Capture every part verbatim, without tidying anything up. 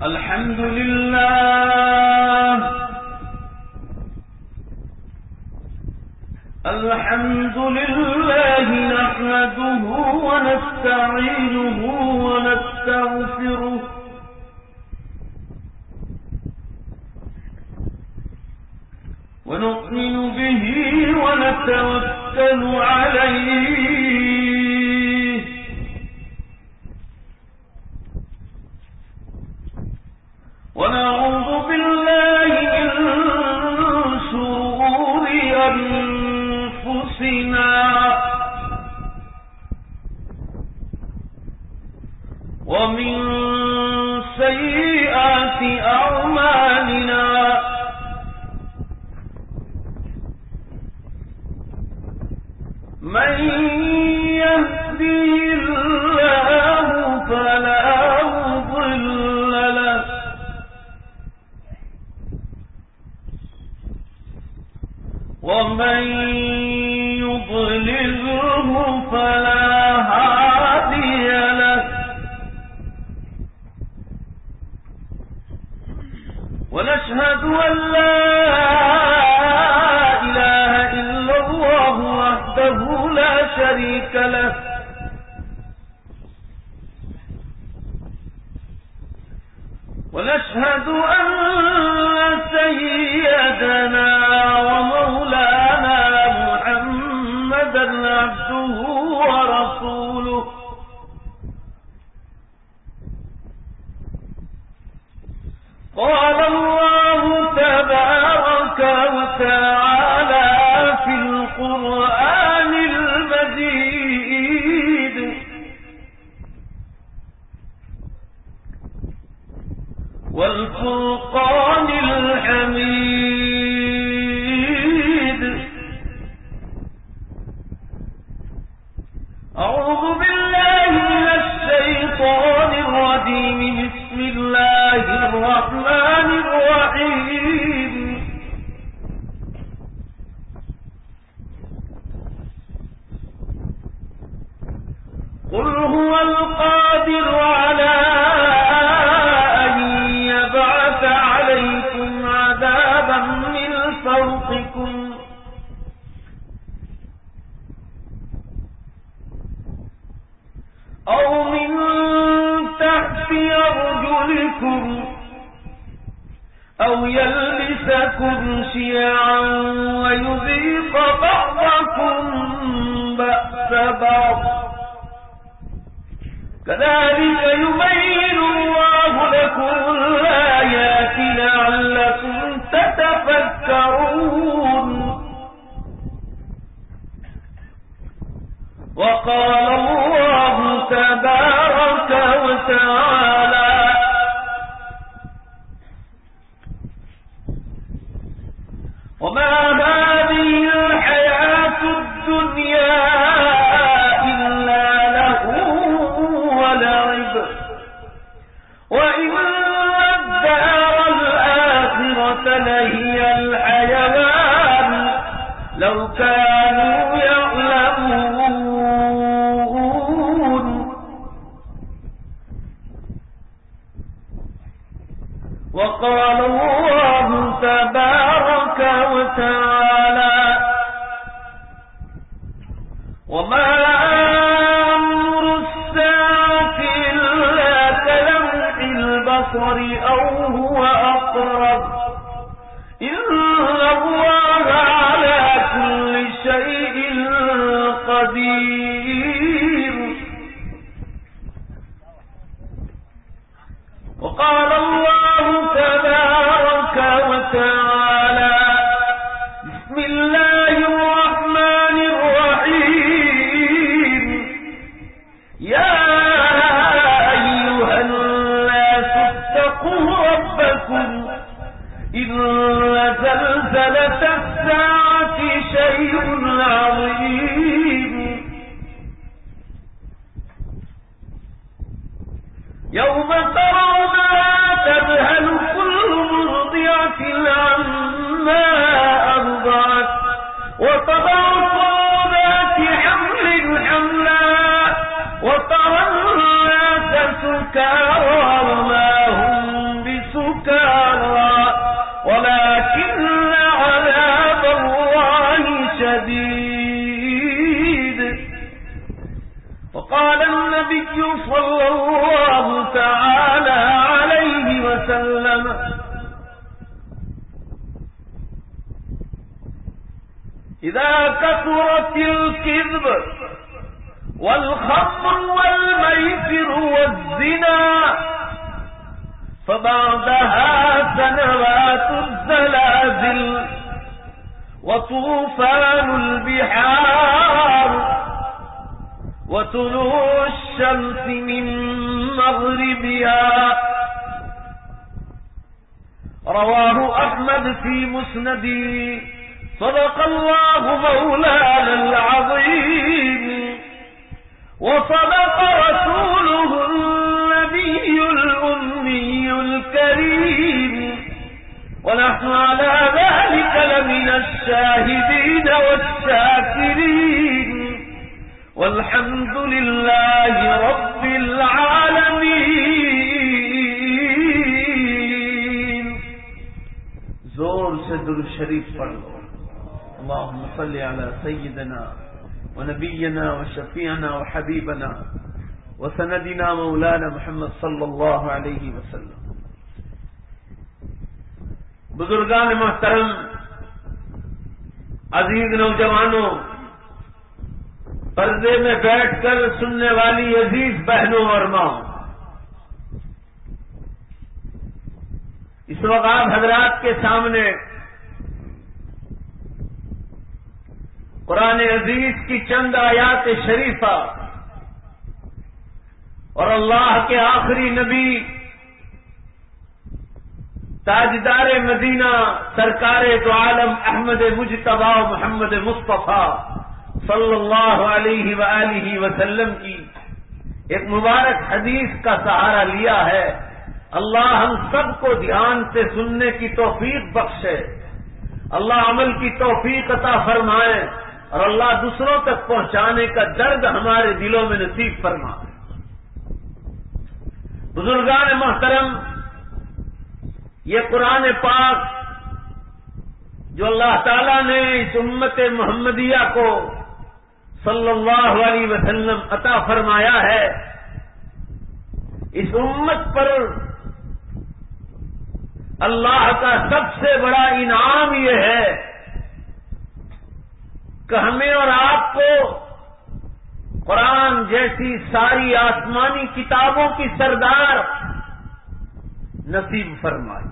الحمد لله الحمد لله نحمده ونستعينه ونستغفره ونؤمن به ونتوكل عليه ونعوذ بالله من شرور أنفسنا ومن سيئات أعمالنا من يهدي الله فلا مضل له ومن يضلله فلا هادي له ونشهد أن لا إله إلا الله وحده لا شريك له ونشهد أن سيدنا ومولانا محمدا عبده ورسوله قال الله تبارك وتعالى في القرآن المجيد والفرقان الحميد أعوذ بالله من الشيطان الرجيم بسم الله الرحمن الرحيم قل هو القادر على أن يبعث عليكم عذابا من فوقكم أو من تحت أرجلكم أو يلبسكم شيعا ويذيق بعضكم بأس بعض كذلك يبين الله لكم الآيات لعلكم تتفكرون وقال الله تبارك وتعالى وما هذه الحياة الدنيا إلا له ولعب وإن الدار الآخرة لهي الحيوان لو كانوا يعلمون وقال الله تبارك وتعالى وما أمر الساعة إلا كلمح البصر أو هو أقرب إن الله على كل شيء قدير وقال الله تبارك وتعالى بسم الله الرحمن الرحيم يا أيها الناس اتقوا ربكم إن زلزلة الساعة شيء عظيم يوم ترونها تذهل كل مرضعة عما أرضعت وتضع كل ذات حمل حملا وترى الناس سكارى وما هم قال النبي صلى الله تعالى عليه وسلم إذا كثرت الكذب والخمر والميسر والزنا فبعدها سنوات الزلازل وطوفان البحار وطلوع الشمس من مغربها. رواه أحمد في مسنده. صدق الله مولانا العظيم وصدق رسوله النبي الأمي الكريم ونحن على ذلك لمن الشاهدين والشاكرين والحمد لله رب العالمين. زور سے درود شریف پڑھ لو. اللهم صل على سيدنا ونبينا وشفيعنا وحبيبنا وسندنا مولانا محمد صلی اللہ علیہ وسلم. بزرگان محترم، عزیز نوجوانوں، پردے میں بیٹھ کر سننے والی عزیز بہنوں اور ماں، اس وقت آپ حضرات کے سامنے قرآن عزیز کی چند آیات شریفہ اور اللہ کے آخری نبی تاجدار مدینہ سرکار دو عالم احمد مجتبی محمد مصطفیٰ صلی اللہ علیہ وآلہ وسلم کی ایک مبارک حدیث کا سہارا لیا ہے. اللہ ہم سب کو دھیان سے سننے کی توفیق بخشے، اللہ عمل کی توفیق عطا فرمائے، اور اللہ دوسروں تک پہنچانے کا درد ہمارے دلوں میں نصیب فرمائے. بزرگان محترم، یہ قرآن پاک جو اللہ تعالیٰ نے اس امت محمدیہ کو صلی اللہ علیہ وسلم عطا فرمایا ہے، اس امت پر اللہ کا سب سے بڑا انعام یہ ہے کہ ہمیں اور آپ کو قرآن جیسی ساری آسمانی کتابوں کی سردار نصیب فرمائی.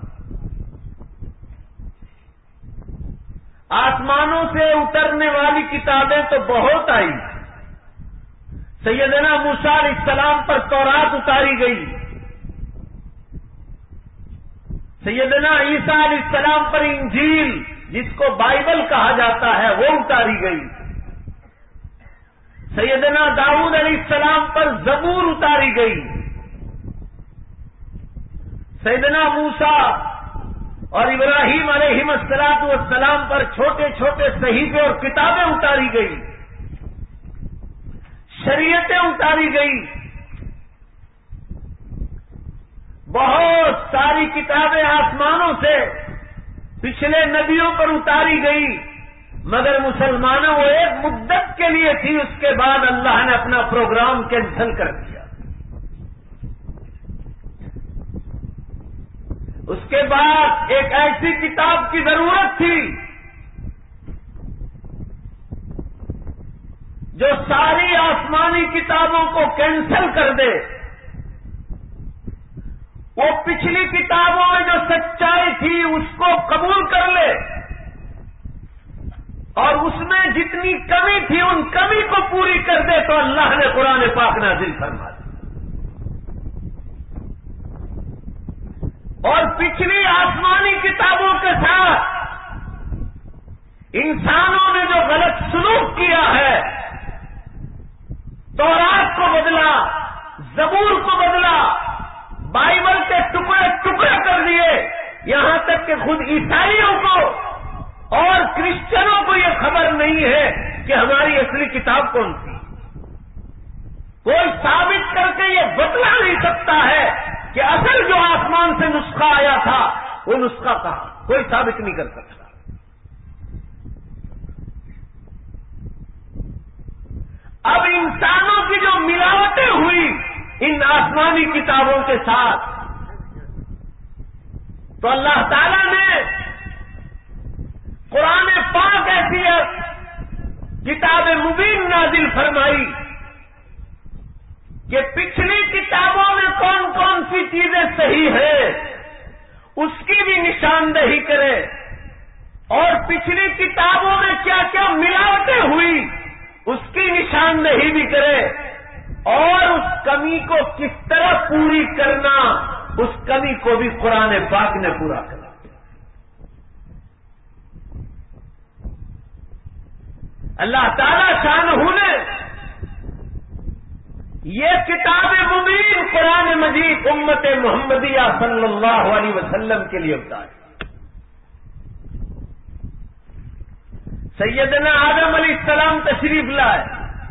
آسمانوں سے اترنے والی کتابیں تو بہت آئی. سیدنا موسیٰ علیہ السلام پر تورات اتاری گئی، سیدنا عیسیٰ علیہ السلام پر انجیل جس کو بائبل کہا جاتا ہے وہ اتاری گئی، سیدنا داؤد علیہ السلام پر زبور اتاری گئی، سیدنا موسیٰ اور ابراہیم علیہ السلام پر چھوٹے چھوٹے صحیفے اور کتابیں اتاری گئی، شریعتیں اتاری گئی، بہت ساری کتابیں آسمانوں سے پچھلے نبیوں پر اتاری گئی، مگر مسلمانوں وہ ایک مدت کے لیے تھی، اس کے بعد اللہ نے اپنا پروگرام کینسل کر دیا. اس کے بعد ایک ایسی کتاب کی ضرورت تھی جو ساری آسمانی کتابوں کو کینسل کر دے. وہ پچھلی کتابوں میں جو سچائی تھی اس کو قبول کر لے اور اس میں جتنی کمی تھی ان کمی کو پوری کر دے. تو اللہ نے قرآن پاک نازل فرما دی اور پچھلی آسمانی کتابوں کے ساتھ انسانوں نے جو غلط سلوک کیا ہے، تورات کو بدلا، زبور کو بدلا، بائبل کے ٹکڑے ٹکڑے کر دیے، یہاں تک کہ خود عیسائیوں کو اور کرسچنوں کو یہ خبر نہیں ہے کہ ہماری اصلی کتاب کون سی. کوئی ثابت کر کے یہ بتلا نہیں سکتا ہے کہ اصل جو آسمان سے نسخہ آیا تھا وہ نسخہ کہاں، کوئی ثابت نہیں کر سکتا. اب انسانوں کی جو ملاوٹیں ہوئی ان آسمانی کتابوں کے ساتھ، تو اللہ تعالیٰ نے قرآن پاک ایسی کتاب مبین نازل فرمائی کہ پچھلی کتابوں میں کون کون سی چیزیں صحیح ہیں اس کی بھی نشاندہی کرے، اور پچھلی کتابوں میں کیا کیا ملاوٹیں ہوئی اس کی نشاندہی بھی کرے، اور اس کمی کو کس طرح پوری کرنا اس کمی کو بھی قرآن پاک نے پورا کرا۔ اللہ تعالی شانہ نے یہ کتاب مبین قرآن مجید امت محمدیہ صلی اللہ علیہ وسلم کے لیے اتاری۔ سیدنا آدم علیہ السلام تشریف لائے،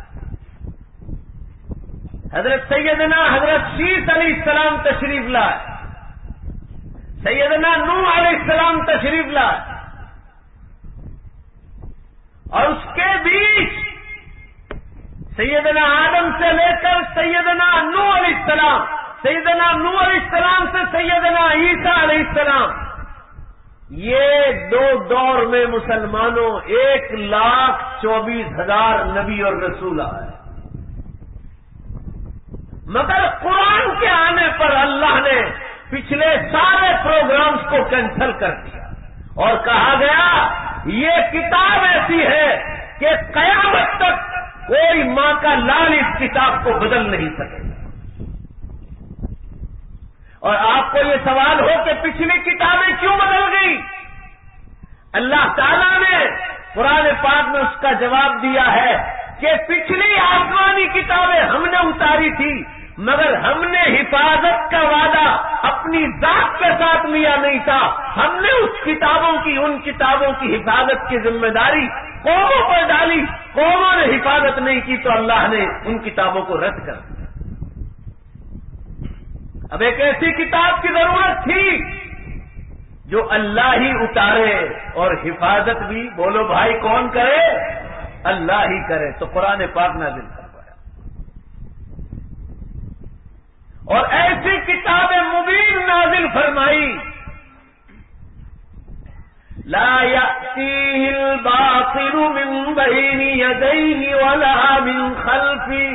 حضرت سیدنا حضرت شیس علیہ السلام تشریف لائے، سیدنا نوح علیہ السلام تشریف لائے، اور اس کے بیچ سیدنا آدم سے لے کر سیدنا نوح علیہ السلام، سیدنا نوح علیہ السلام سے سیدنا عیسیٰ علیہ السلام، یہ دو دور میں مسلمانوں ایک لاکھ چوبیس ہزار نبی اور رسول آئے، مگر قرآن کے آنے پر اللہ نے پچھلے سارے پروگرامز کو کینسل کر دیا اور کہا گیا یہ کتاب ایسی ہے کہ قیامت تک کوئی ماں کا لال اس کتاب کو بدل نہیں سکے گا۔ اور آپ کو یہ سوال ہو کہ پچھلی کتابیں کیوں بدل گئی؟ اللہ تعالیٰ نے قرآن پاک میں اس کا جواب دیا ہے کہ پچھلی آسمانی کتابیں ہم نے اتاری تھی، مگر ہم نے حفاظت کا وعدہ اپنی ذات کے ساتھ لیا نہیں تھا، ہم نے اس کتابوں کی ان کتابوں کی حفاظت کی ذمہ داری قوموں پر ڈالی، قوموں نے حفاظت نہیں کی تو اللہ نے ان کتابوں کو رد کر دیا۔ اب ایک ایسی کتاب کی ضرورت تھی جو اللہ ہی اتارے اور حفاظت بھی بولو بھائی کون کرے؟ اللہ ہی کرے، تو قرآن پاک نازل کروایا۔ اور ایسی کتاب مبین نازل فرمائی، لا يأتيه الباطل من بين يديه ولا من خلفه،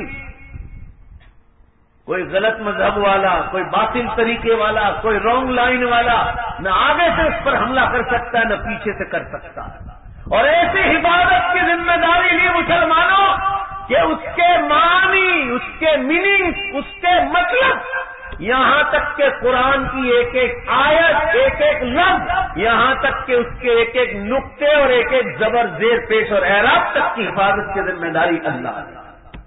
کوئی غلط مذہب والا، کوئی باطل طریقے والا، کوئی رانگ لائن والا نہ آگے سے اس پر حملہ کر سکتا ہے نہ پیچھے سے کر سکتا ہے۔ اور ایسی حفاظت کی ذمہ داری لی مسلمانوں کہ اس کے معنی، اس کے میننگ، اس کے مطلب، یہاں تک کہ قرآن کی ایک ایک آیت، ایک ایک لفظ، یہاں تک کہ اس کے ایک ایک نقطے اور ایک ایک زبر زیر پیش اور اعراب تک کی حفاظت کی ذمہ داری اللہ نے۔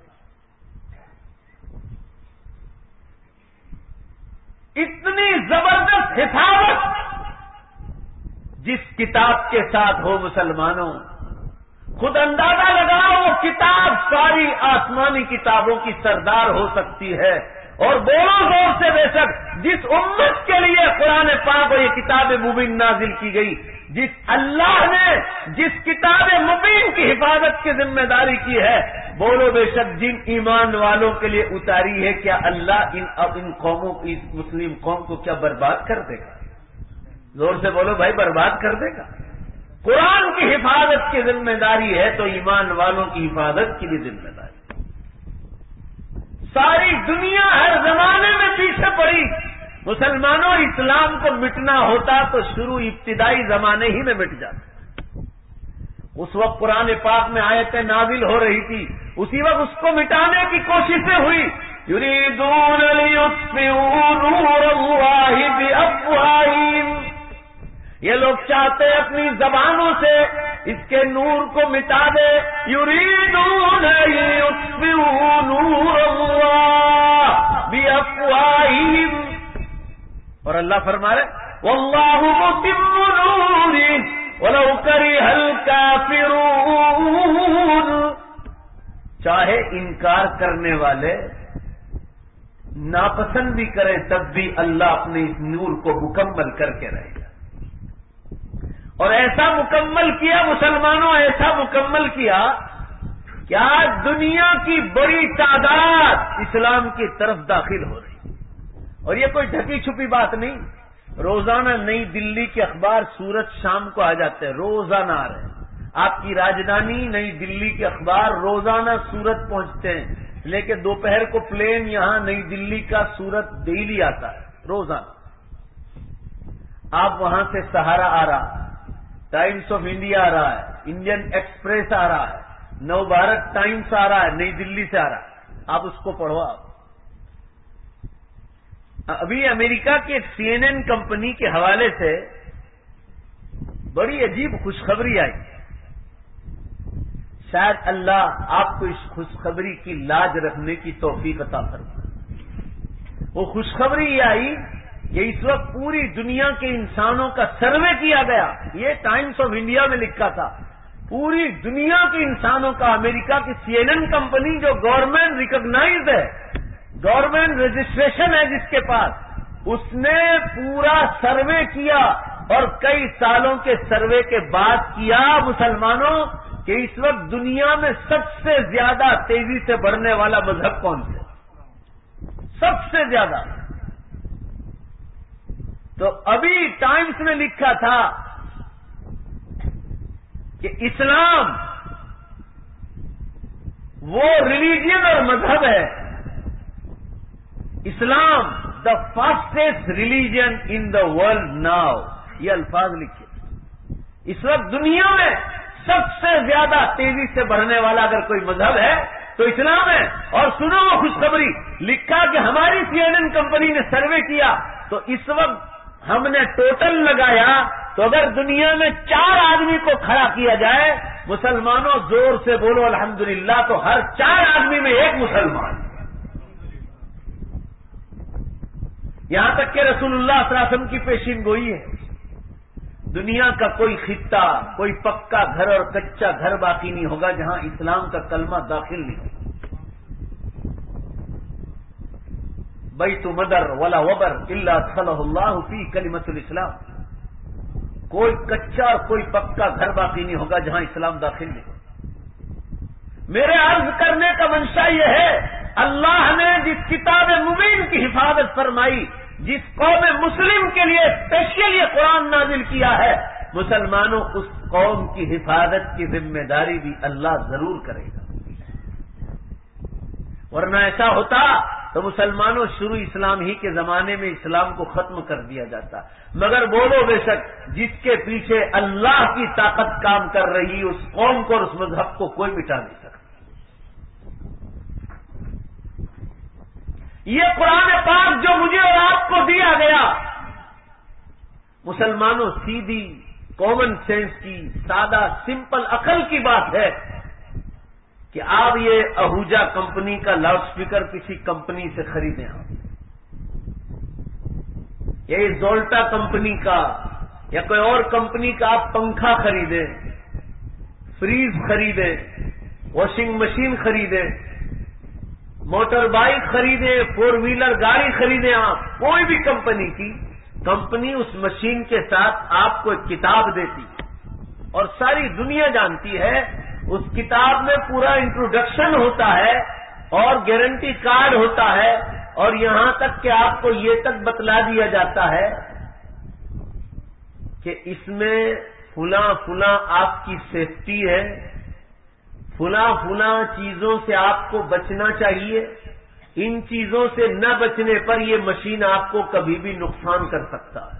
اتنی زبردست حفاظت جس کتاب کے ساتھ ہو مسلمانوں، خود اندازہ لگاؤ وہ کتاب ساری آسمانی کتابوں کی سردار ہو سکتی ہے، اور بولو زور سے بے شک جس امت کے لیے قرآن پاک اور یہ کتاب مبین نازل کی گئی، جس اللہ نے جس کتاب مبین کی حفاظت کی ذمہ داری کی ہے، بولو بے شک جن ایمان والوں کے لیے اتاری ہے، کیا اللہ ان اب ان قوموں کی، اس مسلم قوم کو کیا برباد کر دے گا؟ زور سے بولو بھائی، برباد کر دے گا؟ قرآن کی حفاظت کی ذمہ داری ہے تو ایمان والوں کی حفاظت کی بھی ذمہ داری۔ ساری دنیا ہر زمانے میں پیچھے پڑی، مسلمانوں اسلام کو مٹنا ہوتا تو شروع ابتدائی زمانے ہی میں مٹ جاتا۔ اس وقت قرآن پاک میں آیتیں نازل ہو رہی تھی، اسی وقت اس کو مٹانے کی کوششیں ہوئی۔ یریدون لیطفئوا نور اللہ بافواہہم، یہ لوگ چاہتے اپنی زبانوں سے اس کے نور کو مٹا دے۔ یریدون لیطفئوا نور اللہ بافواہہم، اور اللہ فرما رہے واللہ متم نورہ ولو کرہ الکافرون، چاہے انکار کرنے والے ناپسند بھی کرے تب بھی اللہ اپنے اس نور کو مکمل کر کے رہے گا۔ اور ایسا مکمل کیا مسلمانوں، ایسا مکمل کیا کہ آج دنیا کی بڑی تعداد اسلام کی طرف داخل ہو رہی ہے، اور یہ کوئی ڈھکی چھپی بات نہیں. روزانہ نئی دلی کے اخبار سورج شام کو آ جاتے ہیں، روزانہ آ رہے ہیں. آپ کی راجدھانی نئی دلی کے اخبار روزانہ سورت پہنچتے ہیں، لیکن دوپہر کو پلین یہاں نئی دلی کا سورت ڈیلی آتا ہے روزانہ. آپ وہاں سے سہارا آ رہا، ٹائمز آف انڈیا آ رہا ہے، انڈین ایکسپریس آ رہا ہے، نو بھارت ٹائمز آ رہا ہے، نئی دلی سے آ رہا ہے. آپ اس کو پڑھو. آپ ابھی امریکہ کے سی این این کمپنی کے حوالے سے بڑی عجیب خوشخبری آئی. شاید اللہ آپ کو اس خوشخبری کی لاج رکھنے کی توفیق عطا فرمائے. وہ خوشخبری یہ آئی کہ اس وقت پوری دنیا کے انسانوں کا سروے کیا گیا. یہ ٹائمز آف انڈیا میں لکھا تھا. پوری دنیا کے انسانوں کا، امریکہ کی سی این این کمپنی جو گورنمنٹ ریکگنائزڈ ہے، گورنمنٹ رجسٹریشن ہے جس کے پاس، اس نے پورا سروے کیا، اور کئی سالوں کے سروے کے بعد کیا مسلمانوں کہ اس وقت دنیا میں سب سے زیادہ تیزی سے بڑھنے والا مذہب کون سے؟ سب سے زیادہ. تو ابھی ٹائمز میں لکھا تھا کہ اسلام وہ ریلیجن اور مذہب ہے، Islam the fastest religion in the world now. یہ الفاظ لکھے. اس وقت دنیا میں سب سے زیادہ تیزی سے بڑھنے والا اگر کوئی مذہب ہے تو اسلام ہے. اور سنو وہ خوشخبری، لکھا کہ ہماری سی این این کمپنی نے سروے کیا تو اس وقت ہم نے ٹوٹل لگایا تو اگر دنیا میں چار آدمی کو کھڑا کیا جائے، مسلمانوں زور سے بولو الحمدللہ، تو ہر چار آدمی میں ایک مسلمان. یہاں تک کہ رسول اللہ صلی اللہ علیہ وسلم کی پیشین گوئی ہے، دنیا کا کوئی خطہ، کوئی پکا گھر اور کچا گھر باقی نہیں ہوگا جہاں اسلام کا کلمہ داخل نہیں ہوگا. بیت مدر ولا وبر الا ادخلہ اللہ فی کلمۃ الاسلام. کوئی کچا اور کوئی پکا گھر باقی نہیں ہوگا جہاں اسلام داخل نہیں ہوگا. میرے عرض کرنے کا منشا یہ ہے، اللہ نے جس کتاب مبین کی حفاظت فرمائی، جس قوم مسلم کے لیے اسپیشل یہ قرآن نازل کیا ہے، مسلمانوں اس قوم کی حفاظت کی ذمہ داری بھی اللہ ضرور کرے گا. ورنہ ایسا ہوتا تو مسلمانوں شروع اسلام ہی کے زمانے میں اسلام کو ختم کر دیا جاتا. مگر بولو بے شک جس کے پیچھے اللہ کی طاقت کام کر رہی، اس قوم کو اور اس مذہب کو کوئی مٹا نہیں سکتا. یہ قرآن پاک جو مجھے اور آپ کو دیا گیا، مسلمانوں سیدھی کامن سینس کی، سادہ سمپل عقل کی بات ہے کہ آپ یہ اہوجا کمپنی کا لاؤڈ سپیکر کسی کمپنی سے خریدیں، آپ یا یہ زولٹا کمپنی کا یا کوئی اور کمپنی کا آپ پنکھا خریدیں، فریز خریدیں، واشنگ مشین خریدیں، موٹر بائک خریدیں، فور ویلر گاڑی خریدیں، آپ کوئی بھی کمپنی کی، کمپنی اس مشین کے ساتھ آپ کو ایک کتاب دیتی اور ساری دنیا جانتی ہے. اس کتاب میں پورا انٹروڈکشن ہوتا ہے اور گارنٹی کارڈ ہوتا ہے، اور یہاں تک کہ آپ کو یہ تک بتلا دیا جاتا ہے کہ اس میں فلاں فلاں آپ کی سیفٹی ہے، فلاں فلاں چیزوں سے آپ کو بچنا چاہیے، ان چیزوں سے نہ بچنے پر یہ مشین آپ کو کبھی بھی نقصان کر سکتا ہے.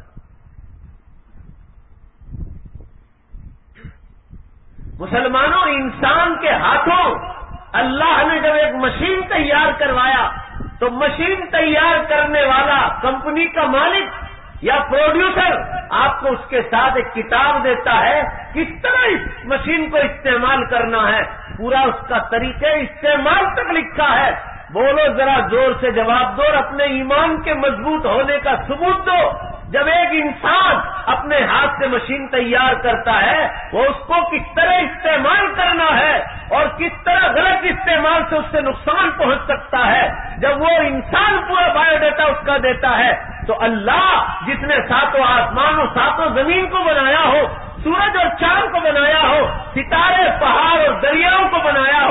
مسلمانوں، انسان کے ہاتھوں اللہ نے جب ایک مشین تیار کروایا تو مشین تیار کرنے والا کمپنی کا مالک یا پروڈیوسر آپ کو اس کے ساتھ ایک کتاب دیتا ہے کس طرح اس مشین کو استعمال کرنا ہے، پورا اس کا طریقہ استعمال تک لکھا ہے. بولو ذرا زور سے جواب دو اور اپنے ایمان کے مضبوط ہونے کا ثبوت دو. جب ایک انسان اپنے ہاتھ سے مشین تیار کرتا ہے، وہ اس کو کس طرح استعمال کرنا ہے اور کس طرح غلط استعمال سے اس سے نقصان پہنچ سکتا ہے، جب وہ انسان پورا بایو ڈیٹا اس کا دیتا ہے، تو اللہ جس نے ساتوں آسمان اور ساتوں زمین کو بنایا ہو، سورج اور چاند کو بنایا ہو، ستارے، پہاڑ اور دریاؤں کو بنایا ہو،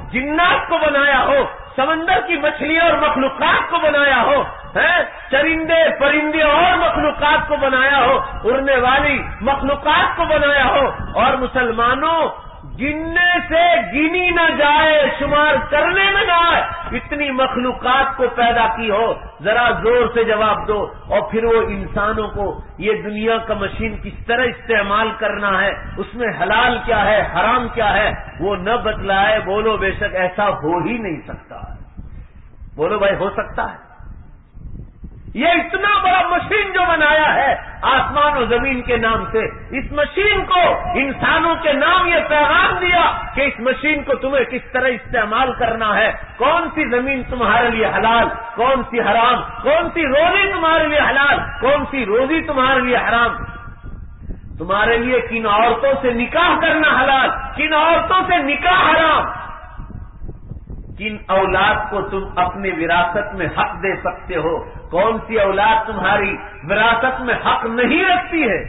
جنات کو بنایا ہو، سمندر کی مچھلیاں اور مخلوقات کو بنایا ہو، ہے چرندے پرندے اور مخلوقات کو بنایا ہو، اڑنے والی مخلوقات کو بنایا ہو، اور مسلمانوں گننے سے گنی نہ جائے، شمار کرنے میں نہ آئے، اتنی مخلوقات کو پیدا کی ہو، ذرا زور سے جواب دو۔ اور پھر وہ انسانوں کو یہ دنیا کا مشین کس طرح استعمال کرنا ہے، اس میں حلال کیا ہے حرام کیا ہے، وہ نہ بتلائے، بولو بے شک ایسا ہو ہی نہیں سکتا ہے۔ بولو بھائی ہو سکتا ہے؟ یہ اتنا بڑا مشین جو بنایا ہے آسمان و زمین کے نام سے، اس مشین کو انسانوں کے نام یہ پیغام دیا کہ اس مشین کو تمہیں کس طرح استعمال کرنا ہے، کون سی زمین تمہارے لیے حلال، کون سی حرام، کون سی روزی تمہارے لیے حلال، کون سی روزی تمہارے لیے حرام، تمہارے لیے کن عورتوں سے نکاح کرنا حلال، کن عورتوں سے نکاح حرام، کن اولاد کو تم اپنی وراثت میں حق دے سکتے ہو، کون سی اولاد تمہاری وراثت میں حق نہیں رکھتی ہے۔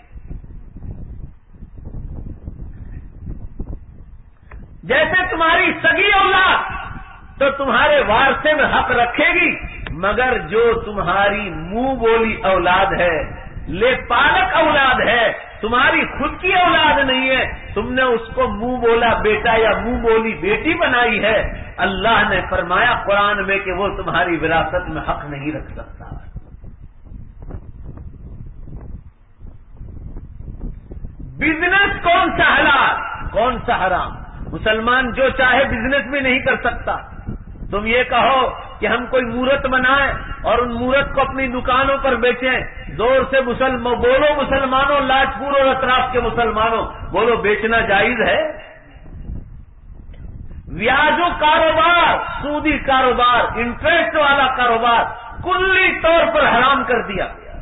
جیسے تمہاری سگی اولاد تو تمہارے وارثے میں حق رکھے گی، مگر جو تمہاری منہ بولی اولاد ہے، لے پالک اولاد ہے، تمہاری خود کی اولاد نہیں ہے، تم نے اس کو منہ بولا بیٹا یا منہ بولی بیٹی بنائی ہے، اللہ نے فرمایا قرآن میں کہ وہ تمہاری وراثت میں حق نہیں رکھ سکتا۔ بزنس کون سا حلال کون سا حرام، مسلمان جو چاہے بزنس بھی نہیں کر سکتا۔ تم یہ کہو کہ ہم کوئی مورت بنائیں اور ان مورت کو اپنی دکانوں پر بیچیں، زور سے مسلمان بولو، مسلمانوں لاجپور اور اطراف کے مسلمانوں بولو، بیچنا جائز ہے؟ ویاجو کاروبار، سودی کاروبار، انٹرسٹ والا کاروبار کلی طور پر حرام کر دیا گیا۔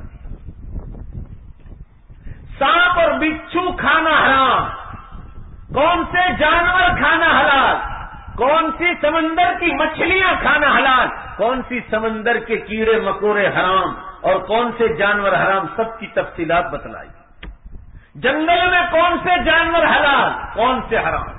سانپ اور بچھو کھانا حرام، کون سے جانور کھانا حلال، کون سی سمندر کی مچھلیاں کھانا حلال، کون سی سمندر کے کیڑے مکوڑے حرام اور کون سے جانور حرام، سب کی تفصیلات بتلائی۔ جنگل میں کون سے جانور حلال کون سے حرام،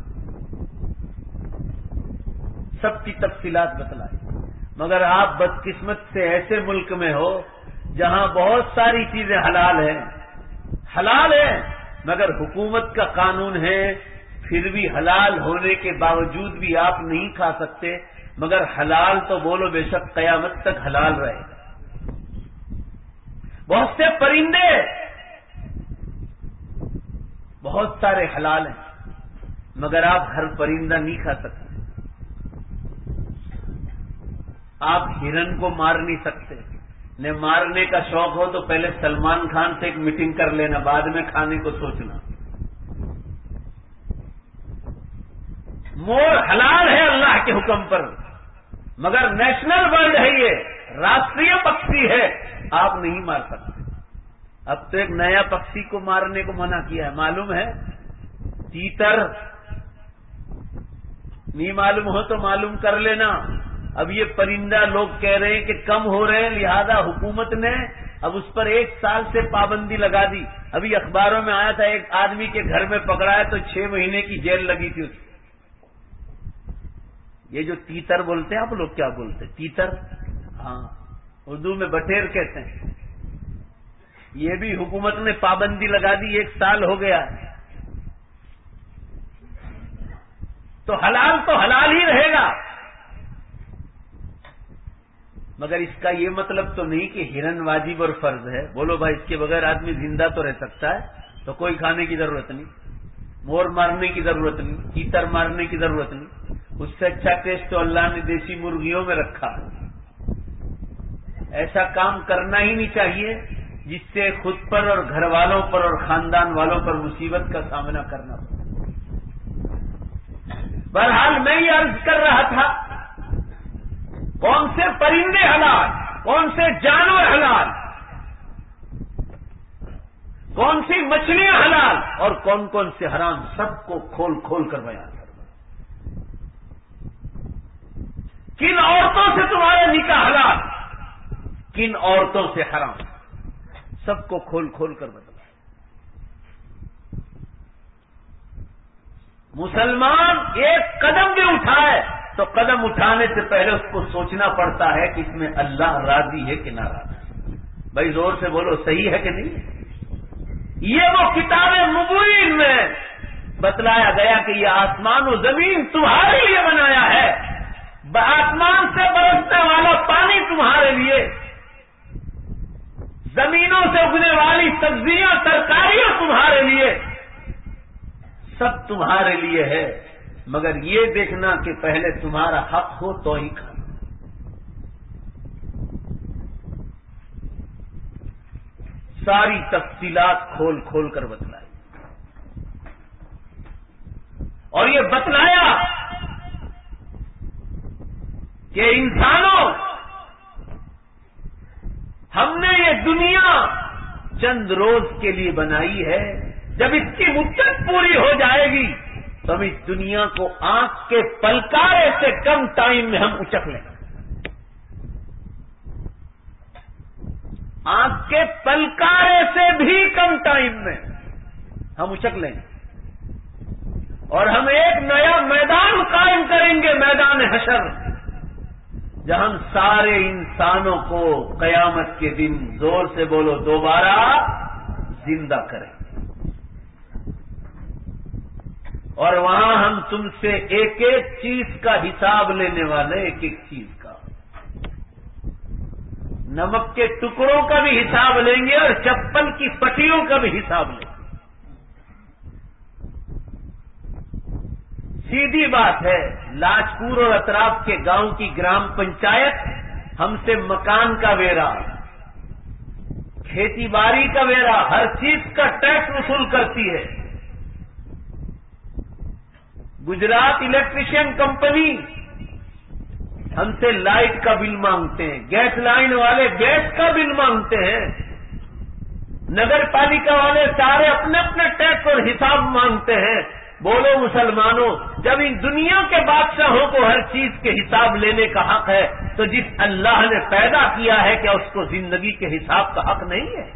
سب کی تفصیلات بتلائی۔ مگر آپ بدقسمت سے ایسے ملک میں ہو جہاں بہت ساری چیزیں حلال ہیں حلال ہیں مگر حکومت کا قانون ہے، پھر بھی حلال ہونے کے باوجود بھی آپ نہیں کھا سکتے، مگر حلال تو بولو بے شک قیامت تک حلال رہے گا۔ بہت سے پرندے بہت سارے حلال ہیں مگر آپ ہر پرندہ نہیں کھا سکتے۔ آپ ہرن کو مار نہیں سکتے، نے مارنے کا شوق ہو تو پہلے سلمان خان سے ایک میٹنگ کر لینا، بعد میں کھانے کو سوچنا۔ مور حلال ہے اللہ کے حکم پر مگر نیشنل برڈ ہے، یہ راشٹریہ پکشی ہے، آپ نہیں مار سکتے۔ اب تو ایک نیا پکشی کو مارنے کو منع کیا ہے، معلوم ہے؟ تیتر۔ نہیں معلوم ہو تو معلوم کر لینا۔ اب یہ پرندہ لوگ کہہ رہے ہیں کہ کم ہو رہے ہیں، لہذا حکومت نے اب اس پر ایک سال سے پابندی لگا دی۔ ابھی اخباروں میں آیا تھا ایک آدمی کے گھر میں پکڑا ہے تو چھ مہینے کی جیل لگی تھی اس کو۔ یہ جو تیتر بولتے ہیں، آپ لوگ کیا بولتے ہیں؟ تیتر، ہاں اردو میں بٹیر کہتے ہیں۔ یہ بھی حکومت نے پابندی لگا دی، ایک سال ہو گیا۔ تو حلال تو حلال ہی رہے گا، مگر اس کا یہ مطلب تو نہیں کہ ہرن واجب اور فرض ہے۔ بولو بھائی، اس کے بغیر آدمی زندہ تو رہ سکتا ہے، تو کوئی کھانے کی ضرورت نہیں، مور مارنے کی ضرورت نہیں، تیتر مارنے کی ضرورت نہیں۔ اس سے اچھا ٹیسٹ تو اللہ نے دیسی مرغیوں میں رکھا ہے۔ ایسا کام کرنا ہی نہیں چاہیے جس سے خود پر اور گھر والوں پر اور خاندان والوں پر مصیبت کا سامنا کرنا پڑے۔ بہرحال میں یہ عرض کر رہا تھا، کون سے پرندے حلال، کون سے جانور حلال، کون سی مچھلیاں حلال اور کون کون سے حرام، سب کو کھول کھول کر بیان کرنا۔ کن عورتوں سے تمہارا نکاح حلال، کن عورتوں سے حرام، سب کو کھول کھول کر بتلا۔ مسلمان ایک قدم بھی اٹھائے تو قدم اٹھانے سے پہلے اس کو سوچنا پڑتا ہے کہ اس میں اللہ راضی ہے کہ ناراض۔ بھائی زور سے بولو، صحیح ہے کہ نہیں؟ یہ وہ کتاب مبین میں بتلایا گیا کہ یہ آسمان و زمین تمہارے لیے بنایا ہے، آسمان سے برسنے والا پانی تمہارے لیے، زمینوں سے اگنے والی سبزیاں ترکاریاں تمہارے لیے، سب تمہارے لیے ہے، مگر یہ دیکھنا کہ پہلے تمہارا حق ہو تو ہی کھانا۔ ساری تفصیلات کھول کھول کر بتلائی، اور یہ بتلایا کہ انسانوں، ہم نے یہ دنیا چند روز کے لیے بنائی ہے، جب اس کی مدت پوری ہو جائے گی تو ہم اس دنیا کو آنکھ کے پلکارے سے کم ٹائم میں ہم اچک لیں گے، آنکھ کے پلکارے سے بھی کم ٹائم میں ہم اچک لیں گے، اور ہم ایک نیا میدان قائم کریں گے، میدان حشر، جہاں ہم سارے انسانوں کو قیامت کے دن، زور سے بولو، دوبارہ زندہ کریں، اور وہاں ہم تم سے ایک ایک چیز کا حساب لینے والے، ایک ایک چیز کا، نمک کے ٹکڑوں کا بھی حساب لیں گے اور چپل کی پٹیوں کا بھی حساب لیں گے۔ سیدھی بات ہے، لاجپور اور اطراف کے گاؤں کی گرام پنچایت ہم سے مکان کا ویرا، کھیتی باڑی کا ویرا، ہر چیز کا ٹیکس وصول کرتی ہے۔ گجرات الیکٹریشین کمپنی ہم سے لائٹ کا بل مانگتے ہیں، گیس لائن والے گیس کا بل مانگتے ہیں، نگر پالیکا والے سارے اپنے اپنے ٹیکس اور حساب مانگتے ہیں۔ بولو مسلمانوں، جب ان دنیا کے بادشاہوں کو ہر چیز کے حساب لینے کا حق ہے تو جس اللہ نے پیدا کیا ہے کیا اس کو زندگی کے حساب کا حق نہیں ہے؟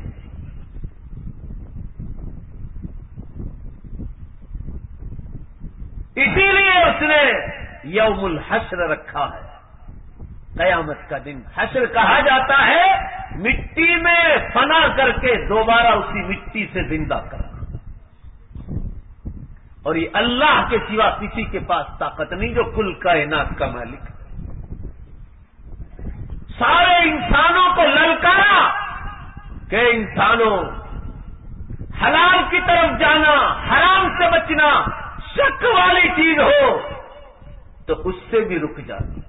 اسی لیے اس نے یوم الحشر رکھا ہے، قیامت کا دن۔ حشر کہا جاتا ہے مٹی میں فنا کر کے دوبارہ اسی مٹی سے زندہ کرنا، اور یہ اللہ کے سوا کسی کے پاس طاقت نہیں جو کل کائنات کا مالک ہے۔ سارے انسانوں کو للکارا کہ انسانوں، حلال کی طرف جانا، حرام سے بچنا، شک والی چیز ہو تو اس سے بھی رک جانا،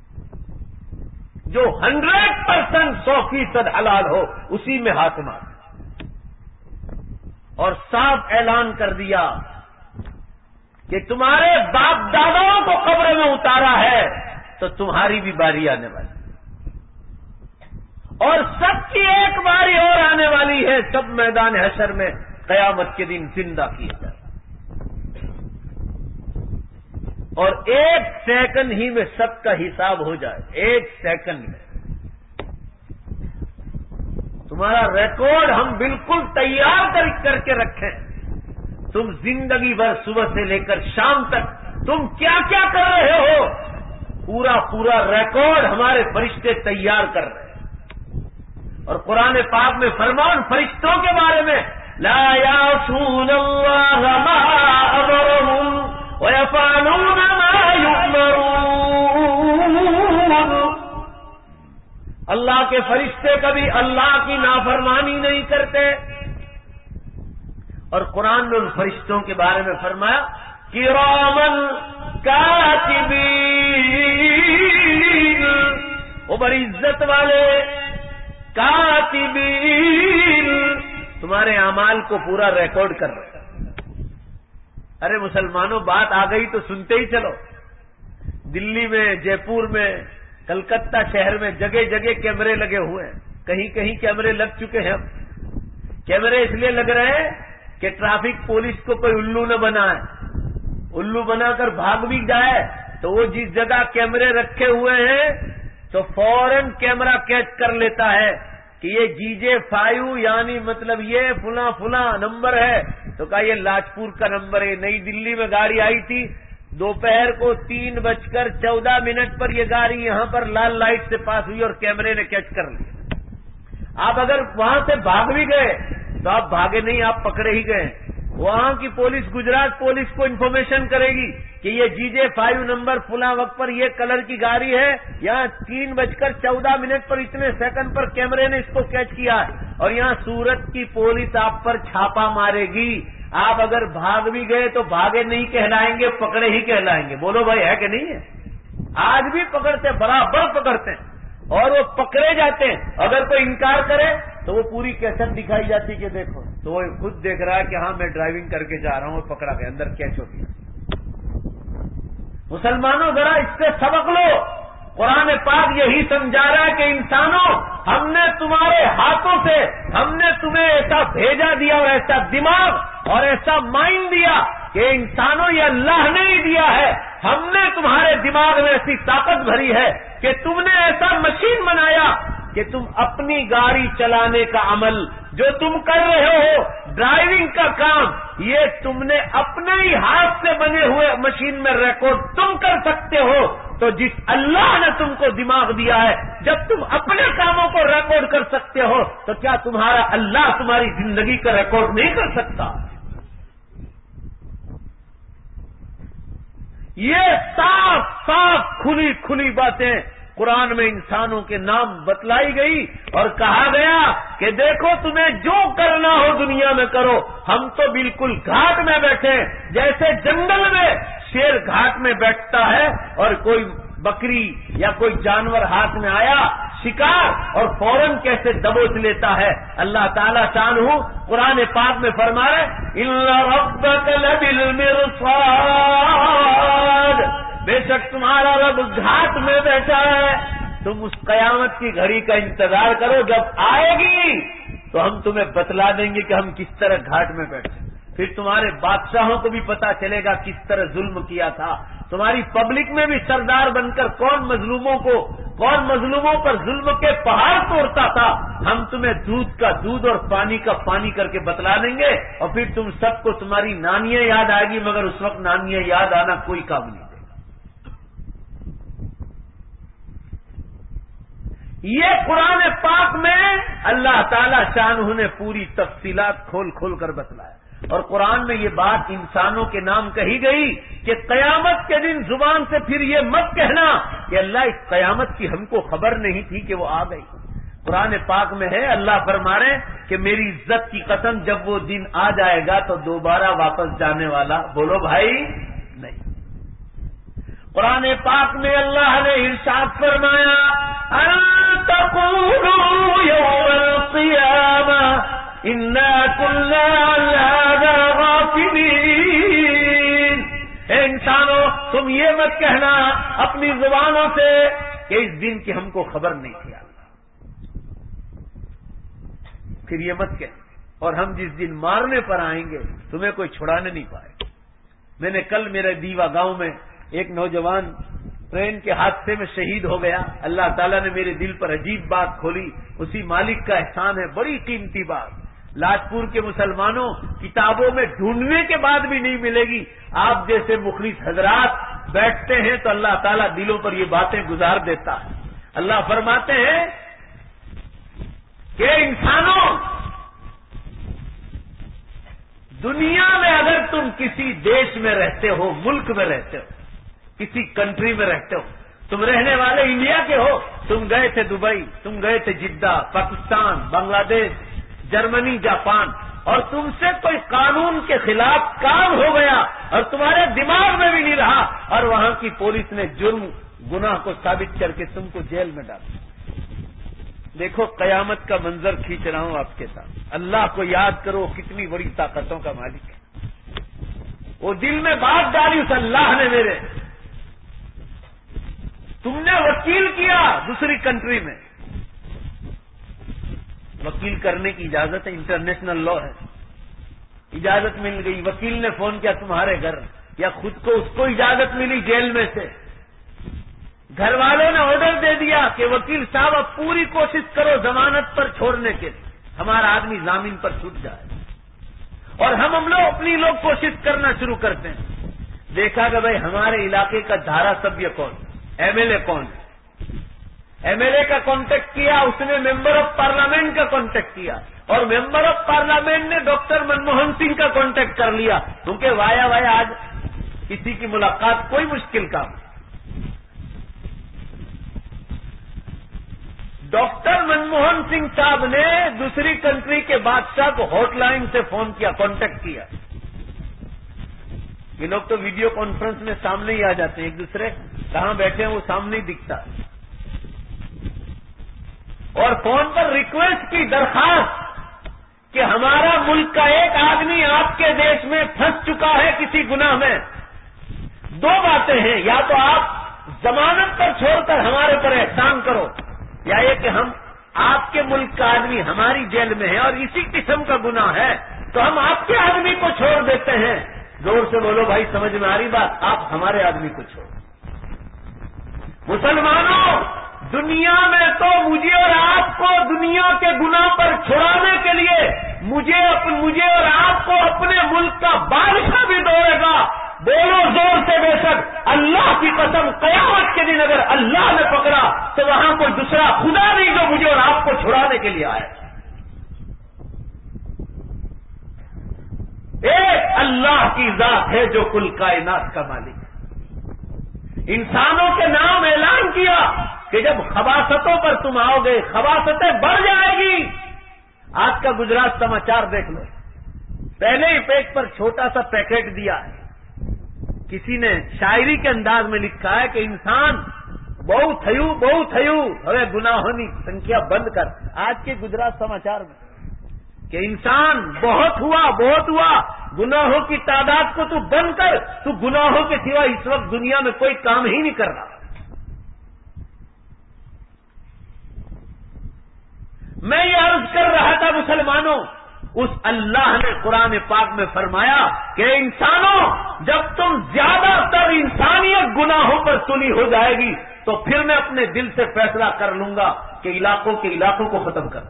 جو ہنڈریڈ پرسینٹ سو فیصد حلال ہو اسی میں ہاتھ مار، اور صاف اعلان کر دیا کہ تمہارے باپ داداؤں کو قبر میں اتارا ہے تو تمہاری بھی باری آنے والی، اور سب کی ایک باری اور آنے والی ہے، سب میدان حشر میں قیامت کے دن زندہ کیا جائے، اور ایک سیکنڈ ہی میں سب کا حساب ہو جائے، ایک سیکنڈ میں۔ تمہارا ریکارڈ ہم بالکل تیار کر کر کے رکھیں، تم زندگی بھر صبح سے لے کر شام تک تم کیا کیا کر رہے ہو، پورا پورا ریکارڈ ہمارے فرشتے تیار کر رہے ہیں۔ اور قرآن پاک میں فرمان فرشتوں کے بارے میں، لا یعصون اللہ ما امرهم وَيَفْعَلُونَ مَا يُؤْمَرُونَ۔ اللہ کے فرشتے کبھی اللہ کی نافرمانی نہیں کرتے، اور قرآن نے ان فرشتوں کے بارے میں فرمایا کِرَامًا کاتبین، وہ بڑی عزت والے کاتبین، تمہارے اعمال کو پورا ریکارڈ کر رہے ہیں۔ ارے مسلمانوں، بات آ گئی تو سنتے ہی چلو۔ دلی میں، جے پور میں، کلکتہ شہر میں جگہ جگہ کیمرے لگے ہوئے ہیں، کہیں کہیں کیمرے لگ چکے ہیں۔ کیمرے اس لیے لگ رہے ہیں کہ ٹریفک پولیس کو کوئی الو نہ بنائے، الو بنا کر بھاگ بھی جائے تو وہ جس جگہ کیمرے رکھے ہوئے ہیں تو فوراً کیمرہ کیچ کر لیتا ہے کہ یہ جی جے فائیو یعنی مطلب یہ فلاں فلاں نمبر ہے، تو کہا یہ لاجپور کا نمبر ہے. نئی دلی میں گاڑی آئی تھی، دوپہر کو تین بج کر چودہ منٹ پر یہ گاڑی یہاں پر لال لائٹ سے پاس ہوئی اور کیمرے نے کیچ کر لیا. آپ اگر وہاں سے بھاگ بھی گئے تو آپ بھاگے نہیں، آپ پکڑے ہی گئے. وہاں کی پولیس، گجرات پولیس کو انفارمیشن کرے گی کہ یہ جی جے فائیو نمبر فلاں وقت پر یہ کلر کی گاڑی ہے، یہاں تین بج کر چودہ منٹ پر اتنے سیکنڈ پر کیمرے نے اس کو کیچ کیا ہے، اور یہاں سورت کی پولیس آپ پر چھاپا مارے گی. آپ اگر بھاگ بھی گئے تو بھاگے نہیں کہلائیں گے، پکڑے ہی کہلائیں گے. بولو بھائی ہے کہ نہیں ہے؟ آج بھی پکڑتے، برابر پکڑتے ہیں، اور وہ پکڑے جاتے ہیں. اگر کوئی انکار کرے تو وہ پوری کیسٹ دکھائی جاتی کہ دیکھو، تو وہ خود دیکھ رہا ہے کہ ہاں میں ڈرائیونگ کر کے جا رہا ہوں، اور پکڑا گیا، اندر کیچ ہو گیا. مسلمانوں ذرا اس سے سبق لو. قرآن پاک یہی سمجھا رہا ہے کہ انسانوں، ہم نے تمہارے ہاتھوں سے، ہم نے تمہیں ایسا بھیجا دیا اور ایسا دماغ اور ایسا مائنڈ دیا کہ انسانوں یہ اللہ نے ہی دیا ہے. ہم نے تمہارے دماغ میں ایسی طاقت بھری ہے کہ تم نے ایسا مشین بنایا کہ تم اپنی گاڑی چلانے کا عمل جو تم کر رہے ہو، ڈرائیونگ کا کام، یہ تم نے اپنے ہی ہاتھ سے بنے ہوئے مشین میں ریکارڈ تم کر سکتے ہو. تو جس اللہ نے تم کو دماغ دیا ہے، جب تم اپنے کاموں کو ریکارڈ کر سکتے ہو تو کیا تمہارا اللہ تمہاری زندگی کا ریکارڈ نہیں کر سکتا؟ یہ صاف صاف کھلی کھلی باتیں قرآن میں انسانوں کے نام بتلائی گئی اور کہا گیا کہ دیکھو تمہیں جو کرنا ہو دنیا میں کرو. ہم تو بالکل گھاٹ میں بیٹھے، جیسے جنگل میں شیر گھاٹ میں بیٹھتا ہے اور کوئی بکری یا کوئی جانور ہاتھ میں آیا شکار اور فوراً کیسے دبوچ لیتا ہے. اللہ تعالیٰ شانہ قرآن پاک میں فرما رہے ان ربک لبالمرصاد، بے شک تمہارا رب گھاٹ میں بیٹھا ہے. تم اس قیامت کی گھڑی کا انتظار کرو، جب آئے گی تو ہم تمہیں بتلا دیں گے کہ ہم کس طرح گھاٹ میں بیٹھے. پھر تمہارے بادشاہوں کو بھی پتا چلے گا کس طرح ظلم کیا تھا. تمہاری پبلک میں بھی سردار بن کر کون مظلوموں کو، کون مظلوموں پر ظلم کے پہاڑ توڑتا تھا. ہم تمہیں دودھ کا دودھ اور پانی کا پانی کر کے بتلا دیں گے، اور پھر تم سب کو تمہاری نانیاں یاد آئے گی، مگر اس وقت نانیاں یاد آنا کوئی کام نہیں. یہ قرآن پاک میں اللہ تعالی شانہ نے پوری تفصیلات کھول کھول کر بتلایا. اور قرآن میں یہ بات انسانوں کے نام کہی گئی کہ قیامت کے دن زبان سے پھر یہ مت کہنا کہ اللہ اس قیامت کی ہم کو خبر نہیں تھی کہ وہ آ گئی. قرآن پاک میں ہے، اللہ فرما رہے کہ میری عزت کی قسم جب وہ دن آ جائے گا تو دوبارہ واپس جانے والا، بولو بھائی، نہیں. قرآن پاک میں اللہ نے ارشاد فرمایا ان تقولوا یوم القیامہ انا کنا عن ھذا غافلین. اے انسانوں، تم یہ مت کہنا اپنی زبانوں سے کہ اس دن کی ہم کو خبر نہیں تھی. پھر یہ مت کہنا، اور ہم جس دن مارنے پر آئیں گے تمہیں کوئی چھڑانے نہیں پائے. میں نے کل میرے دیوا گاؤں میں ایک نوجوان ٹرین کے حادثے میں شہید ہو گیا. اللہ تعالیٰ نے میرے دل پر عجیب بات کھولی، اسی مالک کا احسان ہے، بڑی قیمتی بات. لاجپور کے مسلمانوں کتابوں میں ڈھونڈنے کے بعد بھی نہیں ملے گی. آپ جیسے مخلص حضرات بیٹھتے ہیں تو اللہ تعالیٰ دلوں پر یہ باتیں گزار دیتا ہے. اللہ فرماتے ہیں کہ انسانوں، دنیا میں اگر تم کسی دیش میں رہتے ہو، ملک میں رہتے ہو، کسی کنٹری میں رہتے ہو، تم رہنے والے انڈیا کے ہو، تم گئے تھے دبئی، تم گئے تھے جدہ، پاکستان، بنگلہ دیش، جرمنی، جاپان، اور تم سے کوئی قانون کے خلاف کام ہو گیا اور تمہارے دماغ میں بھی نہیں رہا، اور وہاں کی پولیس نے جرم گناہ کو ثابت کر کے تم کو جیل میں ڈالا. دیکھو قیامت کا منظر کھینچ رہا ہوں آپ کے ساتھ. اللہ کو یاد کرو، کتنی بڑی طاقتوں کا مالک ہے. وہ دل میں بات ڈالی اس اللہ نے میرے. تم نے وکیل کیا دوسری کنٹری میں، وکیل کرنے کی اجازت ہے، انٹرنیشنل لا ہے، اجازت مل گئی. وکیل نے فون کیا تمہارے گھر، یا خود کو اس کو اجازت ملی جیل میں سے. گھر والوں نے آرڈر دے دیا کہ وکیل صاحب اب پوری کوشش کرو ضمانت پر چھوڑنے کے لیے، ہمارا آدمی ضامین پر چھوٹ جائے، اور ہم ہم لوگ اپنی لوگ کوشش کرنا شروع کرتے ہیں۔ دیکھا کہ بھائی ہمارے علاقے کا دھارا سبھیہ کون، ایم ایل اے کون، ایم ایل اے کا کانٹیکٹ کیا، اس نے ممبر آف پارلیمنٹ کا کانٹیکٹ کیا، اور ممبر آف پارلیمنٹ نے ڈاکٹر منموہن سنگھ کا کانٹیکٹ کر لیا، کیونکہ وایا وایا آج کسی کی ملاقات کوئی مشکل کام نہیں۔ ڈاکٹر منموہن سنگھ صاحب نے دوسری کنٹری کے بادشاہ کو ہاٹ لائن سے فون کیا، کانٹیکٹ کیا۔ یہ لوگ تو ویڈیو کانفرنس میں سامنے ہی آ جاتے ہیں، ایک دوسرے کہاں بیٹھے ہیں وہ سامنے ہی دکھتا ہے، اور فون پر ریکویسٹ کی، درخواست کہ ہمارا ملک کا ایک آدمی آپ کے دیش میں پھنس چکا ہے کسی گناہ میں، دو باتیں ہیں، یا تو آپ ضمانت پر چھوڑ کر ہمارے پر احسان کرو، یا یہ کہ ہم آپ کے ملک کا آدمی ہماری جیل میں ہے اور اسی قسم کا گناہ ہے تو ہم آپ کے آدمی کو چھوڑ دیتے ہیں۔ زور سے بولو بھائی، سمجھ میں آ رہی بات؟ آپ ہمارے آدمی کو چھوڑ۔ مسلمانوں، دنیا میں تو مجھے اور آپ کو دنیا کے گناہ پر چھڑانے کے لیے مجھے مجھے اور آپ کو اپنے ملک کا بادشاہ بھی دوڑے گا۔ بولو زور سے، بے شک اللہ کی قسم، قیامت کے دن اگر اللہ نے پکڑا تو وہاں کوئی دوسرا خدا نہیں جو مجھے اور آپ کو چھڑانے کے لیے آئے۔ ایک اللہ کی ذات ہے جو کل کائنات کا مالک ہے۔ انسانوں کے نام اعلان کیا کہ جب خباثتوں پر تم آؤ گے خباثتیں بڑھ جائے گی۔ آج کا گجرات سماچار دیکھ لو، پہلے ہی پیج پر چھوٹا سا پیکٹ دیا ہے، کسی نے شاعری کے انداز میں لکھا ہے کہ انسان بہو تھیو بہو تھیو ہوئے گناہونی سنکھیا بند کر۔ آج کے گجرات سماچار میں کہ انسان بہت ہوا بہت ہوا، گناہوں کی تعداد کو تو بند کر، تو گناہوں کے سوا اس وقت دنیا میں کوئی کام ہی نہیں کر رہا۔ میں یہ عرض کر رہا تھا مسلمانوں، اس اللہ نے قرآن پاک میں فرمایا کہ انسانوں جب تم زیادہ تر انسانیت گناہوں پر تلی ہو جائے گی تو پھر میں اپنے دل سے فیصلہ کر لوں گا کہ علاقوں کے علاقوں کو ختم کر۔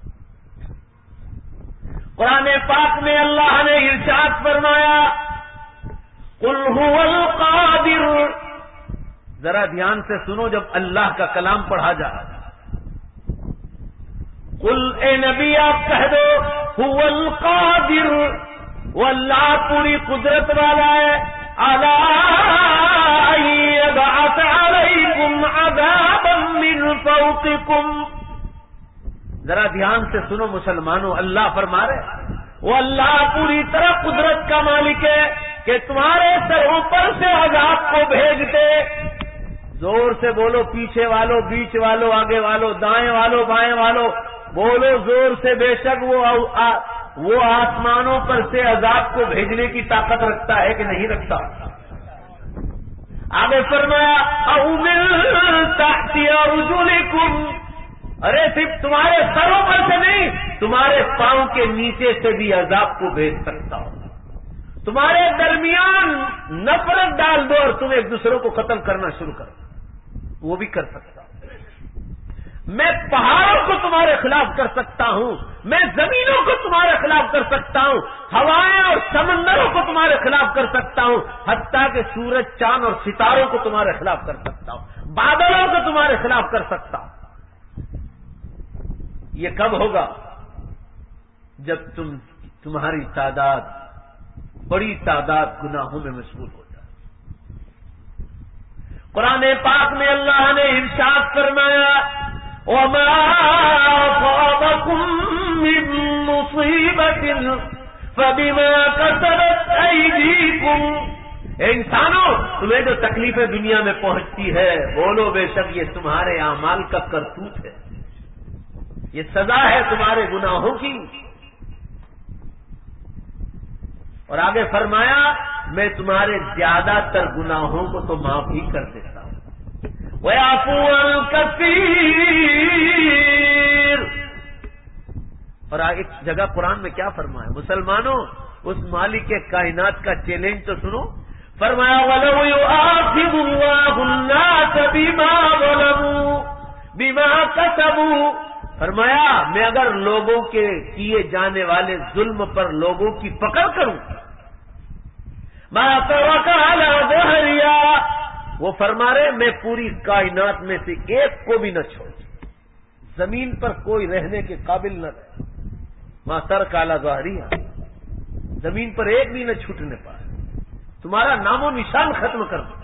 قرآن پاک میں اللہ نے ارشاد فرمایا قل هو القادر، ذرا دھیان سے سنو جب اللہ کا کلام پڑھا جا رہا ہے۔ قل اے نبی آپ کہہ دو هو القادر، وہ اللہ پوری قدرت والا ہے، علی ان یبعث علیکم عذابا من فوقکم۔ ذرا دھیان سے سنو مسلمانوں، اللہ فرما رہے وہ اللہ پوری طرح قدرت کا مالک ہے کہ تمہارے سروں پر سے عذاب کو بھیج دے۔ زور سے بولو، پیچھے والو، بیچ والو، آگے والو، دائیں والو، بائیں والو، بولو زور سے، بے شک وہ آ, وہ آسمانوں پر سے عذاب کو بھیجنے کی طاقت رکھتا ہے کہ نہیں رکھتا؟ آگے فرمایا او من تحت ارجلکم، ارے صرف تمہارے سروں پر سے نہیں، تمہارے پاؤں کے نیچے سے بھی عذاب کو بھیج سکتا ہوں۔ تمہارے درمیان نفرت ڈال دو اور تم ایک دوسروں کو قتل کرنا شروع کرو، وہ بھی کر سکتا ہوں۔ میں پہاڑوں کو تمہارے خلاف کر سکتا ہوں، میں زمینوں کو تمہارے خلاف کر سکتا ہوں، ہوائیں اور سمندروں کو تمہارے خلاف کر سکتا ہوں، حتیٰ کہ سورج، چاند اور ستاروں کو تمہارے خلاف کر سکتا ہوں، بادلوں کو تمہارے خلاف کر سکتا ہوں۔ یہ کب ہوگا؟ جب تم تمہاری تعداد، بڑی تعداد گناہوں میں مشغول ہو جائے۔ قرآن پاک میں اللہ نے ارشاد فرمایا وَمَا أَصَابَكُم مِّن مُّصِيبَةٍ فَبِمَا كَسَبَتْ أَيْدِيكُمْ۔ اے انسانوں، تمہیں جو تکلیفیں دنیا میں پہنچتی ہے، بولو بے شک یہ تمہارے اعمال کا کرتوت ہے، یہ سزا ہے تمہارے گناہوں کی۔ اور آگے فرمایا میں تمہارے زیادہ تر گناہوں کو تو معاف ہی کر دیتا ہوں۔ وَيَعْفُو عَنْ كَثِيرٍ۔ اور ایک جگہ قرآن میں کیا فرمایا مسلمانوں، اس مالک کائنات کا چیلنج تو سنو، فرمایا وَلَوْ يُؤَاخِذُ اللَّهُ النَّاسَ بما ظلموا بما كسبوا، فرمایا میں اگر لوگوں کے کیے جانے والے ظلم پر لوگوں کی پکڑ کروں، ما ترك على ظهرها، وہ فرما رہے میں پوری کائنات میں سے ایک کو بھی نہ چھوڑ، زمین پر کوئی رہنے کے قابل نہ رہے، ما ترك على ظهرها، زمین پر ایک بھی نہ چھوٹنے پائے، تمہارا نام و نشان ختم کر دو۔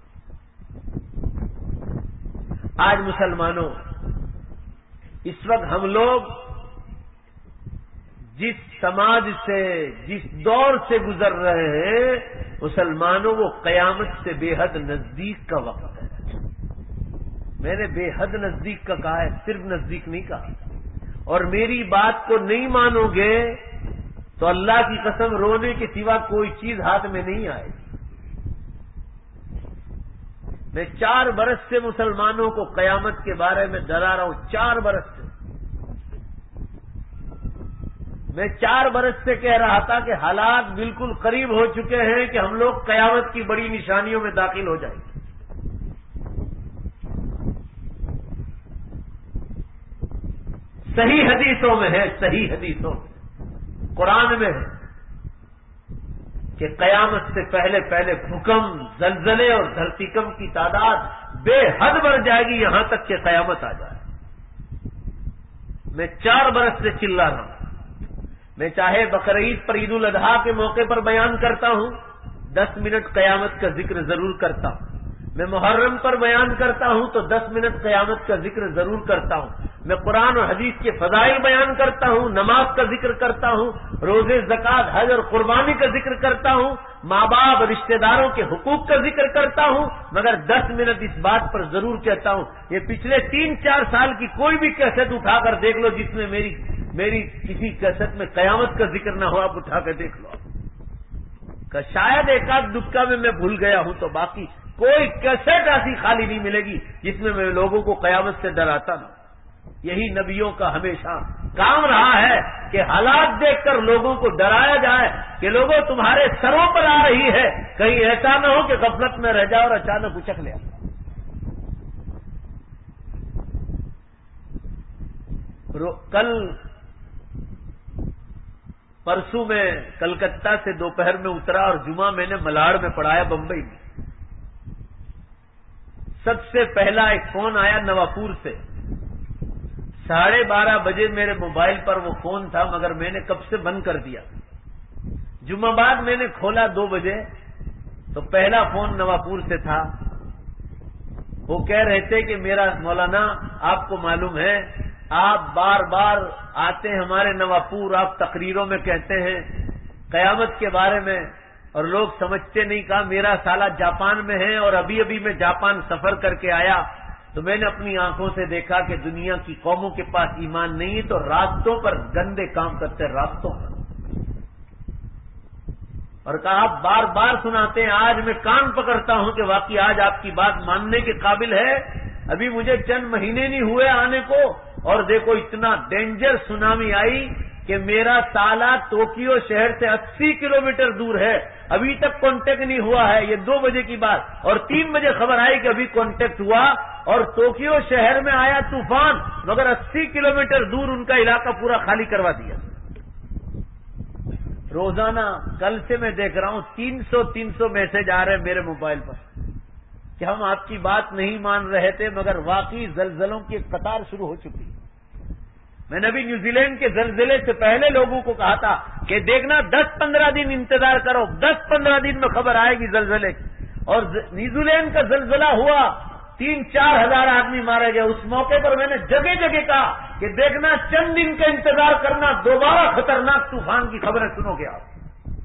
آج مسلمانوں، اس وقت ہم لوگ جس سماج سے، جس دور سے گزر رہے ہیں، مسلمانوں وہ قیامت سے بے حد نزدیک کا وقت ہے۔ میں نے بے حد نزدیک کا کہا ہے، صرف نزدیک نہیں کہا، اور میری بات کو نہیں مانو گے تو اللہ کی قسم رونے کے سوا کوئی چیز ہاتھ میں نہیں آئے گی۔ میں چار برس سے مسلمانوں کو قیامت کے بارے میں ڈرا رہا ہوں، چار برس سے میں چار برس سے کہہ رہا تھا کہ حالات بالکل قریب ہو چکے ہیں کہ ہم لوگ قیامت کی بڑی نشانیوں میں داخل ہو جائیں گے۔ صحیح حدیثوں میں ہے، صحیح حدیثوں میں، قرآن میں ہے کہ قیامت سے پہلے پہلے بھوکم، زلزلے اور دھرتیکم کی تعداد بے حد بڑھ جائے گی، یہاں تک کہ قیامت آ جائے۔ میں چار برس سے چلا رہا ہوں، میں چاہے بقرعید پر، عید الاضحیٰ کے موقع پر بیان کرتا ہوں، دس منٹ قیامت کا ذکر ضرور کرتا ہوں، میں محرم پر بیان کرتا ہوں تو دس منٹ قیامت کا ذکر ضرور کرتا ہوں، میں قرآن اور حدیث کے فضائل بیان کرتا ہوں، نماز کا ذکر کرتا ہوں، روزے، زکوٰۃ، حج اور قربانی کا ذکر کرتا ہوں، ماں باپ رشتہ داروں کے حقوق کا ذکر کرتا ہوں، مگر دس منٹ اس بات پر ضرور کہتا ہوں، یہ پچھلے تین چار سال کی کوئی بھی کیسٹ اٹھا کر دیکھ لو جس میں میری میری کسی کیسٹ میں قیامت کا ذکر نہ ہو، آپ اٹھا کر دیکھ لو، کہ شاید ایک آدھ دکا میں میں بھول گیا ہوں، تو باقی کوئی کیسٹ ایسی خالی نہیں ملے گی جس میں میں لوگوں کو قیامت سے ڈراتا نہ۔ یہی نبیوں کا ہمیشہ کام رہا ہے کہ حالات دیکھ کر لوگوں کو ڈرایا جائے کہ لوگوں تمہارے سروں پر آ رہی ہے، کہیں ایسا نہ ہو کہ غفلت میں رہ جاؤ اور اچانک اچک لیا۔ کل پرسوں میں کلکتہ سے دوپہر میں اترا اور جمعہ میں نے ملاڑ میں پڑھایا، بمبئی میں۔ سب سے پہلا ایک فون آیا نواپور سے، ساڑھے بارہ بجے میرے موبائل پر وہ فون تھا، مگر میں نے کب سے بند کر دیا۔ جمعہ بعد میں نے کھولا دو بجے تو پہلا فون نواپور سے تھا، وہ کہہ رہے تھے کہ میرا مولانا آپ کو معلوم ہے آپ بار بار آتے ہیں ہمارے نواپور، آپ تقریروں میں کہتے ہیں قیامت کے بارے میں اور لوگ سمجھتے نہیں، کہا میرا سالہ جاپان میں ہے اور ابھی ابھی میں جاپان سفر کر کے آیا تو میں نے اپنی آنکھوں سے دیکھا کہ دنیا کی قوموں کے پاس ایمان نہیں ہے تو راستوں پر گندے کام کرتے ہیں، راستوں پر، اور کہا آپ بار بار سناتے ہیں، آج میں کان پکڑتا ہوں کہ واقعی آج آپ کی بات ماننے کے قابل ہے، ابھی مجھے چند مہینے نہیں ہوئے آنے کو اور دیکھو اتنا ڈینجر سونامی آئی کہ میرا سالہ ٹوکیو شہر سے اسی کلومیٹر دور ہے، ابھی تک کانٹیکٹ نہیں ہوا ہے، یہ دو بجے کی بات، اور تین بجے خبر آئی کہ ابھی کانٹیکٹ ہوا اور ٹوکیو شہر میں آیا طوفان، مگر اسی کلومیٹر دور ان کا علاقہ پورا خالی کروا دیا۔ روزانہ کل سے میں دیکھ رہا ہوں تین سو تین سو میسج آ رہے ہیں میرے موبائل پر کہ ہم آپ کی بات نہیں مان رہے تھے، مگر واقعی زلزلوں کی ایک قطار شروع ہو چکی۔ میں نے بھی نیوزی لینڈ کے زلزلے سے پہلے لوگوں کو کہا تھا کہ دیکھنا دس پندرہ دن انتظار کرو، دس پندرہ دن میں خبر آئے گی زلزلے کی، اور نیوزی لینڈ کا زلزلہ ہوا، تین چار ہزار آدمی مارے گئے۔ اس موقع پر میں نے جگہ جگہ کہا کہ دیکھنا چند دن کا انتظار کرنا، دوبارہ خطرناک طوفان کی خبریں سنو گے آپ۔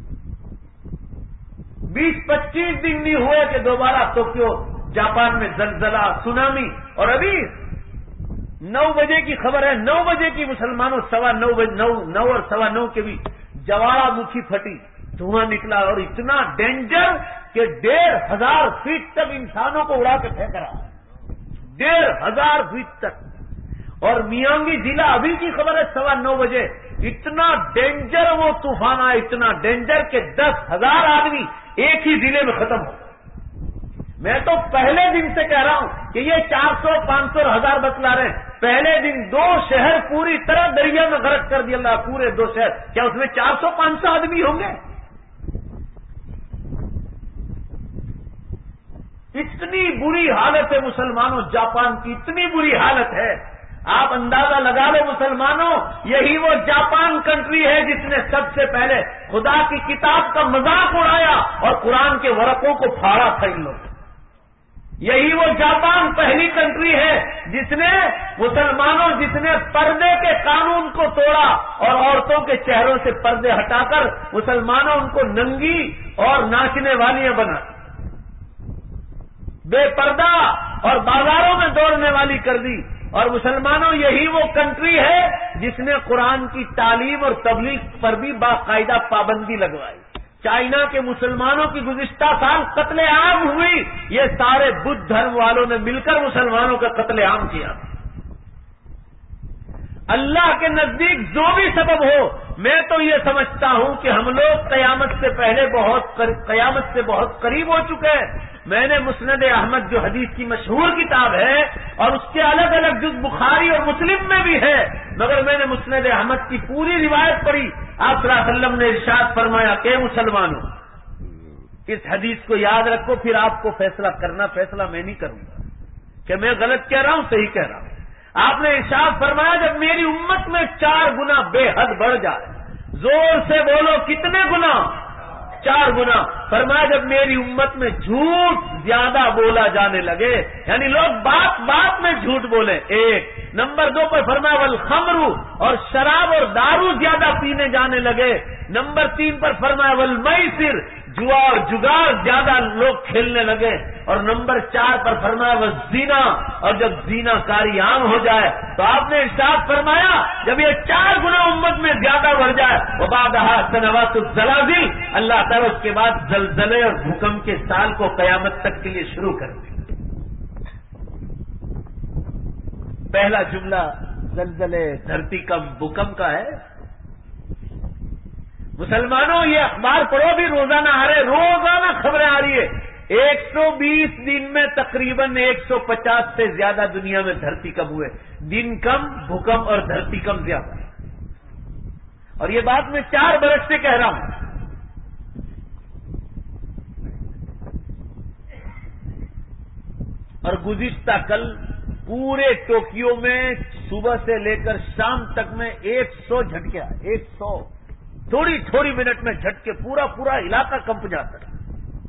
بیس پچیس دن نہیں ہوئے کہ دوبارہ ٹوکیو جاپان میں زلزلہ، سونامی، اور ابھی نو بجے کی خبر ہے، نو بجے کی مسلمانوں، سوا نو بجے نو نو اور سوا نو کے بھی جواڑا مکھی پھٹی، دھواں نکلا، اور اتنا ڈینجر کہ ڈیڑھ ہزار فیٹ تک انسانوں کو اڑا کے پھینک رہا ہے، ڈیڑھ ہزار فیٹ تک۔ اور میانگی ضلع ابھی کی خبر ہے سوا نو بجے، اتنا ڈینجر وہ طوفان آیا، اتنا ڈینجر کہ دس ہزار آدمی ایک ہی ضلع میں ختم ہو گئے۔ میں تو پہلے دن سے کہہ رہا ہوں کہ یہ چار سو پانچ سو ہزار بتلا رہے ہیں. پہلے دن دو شہر پوری طرح دریا میں غرق کر دیا اللہ, پورے دو شہر. کیا اس میں چار سو پانچ سو آدمی ہوں گے؟ اتنی بری حالت ہے مسلمانوں, جاپان کی اتنی بری حالت ہے. آپ اندازہ لگا لو مسلمانوں, یہی وہ جاپان کنٹری ہے جس نے سب سے پہلے خدا کی کتاب کا مذاق اڑایا اور قرآن کے ورقوں کو پھاڑا تھا ان لوگوں. یہی وہ جاپان پہلی کنٹری ہے جس نے مسلمانوں جس نے پردے کے قانون کو توڑا اور عورتوں کے چہروں سے پردے ہٹا کر مسلمانوں ان کو ننگی اور ناچنے والیاں بنا, بے پردہ اور بازاروں میں دوڑنے والی کر دی. اور مسلمانوں یہی وہ کنٹری ہے جس نے قرآن کی تعلیم اور تبلیغ پر بھی باقاعدہ پابندی لگوائی. چائنا کے مسلمانوں کی گزشتہ سال قتل عام ہوئی, یہ سارے بدھ دھرم والوں نے مل کر مسلمانوں کا قتل عام کیا. اللہ کے نزدیک جو بھی سبب ہو, میں تو یہ سمجھتا ہوں کہ ہم لوگ قیامت سے پہلے بہت قیامت سے بہت قریب ہو چکے ہیں. میں نے مسند احمد جو حدیث کی مشہور کتاب ہے اور اس کے الگ الگ جز بخاری اور مسلم میں بھی ہے, مگر میں نے مسند احمد کی پوری روایت پڑھی. آپ صلی اللہ علیہ وسلم نے ارشاد فرمایا کہ مسلمانوں اس حدیث کو یاد رکھو, پھر آپ کو فیصلہ کرنا, فیصلہ میں نہیں کروں گا کہ میں غلط کہہ رہا ہوں صحیح کہہ رہا ہوں. آپ نے ارشاد فرمایا جب میری امت میں چار گنا بے حد بڑھ جائے, زور سے بولو کتنے گنا؟ چار گنا. فرمایا جب میری امت میں جھوٹ زیادہ بولا جانے لگے, یعنی لوگ بات بات میں جھوٹ بولیں, ایک. نمبر دو پر فرمایا والخمر, اور شراب اور دارو زیادہ پینے جانے لگے. نمبر تین پر فرمایا والمیسر, جوا اور جگار زیادہ لوگ کھیلنے لگے. اور نمبر چار پر فرمایا والزنا, اور جب زنا کاری عام ہو جائے تو آپ نے ارشاد فرمایا جب یہ چار گنا امت میں زیادہ بڑھ جائے, وبعدہا سنوات الزلازل, اللہ تعالیٰ اس کے بعد زلزلے اور بھوکمپ کے سال کو قیامت تک کے لیے شروع کر دے. پہلا جملہ زلزلے, دھرتی کم, بھوکمپ کا ہے. مسلمانوں یہ اخبار پڑھو بھی, روزانہ آ رہے, روزانہ خبریں آ رہی ہے. ایک سو بیس دن میں تقریباً ایک سو پچاس سے زیادہ دنیا میں دھرتی کم ہوئے. دن کم, بھوکمپ اور دھرتی کم زیادہ. اور یہ بات میں چار برس سے کہہ رہا ہوں. اور گزشتہ کل پورے ٹوکیو میں صبح سے لے کر شام تک میں ایک سو جھٹکے آئے, ایک سو تھوڑی تھوڑی منٹ میں جھٹکے, پورا پورا علاقہ کمپ جاتا ہے.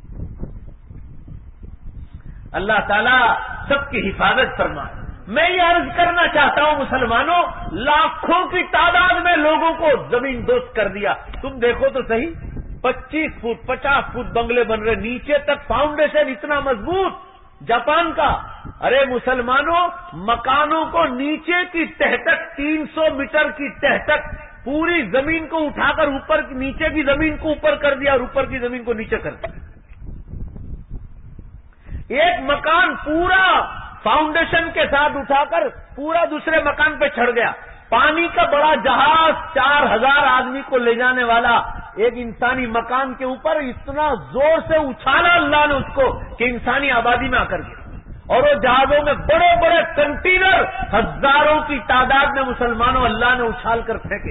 اللہ تعالیٰ سب کی حفاظت فرمائے. میں یہ عرض کرنا چاہتا ہوں مسلمانوں, لاکھوں کی تعداد میں لوگوں کو زمین دوست کر دیا. تم دیکھو تو صحیح, پچیس فٹ پچاس فٹ بنگلے بن رہے, نیچے تک فاؤنڈیشن اتنا مضبوط جاپان کا. ارے مسلمانوں, مکانوں کو نیچے کی تہ تک, تین سو میٹر کی تہ تک پوری زمین کو اٹھا کر اوپر, نیچے کی زمین کو اوپر کر دیا اور اوپر کی زمین کو نیچے کر دیا. ایک مکان پورا فاؤنڈیشن کے ساتھ اٹھا کر پورا دوسرے مکان پہ چڑھ گیا. پانی کا بڑا جہاز چار ہزار آدمی کو لے جانے والا ایک انسانی مکان کے اوپر اتنا زور سے اچھالا اللہ نے اس کو کہ انسانی آبادی میں آ کر گیا. اور وہ جہازوں میں بڑے بڑے کنٹینر ہزاروں کی تعداد میں مسلمانوں اللہ نے اچھال کر پھینکے.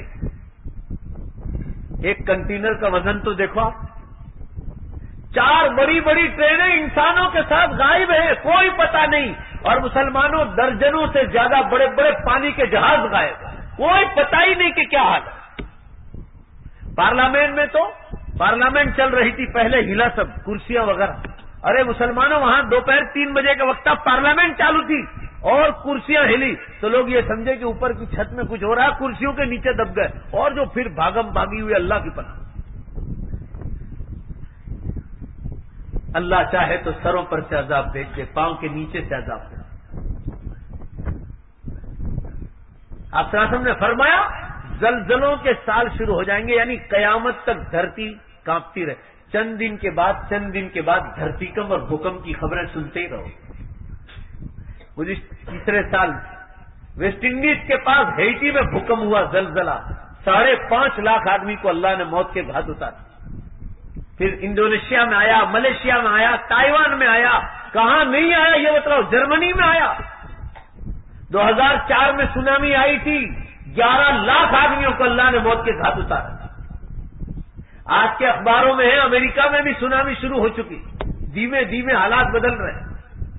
ایک کنٹینر کا وزن تو دیکھو آپ, چار بڑی بڑی ٹرینیں انسانوں کے ساتھ غائب ہیں, کوئی پتہ نہیں. اور مسلمانوں درجنوں سے زیادہ بڑے بڑے پانی کے جہاز غائب, کوئی پتہ ہی نہیں کہ کیا حال ہے. پارلیمنٹ میں تو پارلیمنٹ چل رہی تھی پہلے, ہلا سب کرسیاں وغیرہ. ارے مسلمانوں وہاں دوپہر تین بجے کا وقت پارلیمنٹ چالو تھی اور کرسیاں ہلی تو لوگ یہ سمجھے کہ اوپر کی چھت میں کچھ ہو رہا ہے, کرسیوں کے نیچے دب گئے. اور جو پھر بھاگم بھاگی ہوئی اللہ کی پناہ. اللہ چاہے تو سروں پر سے عذاب بھیج دے, پاؤں کے نیچے سے عذاب بھیج دے. آپ صلی اللہ علیہ وسلم نے فرمایا زلزلوں کے سال شروع ہو جائیں گے, یعنی قیامت تک دھرتی کانپتی رہے. چند دن کے بعد چند دن کے بعد دھرتی کم اور بھوکمپ کی خبریں سنتے ہی رہو. مجھے تیسرے سال ویسٹ انڈیز کے پاس ہیٹی میں بھوکمپ ہوا, زلزلہ, ساڑھے پانچ لاکھ آدمی کو اللہ نے موت کے گھاٹ اتارا. پھر انڈونیشیا میں آیا, ملیشیا میں آیا, تائیوان میں آیا, کہاں نہیں آیا یہ بتلاؤ؟ جرمنی میں آیا. دو ہزار چار میں سونامی آئی تھی، گیارہ لاکھ آدمیوں کو اللہ نے موت کے گھاٹ اتارا. آج کے اخباروں میں ہے امریکہ میں بھی سونامی شروع ہو چکی. دھیمے دھیمے حالات بدل رہے ہیں.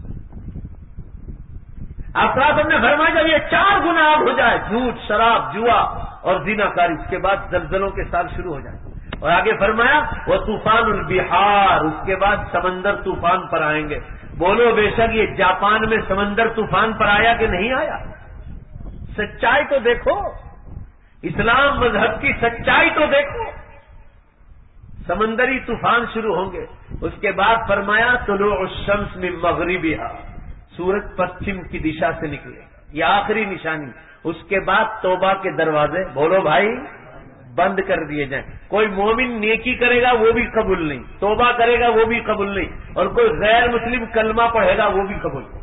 افراد نے فرمایا جب یہ چار گنا اب ہو جائے، جھوٹ، شراب، جوا اور زنا کاری، اس کے بعد زلزلوں کے سال شروع ہو جائے. اور آگے فرمایا وہ طوفان البحار، اس کے بعد سمندر طوفان پر آئیں گے. بولو بے شک یہ جاپان میں سمندر طوفان پر آیا کہ نہیں آیا؟ سچائی تو دیکھو، اسلام مذہب کی سچائی تو دیکھو. سمندری طوفان شروع ہوں گے. اس کے بعد فرمایا طلوع الشمس من مغربها، سورج پچھم کی دشا سے نکلے گا، یہ آخری نشانی. اس کے بعد توبہ کے دروازے، بولو بھائی، بند کر دیے جائیں. کوئی مومن نیکی کرے گا وہ بھی قبول نہیں، توبہ کرے گا وہ بھی قبول نہیں، اور کوئی غیر مسلم کلمہ پڑھے گا وہ بھی قبول نہیں.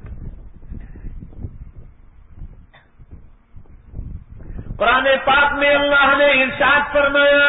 قرآن پاک میں اللہ نے ارشاد فرمایا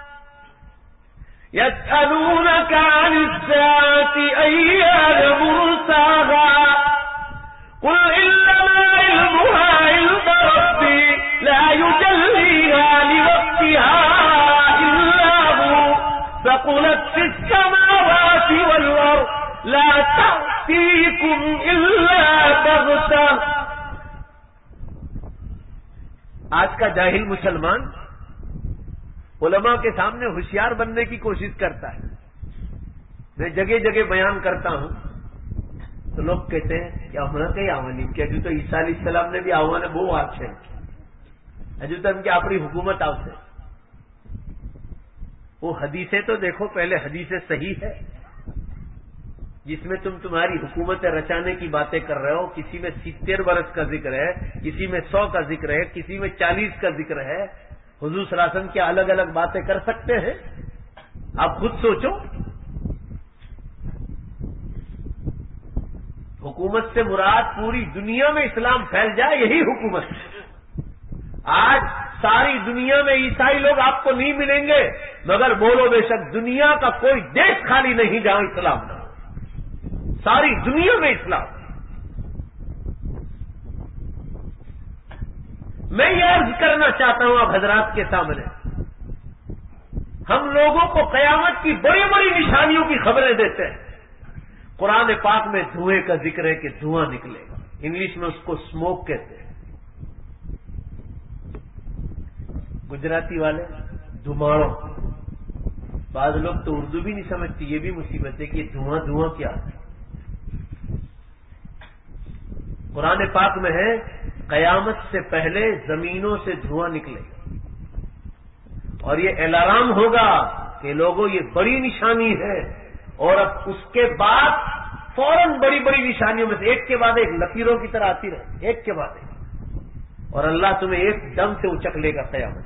يَسْأَلُونَكَ عَنِ السَّاعَةِ أَيَّانَ مُرْسَاهَا قُلْ إِنَّمَا عِلْمُهَا عِندَ رَبِّي لَا يُجَلِّيهَا لِوَقْتِهَا إِلَّا هُوَ ثَقُلَتْ فِي السَّمَاوَاتِ وَالْأَرْضِ لَا تَأْتِيكُمْ إِلَّا بَغْتَةً. آج کا جاہل مسلمان علماء کے سامنے ہوشیار بننے کی کوشش کرتا ہے. میں جگہ جگہ بیان کرتا ہوں تو لوگ کہتے ہیں کہ ہمارا کئی آوانی کہ جو تو عیسیٰ علیہ السلام نے بھی آوانے بہت واقع ہے جو تو ان کی اپنی حکومت آتے. وہ حدیثیں تو دیکھو پہلے، حدیث صحیح ہے جس میں تم تمہاری حکومت رچانے کی باتیں کر رہے ہو. کسی میں ستر برس کا ذکر ہے، کسی میں سو کا ذکر ہے، کسی میں چالیس کا ذکر ہے. حضور صلی اللہ علیہ وسلم کیا الگ الگ باتیں کر سکتے ہیں؟ آپ خود سوچو. حکومت سے مراد پوری دنیا میں اسلام پھیل جائے، یہی حکومت. آج ساری دنیا میں عیسائی لوگ آپ کو نہیں ملیں گے، مگر بولو بے شک دنیا کا کوئی دیش خالی نہیں جہاں اسلام نہ ہو. ساری دنیا میں اسلام. میں یہ عرض کرنا چاہتا ہوں آپ حضرات کے سامنے، ہم لوگوں کو قیامت کی بڑی بڑی نشانیوں کی خبریں دیتے ہیں. قرآن پاک میں دھوئیں کا ذکر ہے کہ دھواں نکلے گا. انگلش میں اس کو اسموک کہتے ہیں. گجراتی والے دھماڑوں. بعض لوگ تو اردو بھی نہیں سمجھتے، یہ بھی مصیبت ہے کہ یہ دھواں دھواں کیا ہے. قرآن پاک میں ہے قیامت سے پہلے زمینوں سے دھواں نکلے گا، اور یہ الارم ہوگا کہ لوگوں یہ بڑی نشانی ہے. اور اب اس کے بعد فوراً بڑی بڑی نشانیوں میں سے ایک کے بعد ایک لکیروں کی طرح آتی رہے، ایک کے بعد ایک، اور اللہ تمہیں ایک دم سے اچک لے گا قیامت.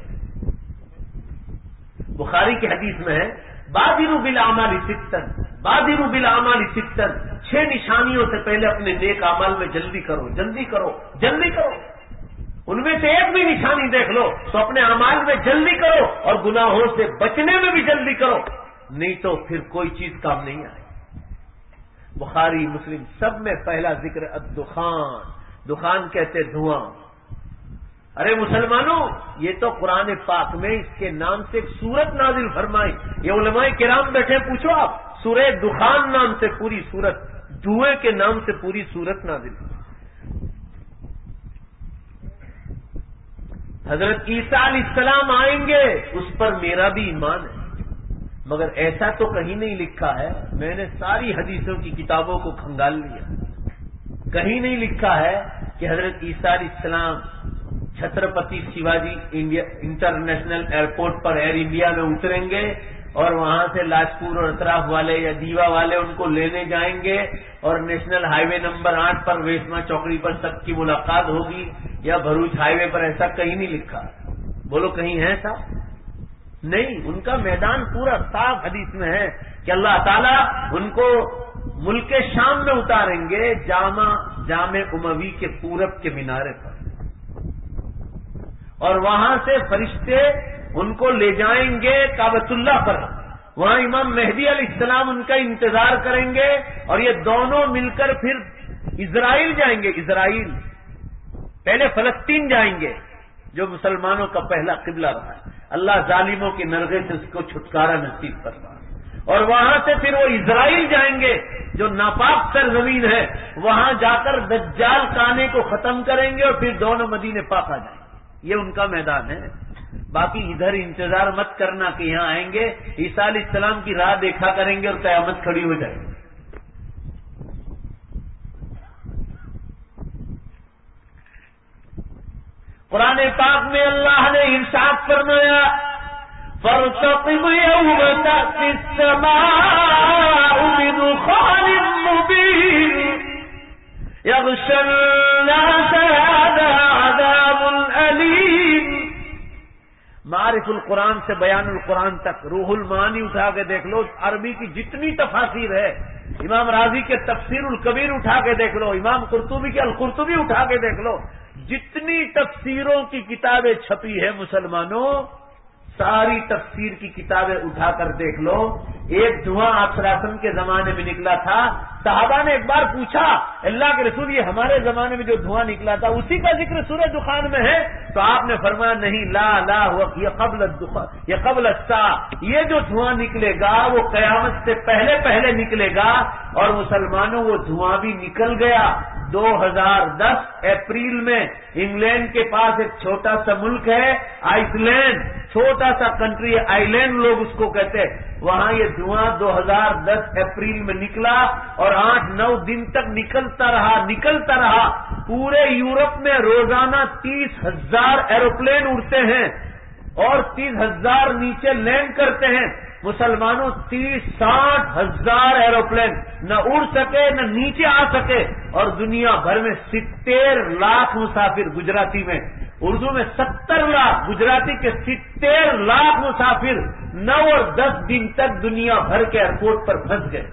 بخاری کی حدیث میں ہے بادروا بالاعمال ستن، بادروا بالاعمال ستن، چھ نشانیوں سے پہلے اپنے نیک اعمال میں جلدی کرو، جلدی کرو، جلدی کرو. ان میں سے ایک بھی نشانی دیکھ لو تو اپنے اعمال میں جلدی کرو، اور گناہوں سے بچنے میں بھی جلدی کرو، نہیں تو پھر کوئی چیز کام نہیں آئے. بخاری مسلم سب میں پہلا ذکر الدخان. دخان کہتے دھواں. ارے مسلمانوں، یہ تو قرآن پاک میں اس کے نام سے ایک سورت نازل فرمائی. یہ علماء کرام بیٹھے، پوچھو آپ، سورہ دخان نام سے پوری سورت، دھوئیں کے نام سے پوری سورت نازل. حضرت عیسیٰ علیہ السلام آئیں گے، اس پر میرا بھی ایمان ہے، مگر ایسا تو کہیں نہیں لکھا ہے. میں نے ساری حدیثوں کی کتابوں کو کھنگال لیا، کہیں نہیں لکھا ہے کہ حضرت عیسیٰ علیہ السلام Chhatrapati Shivaji India international airport پر ایئر انڈیا میں اتریں گے، اور وہاں سے لاجپور اور اطراف والے یا دیوا والے ان کو لینے جائیں گے، اور نیشنل ہائی وے نمبر آٹھ پر ویسما چوکڑی پر سب کی ملاقات ہوگی، یا بھروچ ہائی وے پر. ایسا کہیں نہیں لکھا. بولو کہیں ہے ایسا؟ نہیں. ان کا میدان پورا صاف حدیث میں ہے کہ اللہ تعالیٰ ان کو ملک شام میں اتاریں گے، جامع جامع اموی کے پورب کے مینارے پر، اور وہاں سے فرشتے ان کو لے جائیں گے کعبۃ اللہ پر، وہاں امام مہدی علیہ السلام ان کا انتظار کریں گے اور یہ دونوں مل کر پھر اسرائیل جائیں گے. اسرائیل پہلے فلسطین جائیں گے جو مسلمانوں کا پہلا قبلہ رہا ہے. اللہ ظالموں کے نرغے سے اس کو چھٹکارا نصیب فرمائے. اور وہاں سے پھر وہ اسرائیل جائیں گے جو ناپاک سرزمین ہے, وہاں جا کر دجال کانے کو ختم کریں گے اور پھر دونوں مدینے پاک آ جائیں گے. یہ ان کا میدان ہے. باقی ادھر انتظار مت کرنا کہ یہاں آئیں گے, عیسیٰ علیہ السلام کی راہ دیکھا کریں گے اور قیامت کھڑی ہو جائے گی. قرآن پاک میں اللہ نے ارشاد فرمایا فَارْتَقِبْ يَوْمَ تَأْتِي السَّمَاءُ بِدُخَانٍ مُّبِينٍ يَغْشَى النَّاسَ هَٰذَا عَذَابٌ أَلِيمٌ. معارف القرآن سے بیان القرآن تک روح المعانی اٹھا کے دیکھ لو, عربی کی جتنی تفاسیر ہے, امام راضی کے تفسیر الکبیر اٹھا کے دیکھ لو, امام قرطبی کے القرطبی اٹھا کے دیکھ لو, جتنی تفسیروں کی کتابیں چھپی ہے مسلمانوں, ساری تفسیر کی کتابیں اٹھا کر دیکھ لو. ایک دھواں آپ سراسم کے زمانے میں نکلا تھا, صحابہ نے ایک بار پوچھا اللہ کے رسول یہ ہمارے زمانے میں جو دھواں نکلا تھا اسی کا ذکر سورہ دخان میں ہے؟ تو آپ نے فرمایا نہیں, لا لا یہ قبل الدخان, یہ قبل الساعہ, یہ جو دھواں نکلے گا وہ قیامت سے پہلے پہلے نکلے گا. اور مسلمانوں وہ دھواں بھی نکل گیا. دو ہزار دس اپریل میں انگلینڈ کے پاس ایک چھوٹا سا ملک ہے آئس لینڈ, چھوٹا سا کنٹری ہے, آئی لینڈ لوگ اس کو کہتے ہیں. وہاں یہ دھواں دو ہزار دس اپریل میں نکلا اور آٹھ نو دن تک نکلتا رہا نکلتا رہا. پورے یورپ میں روزانہ تیس ہزار ایروپلین اڑتے ہیں اور تیس ہزار نیچے لینڈ کرتے ہیں. مسلمانوں تیس ساٹھ ہزار ایروپلین نہ اڑ سکے نہ نیچے آ سکے, اور دنیا بھر میں ستر لاکھ مسافر, گجراتی میں اردو میں ستر لاکھ, گجراتی کے ستر لاکھ مسافر نو اور دس دن تک دنیا بھر کے ایئرپورٹ پر پھنس گئے.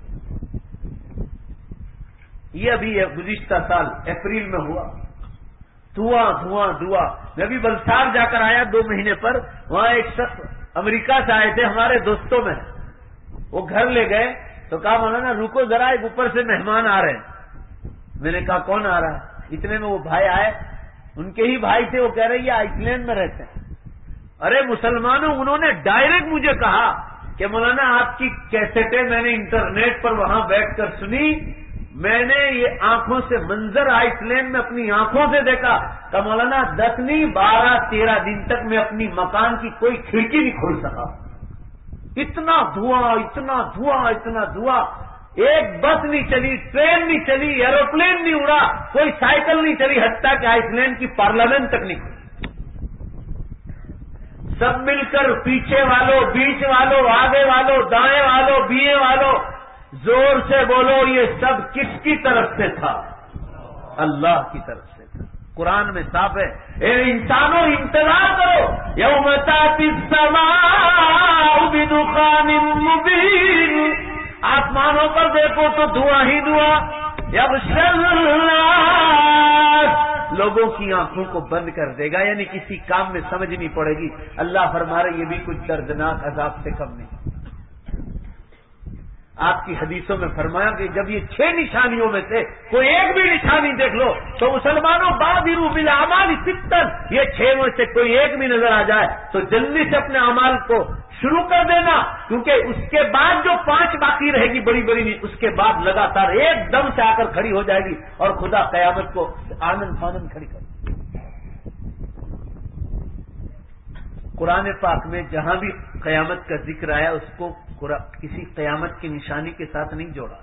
یہ ابھی گزشتہ سال اپریل میں ہوا. دھواں دھواں دھواں. میں بھی بلسار جا کر آیا دو مہینے پر, وہاں ایک شخص امریکہ سے آئے تھے, ہمارے دوستوں میں, وہ گھر لے گئے تو کہا مولانا رکو ذرا, ایک اوپر سے مہمان آ رہے ہیں. میں نے کہا کون آ رہا ہے؟ اتنے میں وہ بھائی آئے, ان کے ہی بھائی تھے, وہ کہہ رہے یہ آئس لینڈ میں رہتے ہیں. ارے مسلمانوں, انہوں نے ڈائریکٹ مجھے کہا کہ مولانا آپ کی کیسٹیں میں نے انٹرنیٹ پر وہاں بیٹھ کر سنی, میں نے یہ آنکھوں سے منظر آئس لینڈ میں اپنی آنکھوں سے دیکھا. کہ مولانا دس نہیں بارہ تیرہ دن تک میں اپنی مکان کی کوئی کھڑکی نہیں کھول سکا. اتنا دھواں اتنا دھواں اتنا دھواں. ایک بس نہیں چلی, ٹرین نہیں چلی, ایروپلین نہیں اڑا, کوئی سائیکل نہیں چلی, حتیٰ کہ آئس لینڈ کی پارلیمنٹ تک نہیں کھلی. سب مل کر پیچھے والوں, بیچ والوں, آگے والوں, دائیں والوں, بیے والوں, زور سے بولو یہ سب کس کی طرف سے تھا؟ اللہ کی طرف سے تھا. قرآن میں صاف ہے, اے انسانوں انتظار کرو, یوم تأتی السماء بدخان مبین, آسمانوں پر دیکھو تو دھواں ہی دھواں. یغشی الناس, لوگوں کی آنکھوں کو بند کر دے گا, یعنی کسی کام میں سمجھ نہیں پڑے گی. اللہ فرما رہے یہ بھی کچھ دردناک عذاب سے کم نہیں. آپ کی حدیثوں میں فرمایا کہ جب یہ چھ نشانیوں میں سے کوئی ایک بھی نشانی دیکھ لو تو مسلمانوں بادروا بالاعمال ستر, یہ چھ میں سے کوئی ایک بھی نظر آ جائے تو جلدی سے اپنے اعمال کو شروع کر دینا, کیونکہ اس کے بعد جو پانچ باقی رہے گی بڑی بڑی, اس کے بعد لگاتار ایک دم سے آ کر کھڑی ہو جائے گی اور خدا قیامت کو آنند فانند کھڑی کر. قرآن پاک میں جہاں بھی قیامت کا ذکر آیا اس کو کسی قیامت کی نشانی کے ساتھ نہیں جوڑا,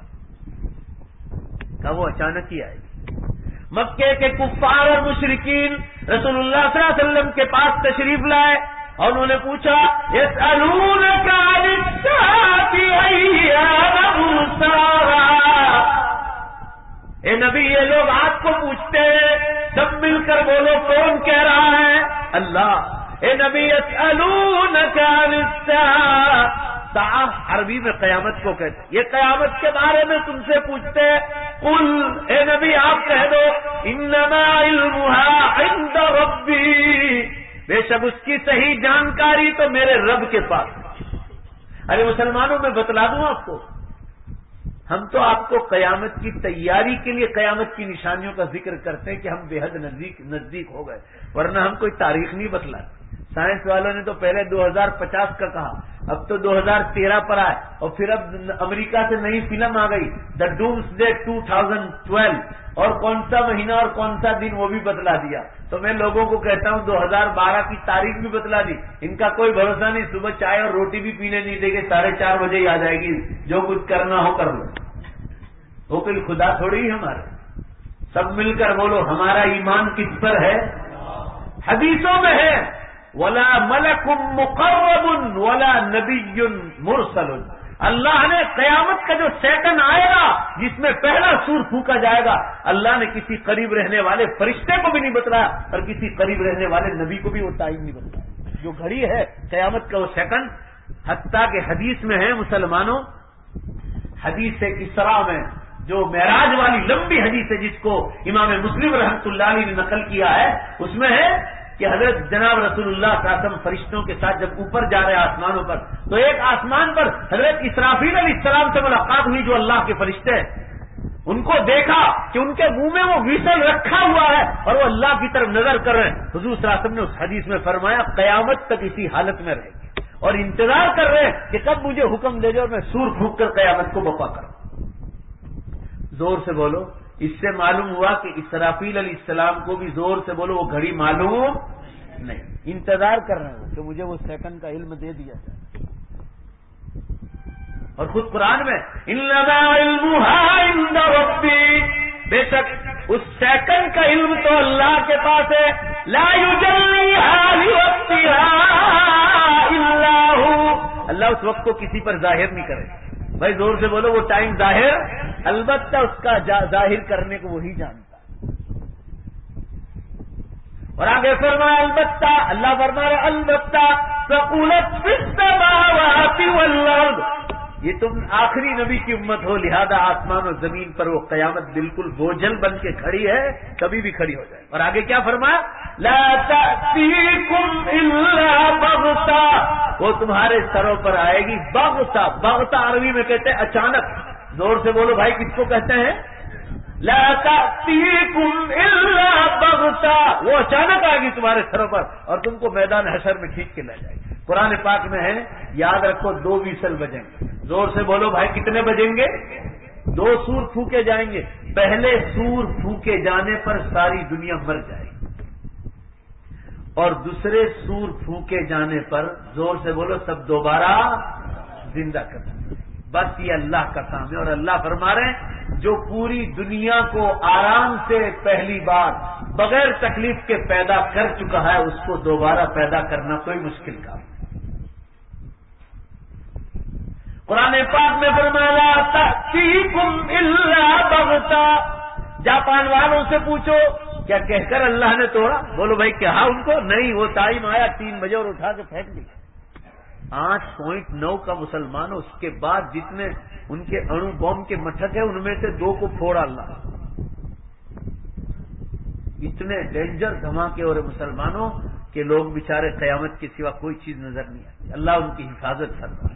کہ وہ اچانک ہی آئے گی. مکے کے کفار اور مشرکین رسول اللہ صلی اللہ علیہ وسلم کے پاس تشریف لائے اور انہوں نے پوچھا یسألونک عن الساعة أیان مرساها, اے نبی یہ لوگ آپ کو پوچھتے ہیں, سب مل کر بولو کون کہہ رہا ہے؟ اللہ. اے نبی یسألونک عن الساعة, عربی میں قیامت کو کہتے, یہ قیامت کے بارے میں تم سے پوچھتے ہیں. قل, اے نبی آپ کہہ دو, انما علمها عند ربی, بے شک اس کی صحیح جانکاری تو میرے رب کے پاس. ارے مسلمانوں میں بتلا دوں آپ کو، ہم تو آپ کو قیامت کی تیاری کے لیے قیامت کی نشانیوں کا ذکر کرتے ہیں کہ ہم بے حد نزدیک نزدیک ہو گئے، ورنہ ہم کوئی تاریخ نہیں بتلاتے۔ سائنس والوں نے تو پہلے دو ہزار پچاس کا کہا، اب تو دو ہزار تیرہ پر آئے، اور پھر اب امریکہ سے نئی فلم آ گئی the doomsday two thousand twelve, اور کون سا مہینہ اور کون سا دن وہ بھی بتلا دیا۔ تو میں لوگوں کو کہتا ہوں دو ہزار بارہ کی تاریخ بھی بتلا دی، ان کا کوئی بھروسہ نہیں، صبح چائے اور روٹی بھی پینے نہیں دے گے، ساڑھے چار بجے ہی آ جائے گی، جو کچھ کرنا ہو کر لو۔ وہ کوئی خدا تھوڑی ہی ہمارے، سب مل کر بولو ہمارا ایمان کس پر ہے؟ حدیثوں میں ہے وَلَا مَلَكٌ مُقَرَّبٌ وَلَا نَبِيٌّ مُرْسَلٌ، اللہ نے قیامت کا جو سیکنڈ آئے گا جس میں پہلا سور پھونکا جائے گا، اللہ نے کسی قریب رہنے والے فرشتے کو بھی نہیں بتلایا اور کسی قریب رہنے والے نبی کو بھی وہ ٹائم نہیں بتلایا۔ جو گھڑی ہے قیامت کا وہ سیکنڈ، حتیٰ کہ حدیث میں ہے مسلمانوں، حدیث اسراء میں جو معراج والی لمبی حدیث ہے جس کو امام مسلم رحمۃ اللہ علیہ نے نقل کیا ہے، اس میں ہے کہ حضرت جناب رسول اللہ صلی اللہ علیہ وسلم فرشتوں کے ساتھ جب اوپر جا رہے آسمانوں پر، تو ایک آسمان پر حضرت اسرافیل علیہ السلام سے ملاقات ہوئی جو اللہ کے فرشتے ہیں، ان کو دیکھا کہ ان کے منہ میں وہ ویسل رکھا ہوا ہے اور وہ اللہ کی طرف نظر کر رہے ہیں۔ حضور صلی اللہ علیہ وسلم نے اس حدیث میں فرمایا قیامت تک اسی حالت میں رہے گی اور انتظار کر رہے ہیں کہ کب مجھے حکم دے دے اور میں سور پھونک کر قیامت کو بپا کروں۔ زور سے بولو، اس سے معلوم ہوا کہ اسرافیل علیہ السلام کو بھی زور سے بولو وہ گھڑی معلوم نہیں، انتظار کر رہے ہیں کہ مجھے وہ سیکنڈ کا علم دے دیا جائے۔ اور خود قرآن میں انما علمها عند ربی، بے شک اس سیکنڈ کا علم تو اللہ کے پاس ہے، لا یجلیها لوقتها الا هو، اللہ اس وقت کو کسی پر ظاہر نہیں کرے۔ بھائی زور سے بولو وہ ٹائم ظاہر، البتہ اس کا ظاہر کرنے کو وہی جانتا ہے۔ اور آگے فرمایا البتہ، اللہ فرما رہا البتہ ثقلت فی السماوات والارض، یہ تم آخری نبی کی امت ہو، لہذا آسمان و زمین پر وہ قیامت بالکل بوجھل بن کے کھڑی ہے، کبھی بھی کھڑی ہو جائے۔ اور آگے کیا فرمایا لا تأتیکم الا بغتہ، وہ تمہارے سروں پر آئے گی بغتہ، بغتہ عربی میں کہتے ہیں اچانک، زور سے بولو بھائی کس کو کہتے ہیں؟ لا تأتیکم الا بغتہ، وہ اچانک آئے گی تمہارے سروں پر اور تم کو میدان حشر میں کھینچ کے لے جائے گی۔ قرآن پاک میں ہے یاد رکھو دو ویسل بجیں گے، زور سے بولو بھائی کتنے بجیں گے؟ دو سور پھونکے جائیں گے۔ پہلے سور پھونکے جانے پر ساری دنیا مر جائے گی اور دوسرے سور پھونکے جانے پر زور سے بولو سب دوبارہ زندہ کر دیں۔ بس یہ اللہ کا کام ہے، اور اللہ فرما رہے ہیں جو پوری دنیا کو آرام سے پہلی بار بغیر تکلیف کے پیدا کر چکا ہے اس کو دوبارہ پیدا کرنا کوئی مشکل کام نہیں۔ قرآن پاک میں فرمایا لا تأتیکم الا بغتہ، جاپان والوں سے پوچھو کیا کہہ کر اللہ نے توڑا؟ بولو بھائی کہا ان کو نہیں، وہ ٹائم آیا تین بجے اور اٹھا کے پھینک دیا۔ آٹھ پوائنٹ نو کا مسلمان، اس کے بعد جتنے ان کے اڑو بم کے مٹھک ہیں ان میں سے دو کو پھوڑا اللہ۔ اتنے ڈینجر دھماکے اور مسلمانوں کے لوگ بیچارے قیامت کے سوا کوئی چیز نظر نہیں آتی، اللہ ان کی حفاظت فرمائے۔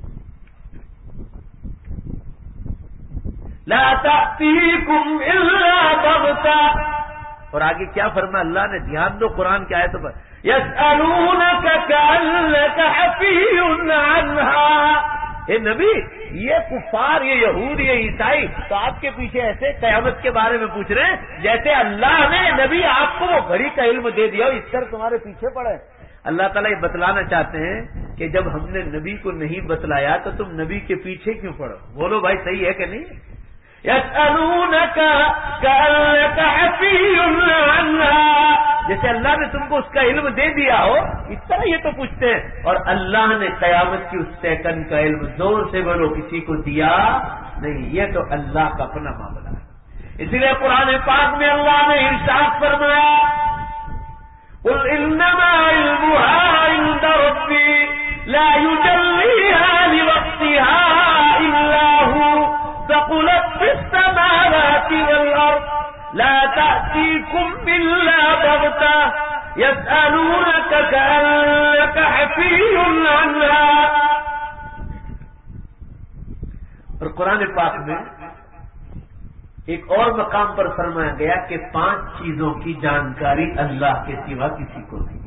لا تأتیکم الا بغتہ، اور آگے کیا فرمایا اللہ نے؟ دھیان دو قرآن کی آیتوں پر، یسألونک کأنک حفی عنہا، اے نبی یہ کفار، یہ یہود، یہ عیسائی تو آپ کے پیچھے ایسے قیامت کے بارے میں پوچھ رہے ہیں جیسے اللہ نے نبی آپ کو وہ گھڑی کا علم دے دیا اس طرح تمہارے پیچھے پڑے۔ اللہ تعالیٰ یہ بتلانا چاہتے ہیں کہ جب ہم نے نبی کو نہیں بتلایا تو تم نبی کے پیچھے کیوں پڑو؟ بولو بھائی صحیح ہے کہ نہیں؟ یسألونک کأنک حفی عنہا، جیسے اللہ نے تم کو اس کا علم دے دیا ہو اس طرح یہ تو پوچھتے ہیں، اور اللہ نے قیامت کی اس سیکنڈ کا علم زور سے بولو کسی کو دیا نہیں، یہ تو اللہ کا اپنا معاملہ ہے۔ اسی لیے قرآن پاک میں اللہ نے ارشاد فرمایا قل انما علمها عند ربی لا یجلیها لوقتها الا هو ثقلت في السماوات والارض لا تأتيكم الا بغتة يسألونك كأنك حفي عنها قرآن پاک میں ایک اور مقام پر فرمایا گیا کہ پانچ چیزوں کی جانکاری اللہ کے سوا کسی کو نہیں.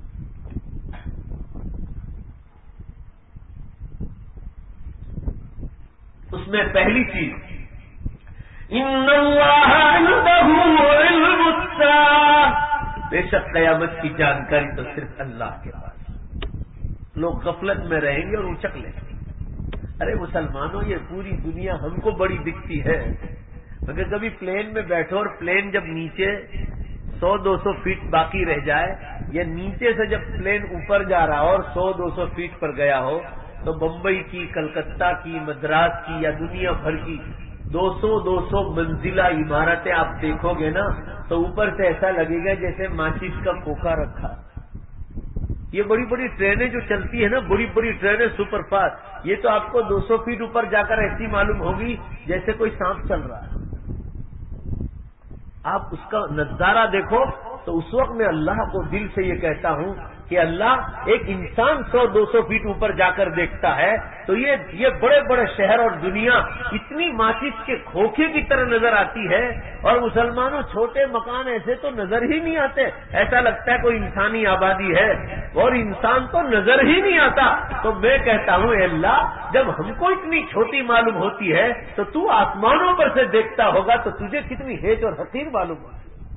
اس میں پہلی چیز ان اللہ عنده علم الساعہ، بے شک قیامت کی جانکاری تو صرف اللہ کے پاس. لوگ غفلت میں رہیں گے اور اچک لیں گے. ارے مسلمانوں، یہ پوری دنیا ہم کو بڑی دکھتی ہے، مگر کبھی پلین میں بیٹھو اور پلین جب نیچے سو دو سو فیٹ باقی رہ جائے، یا نیچے سے جب پلین اوپر جا رہا ہو اور سو دو سو فیٹ پر گیا ہو، تو بمبئی کی، کلکتہ کی، مدراس کی یا دنیا بھر کی دو سو دو سو منزلہ عمارتیں آپ دیکھو گے نا، تو اوپر سے ایسا لگے گا جیسے ماچس کا کھوکھا رکھا. یہ بڑی بڑی ٹرینیں جو چلتی ہے نا، بڑی بڑی ٹرینیں سپر فاسٹ، یہ تو آپ کو دو سو فیٹ اوپر جا کر ایسی معلوم ہوگی جیسے کوئی سانپ چل رہا ہے. آپ اس کا نظارہ دیکھو تو اس وقت میں اللہ کو دل سے یہ کہتا ہوں کہ اللہ، ایک انسان سو دو سو فیٹ اوپر جا کر دیکھتا ہے تو یہ یہ بڑے بڑے شہر اور دنیا اتنی ماچس کے کھوکھے کی طرح نظر آتی ہے، اور مسلمانوں چھوٹے مکان ایسے تو نظر ہی نہیں آتے. ایسا لگتا ہے کوئی انسانی آبادی ہے اور انسان تو نظر ہی نہیں آتا. تو میں کہتا ہوں اے اللہ، جب ہم کو اتنی چھوٹی معلوم ہوتی ہے تو تو آسمانوں پر سے دیکھتا ہوگا تو تجھے کتنی ہیج اور حقیر معلوم ہوگی.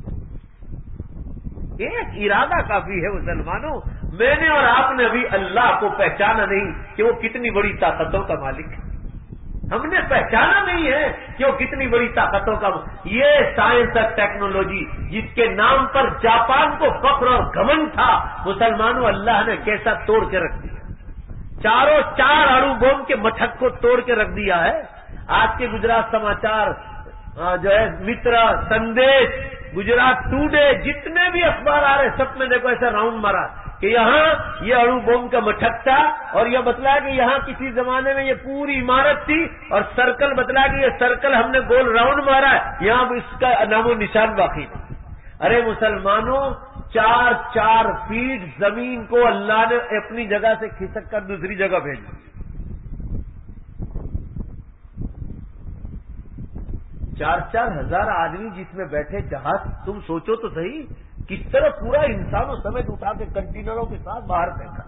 ایک ارادہ کافی ہے مسلمانوں. میں نے اور آپ نے ابھی اللہ کو پہچانا نہیں کہ وہ کتنی بڑی طاقتوں کا مالک ہے. ہم نے پہچانا نہیں ہے کہ وہ کتنی بڑی طاقتوں کا. یہ سائنس اور ٹیکنالوجی جس کے نام پر جاپان کو فخر اور گھمنڈ تھا، مسلمانوں اللہ نے کیسا توڑ کے رکھ دیا. چاروں چار اڑو بوم کے مٹھک کو توڑ کے رکھ دیا ہے. آج کے گجرات سماچار جو ہے، مترا، سندیش، گجرات ٹوڈے، جتنے بھی اخبار آ رہے سب میں دیکھو ایسا راؤنڈ مارا کہ یہاں یہ اڑو بوم کا مٹھک تھا، اور یہ بتلایا کہ یہاں کسی زمانے میں یہ پوری عمارت تھی، اور سرکل بتلایا کہ یہ سرکل ہم نے گول راؤنڈ مارا ہے، یہاں اس کا نام و نشان باقی نہیں. ارے مسلمانوں، چار چار فیٹ زمین کو اللہ نے اپنی جگہ سے کھسک کر دوسری جگہ بھیج دی. چار چار ہزار آدمی جس میں بیٹھے جہاز، تم سوچو تو صحیح کس طرح پورا انسانوں سمیت اٹھا کے کنٹینروں کے ساتھ باہر پھینکا.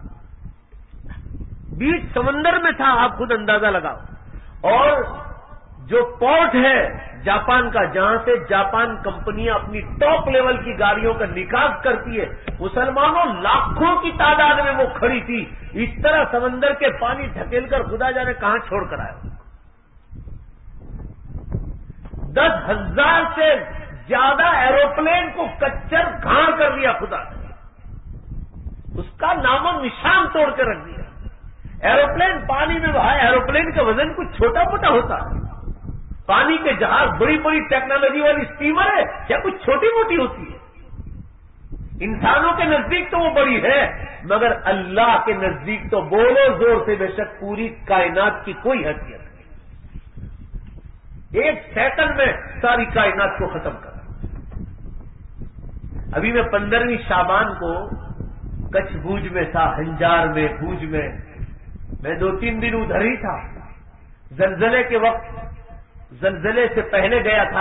بیچ سمندر میں تھا، آپ خود اندازہ لگاؤ. اور جو پورٹ ہے جاپان کا، جہاں سے جاپان کمپنیاں اپنی ٹاپ لیول کی گاڑیوں کا نکاس کرتی ہے، مسلمانوں لاکھوں کی تعداد میں وہ کھڑی تھی. اس طرح سمندر کے پانی ڈھکیل کر خدا جانے کہاں چھوڑ کر آئے. دس ہزار سے زیادہ ایروپلین کو کچر گھاڑ کر دیا خدا نے. اس کا نام و نشان توڑ کے رکھ دیا. ایروپلین پانی میں بہائے، ایروپلین کا وزن کچھ چھوٹا موٹا ہوتا ہے. پانی کے جہاز بڑی بڑی ٹیکنالوجی والی اسٹیمر ہے یا کچھ چھوٹی موٹی ہوتی ہے. انسانوں کے نزدیک تو وہ بڑی ہے، مگر اللہ کے نزدیک تو بولو زور سے، بے شک پوری کائنات کی کوئی حیثیت نہیں. ایک سیکنڈ میں ساری کائنات کو ختم کر. ابھی میں پندرہویں شعبان کو کچھ بھوج میں تھا، ہنجار میں، بھوج میں. میں دو تین دن ادھر ہی تھا. زلزلے کے وقت، زلزلے سے پہلے گیا تھا.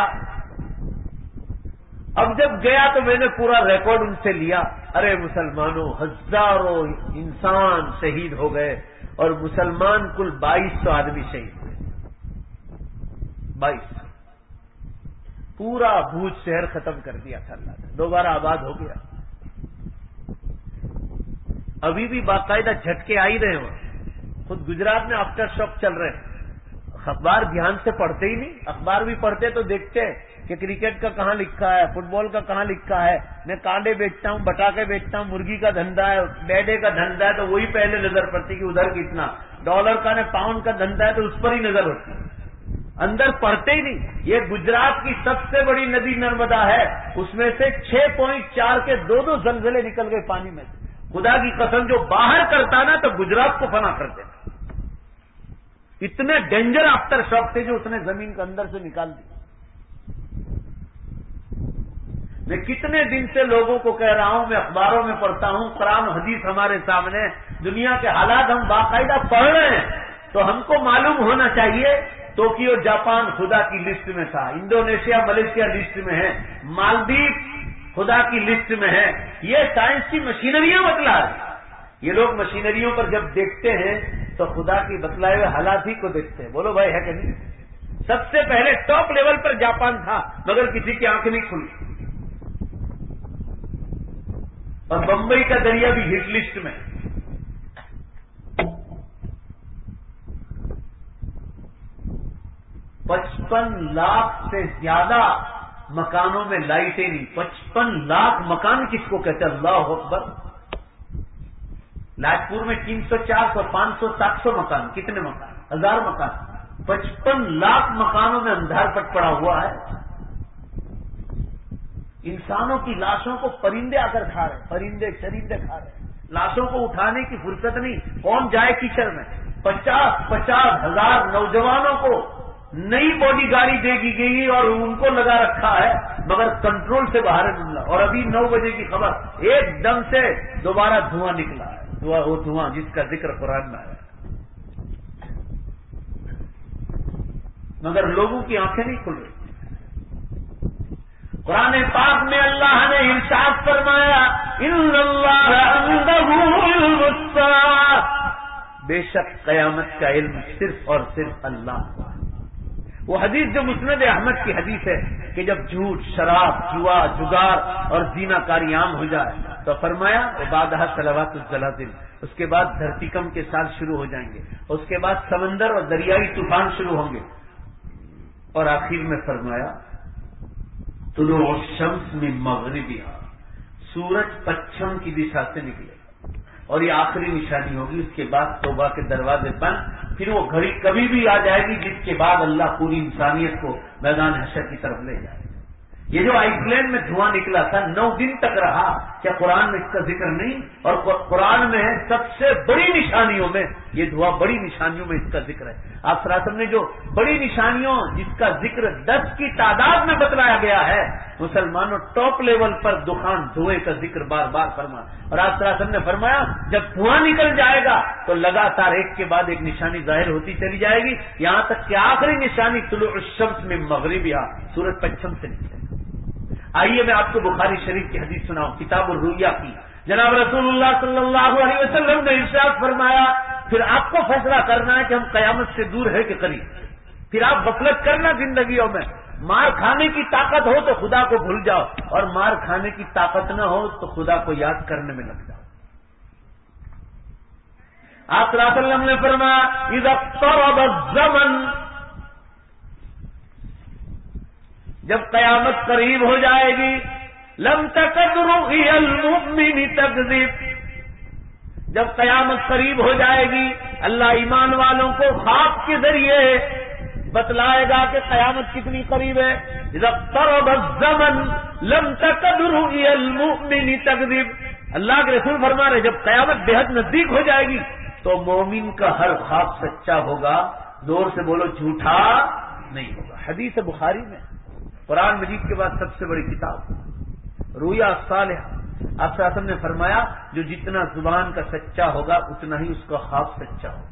اب جب گیا تو میں نے پورا ریکارڈ ان سے لیا. ارے مسلمانوں، ہزاروں انسان شہید ہو گئے، اور مسلمان کل بائیس سو آدمی شہید ہوئے. بائیس پورا بھوج شہر ختم کر دیا تھا اللہ نے. دوبارہ آباد ہو گیا. ابھی بھی باقاعدہ جھٹکے آ ہی رہے ہیں. خود گجرات میں آفٹر شاک چل رہے ہیں. اخبار دھیان سے پڑھتے ہی نہیں. اخبار بھی پڑھتے تو دیکھتے کہ کرکٹ کا کہاں لکھا ہے، فٹ بال کا کہاں لکھا ہے. میں کانڈے بیچتا ہوں، بٹاکے بیچتا ہوں، مرغی کا دھندا ہے، بیڈے کا دھندا ہے، تو وہی پہلے نظر پڑتی کہ ادھر کتنا. ڈالر کا نے پاؤنڈ کا دھندا ہے تو اس پر ہی نظر ہوتی ہے. اندر پڑھتے ہی نہیں. یہ گجرات کی سب سے بڑی ندی نرمدا ہے، اس میں سے چھ پوائنٹ چار کے دو دو زلزلے نکل گئے پانی میں. خدا کی قسم، جو باہر کرتا نا تو گجرات کو فنا کر دیتا. اتنے ڈینجر آفٹر شاک تھے جو اس نے زمین کے اندر سے نکال دی. میں کتنے دن سے لوگوں کو کہہ رہا ہوں، میں اخباروں میں پڑھتا ہوں، قرآن و حدیث ہمارے سامنے، دنیا کے حالات ہم باقاعدہ پڑھ رہے ہیں. تو ہم کو معلوم ہونا چاہیے टोक्यो जापान खुदा की लिस्ट में था, इंडोनेशिया मलेशिया लिस्ट में है, मालदीव खुदा की लिस्ट में है। ये साइंस की मशीनरियां बतला रही। ये लोग मशीनरियों पर जब देखते हैं तो खुदा की बतलाए हुए हालात ही को देखते हैं। बोलो भाई है कि नहीं? सबसे पहले टॉप लेवल पर जापान था, मगर किसी की आंख नहीं खुली। और बंबई का दरिया भी हिट लिस्ट में। पचपन लाख से ज्यादा मकानों में लाइटें नहीं। पचपन लाख मकान किसको कहते हैं? अल्लाह अकबर। लाजपुर में तीन सौ चार सौ पांच सौ सात सौ मकान, कितने मकान? हजार मकान। पचपन लाख मकानों में अंधारपट पड़ा हुआ है। इंसानों की लाशों को परिंदे आकर खा रहे, परिंदे चरिंदे खा रहे। लाशों को उठाने की फुर्सत नहीं, कौन जाए कीचड़ में। पचास पचास हजार नौजवानों को नई बॉडी गाड़ी देगी गई और उनको लगा रखा है, मगर कंट्रोल से बाहर निकला। और अभी नौ बजे की खबर, एकदम से दोबारा धुआं निकला है। धुआं, वो धुआं जिसका जिक्र कुरान में है, मगर लोगों की आंखें नहीं खुल रही। कुरान पाक में अल्लाह ने इरशाद फरमाया, इन्नल्लाह इंदहू इल्मुस्साअ, बेशक कयामत का इल्म सिर्फ और सिर्फ अल्लाह को है। वो हदीस जो मुस्नद अहमद की हदीस है कि जब झूठ, शराब, जुआ, जुगार और जीनाकारी आम हो जाए तो फरमाया इबादह सलावातुज ज़लाज़िल, उसके बाद धरतीकंप के साथ शुरू हो जाएंगे, उसके बाद समंदर और दरियाई तूफान शुरू होंगे, और आखिर में फरमाया तुलू शम्स मिन मग़रिबिहा, सूरज पश्चिम की दिशा से निकलेगा और ये आखिरी निशानी होगी। उसके बाद तौबा के दरवाजे बंद, फिर वो घड़ी कभी भी आ जाएगी जिसके बाद अल्लाह पूरी इंसानियत को मैदान हशर की तरफ ले जाएगा। ये जो आइसलैंड में धुआं निकला था, नौ दिन तक रहा, क्या कुरान में इसका जिक्र नहीं? और कुरान में है सबसे बड़ी निशानियों में ये धुआं, बड़ी निशानियों में इसका जिक्र है। आप सरासम ने जो बड़ी निशानियों जिसका जिक्र दस की तादाद में बतलाया गया है, मुसलमानों टॉप लेवल पर दुखान धुएं का जिक्र बार बार फरमा। और आप सरासम ने फरमाया जब धुआं निकल जाएगा तो लगातार एक के बाद एक निशानी जाहिर होती चली जाएगी, यहां तक कि आखिरी निशानी तुलूउश शम्स मिन मग़रिबिहा, सूरज पश्चिम से निकलेगा। आइए मैं आपको बुखारी शरीफ की हदीस सुनाऊं, किताबुर रुया की। जनाब रसूलुल्लाह सल्लल्लाहु अलैहि वसल्लम ने इरशाद फरमाया, फिर आपको फैसला करना है कि हम कयामत से दूर है कि करीब। फिर आप गफलत करना जिंदगियों में। मार खाने की ताकत हो तो खुदा को भूल जाओ, और मार खाने की ताकत न हो तो खुदा को याद करने में लग जाओ। आप सल्लल्लाहु अलैहि वसल्लम ने फरमाया, इज़ा क़रब अज़्ज़मन, जब कयामत करीब हो जाएगी, लम तकद रुअयल मुमिन तकज़िब, जब कयामत करीब हो जाएगी अल्लाह ईमान वालों को ख्वाब के जरिए बतलाएगा कि कयामत कितनी करीब है। इज़ा क़रब अज़्ज़मन लम तकद रुअयल मुमिन तकज़िब, अल्लाह के रसूल फरमा रहे जब कयामत बेहद नजदीक हो जाएगी तो मोमिन का हर ख्वाब सच्चा होगा, जोर से बोलो झूठा नहीं होगा। हदीस बुखारी में, कुरान मजीद के बाद सबसे बड़ी किताब रुया सालिहा। आप शासन ने फरमाया जो जितना जुबान का सच्चा होगा उतना ही उसका ख्वाब सच्चा होगा।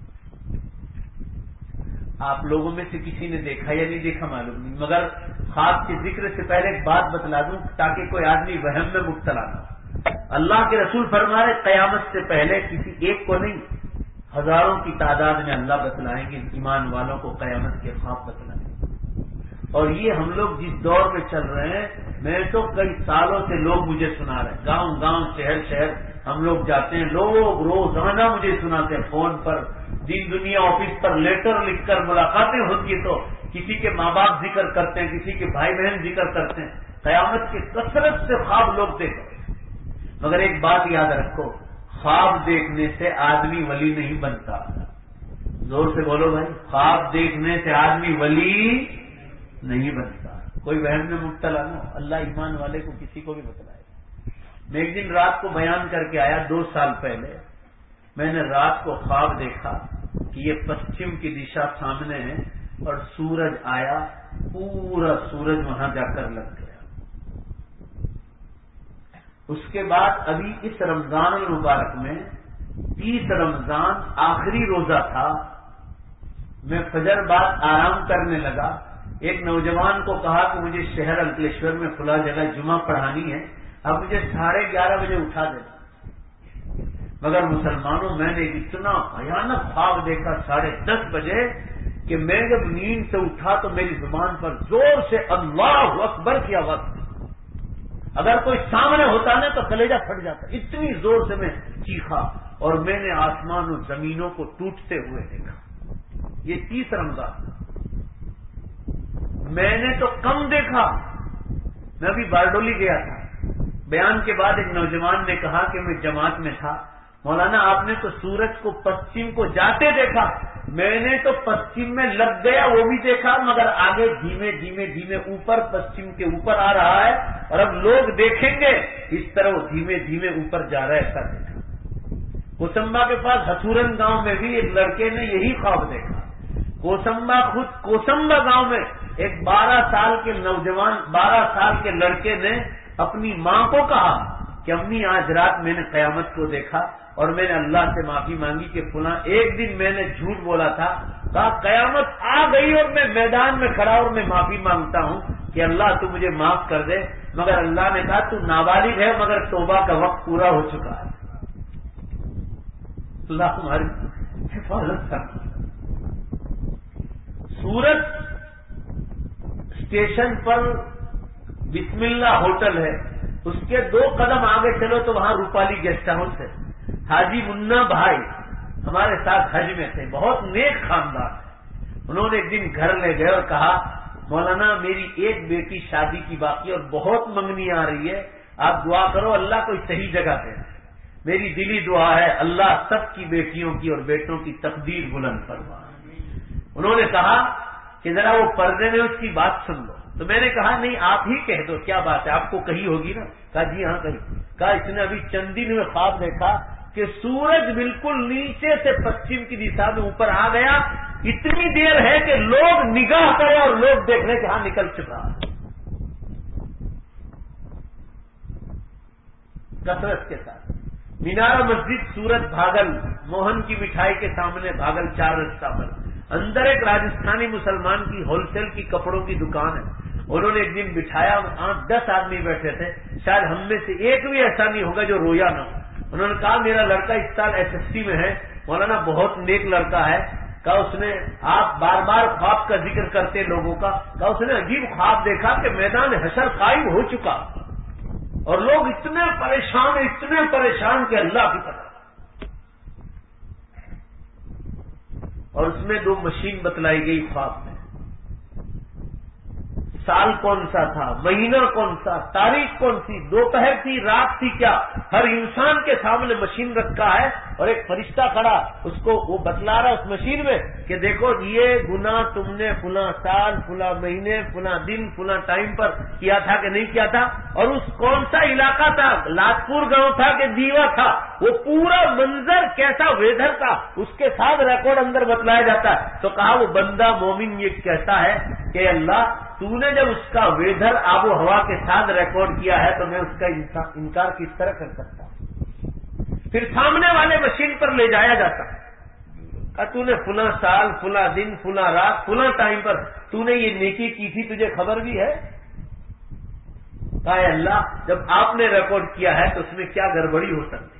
आप लोगों में से किसी ने देखा या नहीं देखा मालूम नहीं, मगर ख्वाब के जिक्र से पहले एक बात बतला दूं ताकि कोई आदमी वहम में मुब्तला न हो। अल्लाह के रसूल फरमा रहे कयामत से पहले किसी एक को नहीं, हजारों की तादाद में अल्लाह बतलाएंगे ईमान वालों को कयामत के ख्वाब बतलाएंगे। और ये हम लोग जिस दौर में चल रहे हैं, मैं तो कई सालों से लोग मुझे सुना रहे हैं, गांव गांव शहर शहर हम लोग जाते हैं, लोग रोजाना मुझे सुनाते हैं फोन पर, दिन दुनिया ऑफिस पर लेटर लिखकर मुलाकातें होती है तो किसी के माँ बाप जिक्र करते हैं, किसी के भाई बहन जिक्र करते हैं, कयामत के कसरत से ख्वाब लोग देखते। मगर एक बात याद रखो, ख्वाब देखने से आदमी वली नहीं बनता। जोर से बोलो भाई, ख्वाब देखने से आदमी वली नहीं बनता। कोई वहम में मुब्तला न हो, अल्लाह ईमान वाले को किसी को भी बतलाए। मैं एक दिन रात को बयान करके आया, दो साल पहले मैंने रात को ख्वाब देखा कि ये पश्चिम की दिशा सामने है और सूरज आया, पूरा सूरज वहां जाकर लग गया। उसके बाद अभी इस रमजान मुबारक में, तीस रमजान आखिरी रोजा था, میں فجر بعد آرام کرنے لگا. ایک نوجوان کو کہا کہ مجھے شہر انکلیشور میں فلاں جگہ جمعہ پڑھانی ہے, اب مجھے ساڑھے گیارہ بجے اٹھا دینا. مگر مسلمانوں میں نے اتنا بھیانک خواب دیکھا ساڑھے دس بجے کہ میں جب نیند سے اٹھا تو میری زبان پر زور سے اللہ اکبر کی آواز تھی. اگر کوئی سامنے ہوتا نا تو کلیجہ پھٹ جاتا, اتنی زور سے میں چیخا اور میں نے آسمان و زمینوں کو ٹوٹتے ہوئے دیکھا. یہ تیس رمضان میں نے تو کم دیکھا. میں ابھی بارڈولی گیا تھا, بیان کے بعد ایک نوجوان نے کہا کہ میں جماعت میں تھا, مولانا آپ نے تو سورج کو پشچم کو جاتے دیکھا. میں نے تو پشچم میں لگ گیا وہ بھی دیکھا, مگر آگے دھیمے دھیمے دھیمے اوپر پشچم کے اوپر آ رہا ہے, اور اب لوگ دیکھیں گے اس طرح وہ دھیمے دھیمے اوپر جا رہا ہے. ایسا دیکھا. کوسمبا کے پاس ہسورن گاؤں میں بھی ایک لڑکے نے یہی خواب دیکھا. کوسمبا خود کوسمبا گاؤں میں ایک بارہ سال کے نوجوان بارہ سال کے لڑکے نے اپنی ماں کو کہا کہ امی آج رات میں نے قیامت کو دیکھا اور میں نے اللہ سے معافی مانگی کہ فلاں ایک دن میں نے جھوٹ بولا تھا. کہا قیامت آ گئی اور میں میدان میں کھڑا اور میں معافی مانگتا ہوں کہ اللہ تو مجھے معاف کر دے. مگر اللہ نے کہا تو نابالغ ہے مگر توبہ کا وقت پورا ہو چکا ہے. اللہ ہماری حفاظت کرنا. سورت اسٹیشن پر بسم اللہ ہوٹل ہے, اس کے دو قدم آگے چلو تو وہاں روپالی گیسٹ ہاؤس ہے. حاجی منا بھائی ہمارے ساتھ حج میں تھے, بہت نیک خاندان ہے. انہوں نے ایک دن گھر لے گئے اور کہا مولانا میری ایک بیٹی شادی کی باقی اور بہت منگنی آ رہی ہے, آپ دعا کرو اللہ کوئی صحیح جگہ دے. میری دلی دعا ہے اللہ سب کی بیٹیوں کی اور بیٹوں کی تقدیر بلند فرما. انہوں نے کہا کہ ذرا وہ پردے میں اس کی بات سن لو. تو میں نے کہا نہیں آپ ہی کہہ دو, کیا بات ہے, آپ کو کہی ہوگی نا. کہا جی ہاں کہی. کہا اس نے ابھی چند دن میں خواب دیکھا کہ سورج بالکل نیچے سے پشچم کی دشا میں اوپر آ گیا. اتنی دیر ہے کہ لوگ نگاہ کرے اور لوگ دیکھنے کے ہاں نکل چکا. کثرت کے ساتھ مینارہ مسجد سورت بھاگل موہن کی مٹھائی کے سامنے بھاگل چار رستہ پر اندر ایک راجستھانی مسلمان کی ہول سیل کی کپڑوں کی دکان ہے. انہوں نے ایک دن بٹھایا, آٹھ دس آدمی بیٹھے تھے, شاید ہم میں سے ایک بھی ایسا نہیں ہوگا جو رویا نہ ہو. انہوں نے کہا میرا لڑکا اس سال ایس ایس سی میں ہے, مولانا بہت نیک لڑکا ہے. کہا اس نے آپ بار بار خواب کا ذکر کرتے لوگوں کا, کہا اس نے عجیب خواب دیکھا کہ میدان حشر قائم ہو چکا اور لوگ اتنے پریشان اتنے پریشان کہ اللہ کی پتہ. اور اس میں دو مشین بتلائی گئی خواب میں, سال کون سا تھا, مہینہ کون سا, تاریخ کون سی, دوپہر تھی, رات تھی, کیا. ہر انسان کے سامنے مشین رکھا ہے اور ایک فرشتہ کھڑا, اس کو وہ بتلا رہا اس مشین میں کہ دیکھو یہ گناہ تم نے فلاں سال فلاں مہینے فلاں دن فلاں ٹائم پر کیا تھا کہ نہیں کیا تھا, اور اس کون سا علاقہ تھا, لاجپور گاؤں تھا کہ دیوا تھا, وہ پورا منظر کیسا ویدر تھا اس کے ساتھ ریکارڈ اندر بتلایا جاتا ہے. تو کہا وہ بندہ مومن یہ کہتا ہے کہ اللہ تو نے جب اس کا ویدر آب و ہوا کے ساتھ ریکارڈ کیا ہے تو میں اس کا انکار کس طرح کر سکتا ہوں. پھر سامنے والے مشین پر لے جایا جاتا ہے, کہ تو نے فلاں سال فلاں دن فلاں رات فلاں ٹائم پر تو نے یہ نیکی کی تھی, تجھے خبر بھی ہے. کہا اے اللہ جب آپ نے ریکارڈ کیا ہے تو اس میں کیا گڑبڑی ہو سکتی.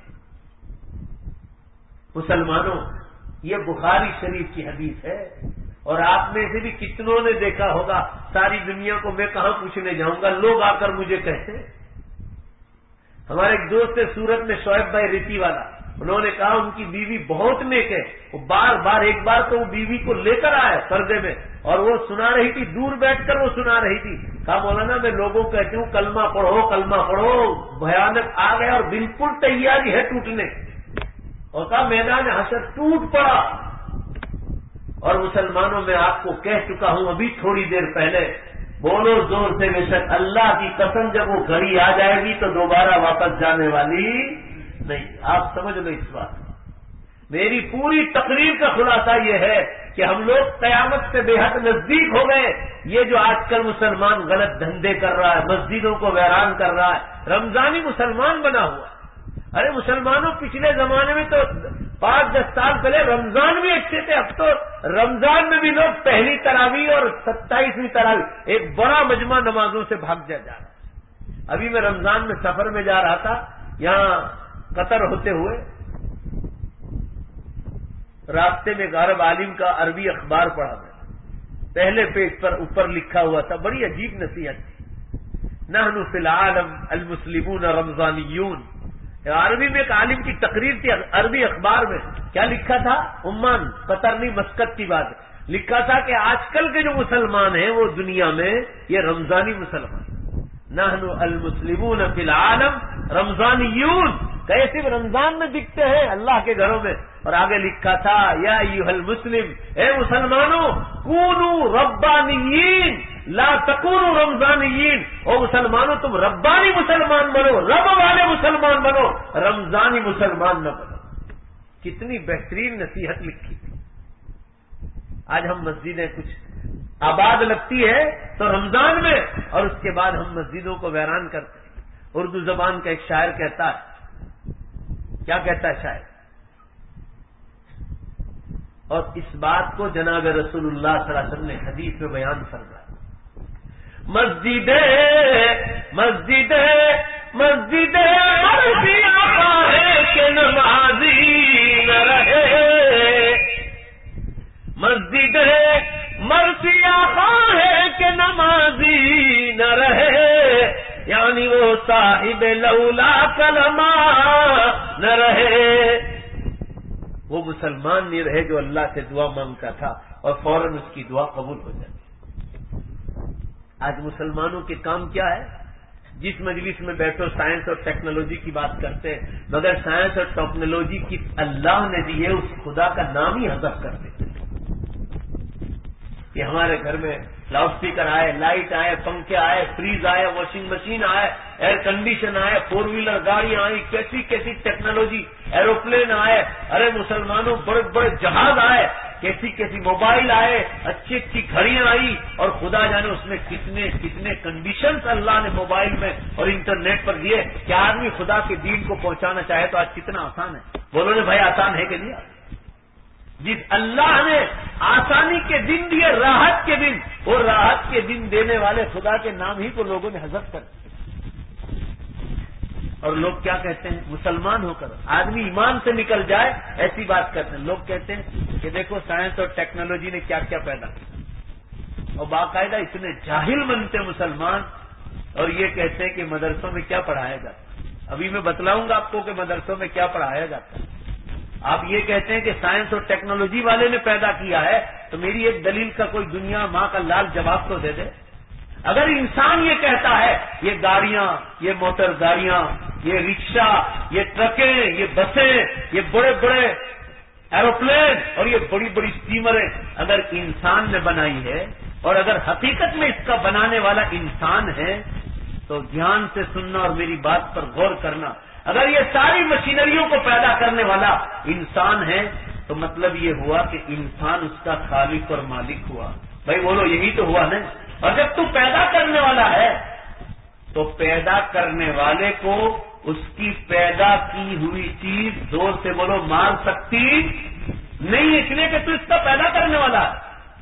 مسلمانوں یہ بخاری شریف کی حدیث ہے, اور آپ میں سے بھی کتنوں نے دیکھا ہوگا. ساری دنیا کو میں کہاں پوچھنے جاؤں گا, لوگ آ کر مجھے کہتے. ہمارے ایک دوست ہے سورت میں شعیب بھائی ریتی والا, انہوں نے کہا ان کی بیوی بہت نیک ہے, وہ بار بار ایک بار تو وہ بیوی کو لے کر آئے پردے میں اور وہ سنا رہی تھی, دور بیٹھ کر وہ سنا رہی تھی. کہا مولانا میں لوگوں کو کہتی ہوں کلمہ پڑھو کلمہ پڑھو, بھیانک آ گیا اور بالکل تیاری ہے ٹوٹنے, اور کہا میدان حشر ٹوٹ پڑا. اور مسلمانوں میں آپ کو کہہ چکا ہوں ابھی تھوڑی دیر پہلے, بولو زور سے بے شک اللہ کی قسم جب وہ گھڑی آ جائے گی تو دوبارہ واپس جانے والی نہیں. آپ سمجھ لو اس بات. میری پوری تقریر کا خلاصہ یہ ہے کہ ہم لوگ قیامت سے بے حد نزدیک ہو گئے. یہ جو آج کل مسلمان غلط دھندے کر رہا ہے, مسجدوں کو ویران کر رہا ہے, رمضانی مسلمان بنا ہوا. ارے مسلمانوں پچھلے زمانے میں تو پانچ دس سال پہلے رمضان بھی اچھے تھے، اب تو رمضان میں بھی لوگ پہلی تراویح اور ستائیسویں تراویح ایک بڑا مجمع نمازوں سے بھاگ جا رہا ہے۔ ابھی میں رمضان میں سفر میں جا رہا تھا، یہاں قطر ہوتے ہوئے راستے میں ایک عرب عالم کا عربی اخبار پڑھا میں، پہلے پیج پر اوپر لکھا ہوا تھا، بڑی عجیب نصیحت تھی، نحن فی العالم المسلمون رمضانیون۔ عربی میں ایک عالم کی تقریر تھی عربی اخبار میں، کیا لکھا تھا؟ عمان قطر نہیں مسقط کی بات، لکھا تھا کہ آج کل کے جو مسلمان ہیں وہ دنیا میں یہ رمضانی مسلمان، نحن المسلمون فی العالم رمضانیون، کہ صرف رمضان میں دکھتے ہیں اللہ کے گھروں میں۔ اور آگے لکھا تھا یا ایھا المسلم، اے مسلمانوں، کونوا ربانیین لا تکونوا رمضانیین، او مسلمانوں تم ربانی مسلمان بنو، رب والے مسلمان بنو، رمضانی مسلمان نہ بنو۔ کتنی بہترین نصیحت لکھی تھی۔ آج ہم مسجدیں کچھ آباد لگتی ہے تو رمضان میں، اور اس کے بعد ہم مسجدوں کو ویران کرتے ہیں۔ اردو زبان کا ایک شاعر کہتا ہے، کیا کہتا ہے شاعر؟ اور اس بات کو جناب رسول اللہ صلی اللہ علیہ وسلم نے حدیث میں بیان فرمایا، مسجد مسجد مسجد مرضی آقا ہے کہ نمازی نہ رہے، مسجد مرضی آقا ہے کہ نمازی نہ رہے، یعنی وہ صاحب لولا کلمہ نہ رہے، وہ مسلمان نہیں رہے جو اللہ سے دعا مانگتا تھا اور فوراً اس کی دعا قبول ہو جاتی۔ آج مسلمانوں کے کام کیا ہے؟ جس مجلس میں بیٹھو سائنس اور ٹیکنالوجی کی بات کرتے ہیں، مگر سائنس اور ٹیکنالوجی کی اللہ نے دی ہے اس خدا کا نام ہی حذف کر دیتے۔ یہ ہمارے گھر میں لاؤڈ اسپیکر آئے، لائٹ آئے، پنکھے آئے، فریز آئے، واشنگ مشین آئے، ایئر کنڈیشن آئے، فور ویلر گاڑیاں آئی، کیسی کیسی ٹیکنالوجی، ایروپلین آئے، ارے مسلمانوں بڑے بڑے جہاز آئے، کیسی کیسی موبائل آئے، اچھی اچھی گھڑیاں آئی، اور خدا جانے اس میں کتنے کتنے کنڈیشنز اللہ نے موبائل میں اور انٹرنیٹ پر دیے کہ آدمی خدا کے دین کو پہنچانا چاہے تو آج کتنا آسان ہے۔ بولو نے بھائی آسان ہے کہ نہیں؟ جس اللہ نے آسانی کے دن دیے، راحت کے دن، اور راحت کے دن دینے والے خدا کے نام ہی کو لوگوں نے حذف کر دیا۔ اور لوگ کیا کہتے ہیں؟ مسلمان ہو کر آدمی ایمان سے نکل جائے ایسی بات کرتے ہیں۔ لوگ کہتے ہیں کہ دیکھو سائنس اور ٹیکنالوجی نے کیا کیا پیدا کیا، اور باقاعدہ اتنے جاہل بنتے مسلمان، اور یہ کہتے ہیں کہ مدرسوں میں کیا پڑھایا جاتا ہے۔ ابھی میں بتلاؤں گا آپ کو کہ مدرسوں میں کیا پڑھایا جاتا ہے۔ آپ یہ کہتے ہیں کہ سائنس اور ٹیکنالوجی والے نے پیدا کیا ہے، تو میری ایک دلیل کا کوئی دنیا ماں کا لال جواب تو دے دے۔ اگر انسان یہ کہتا ہے یہ گاڑیاں، یہ موٹر گاڑیاں، یہ رکشا، یہ ٹرکیں، یہ بسیں، یہ بڑے بڑے ایروپلین اور یہ بڑی بڑی اسٹیمریں اگر انسان نے بنائی ہے، اور اگر حقیقت میں اس کا بنانے والا انسان ہے، تو دھیان سے سننا اور میری بات پر غور کرنا، اگر یہ ساری مشینریوں کو پیدا کرنے والا انسان ہے تو مطلب یہ ہوا کہ انسان اس کا خالق اور مالک ہوا۔ بھائی بولو یہی تو ہوا نا۔ اور جب تو پیدا کرنے والا ہے تو پیدا کرنے والے کو اس کی پیدا کی ہوئی چیز زور سے بولو مار سکتی نہیں، اس لیے کہ تو اس کا پیدا کرنے والا ہے۔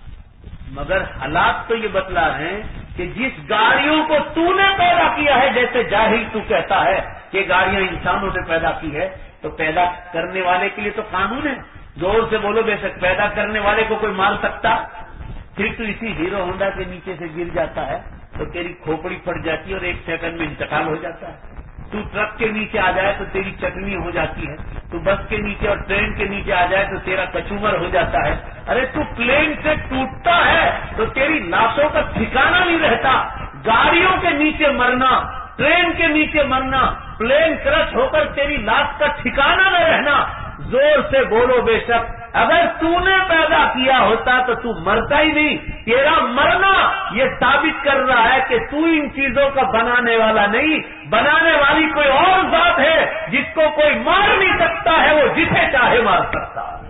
مگر حالات تو یہ بتلا رہے ہیں کہ جس گاڑیوں کو تو نے پیدا کیا ہے، جیسے جاہل تو کہتا ہے کہ گاڑیاں انسانوں نے پیدا کی ہے، تو پیدا کرنے والے کے لیے تو قانون ہے۔ زور سے بولو بے شک پیدا کرنے والے کو کوئی مار سکتا؟ پھر تو اسی ہیرو ہونڈا کے نیچے سے گر جاتا ہے تو تیری کھوپڑی پھٹ جاتی ہے اور ایک سیکنڈ میں انتقال ہو جاتا ہے۔ تو ٹرک کے نیچے آ جائے تو تیری چٹنی ہو جاتی ہے، تو بس کے نیچے اور ٹرین کے نیچے آ جائے تو تیرا کچومر ہو جاتا ہے۔ ارے تو پلین سے ٹوٹتا ہے تو تیری لاشوں کا ٹھکانہ نہیں رہتا۔ گاڑیوں کے نیچے مرنا، ٹرین کے نیچے مرنا، پلین کرش ہو کر تیری لاش کا ٹھکانہ نہ رہنا۔ زور سے بولو بے شک اگر تو نے پیدا کیا ہوتا تو تو مرتا ہی نہیں۔ تیرا مرنا یہ ثابت کر رہا ہے کہ تو ان چیزوں کا بنانے والا نہیں، بنانے والی کوئی اور ذات ہے جس کو کوئی مار نہیں سکتا ہے، وہ جسے چاہے مار سکتا ہے۔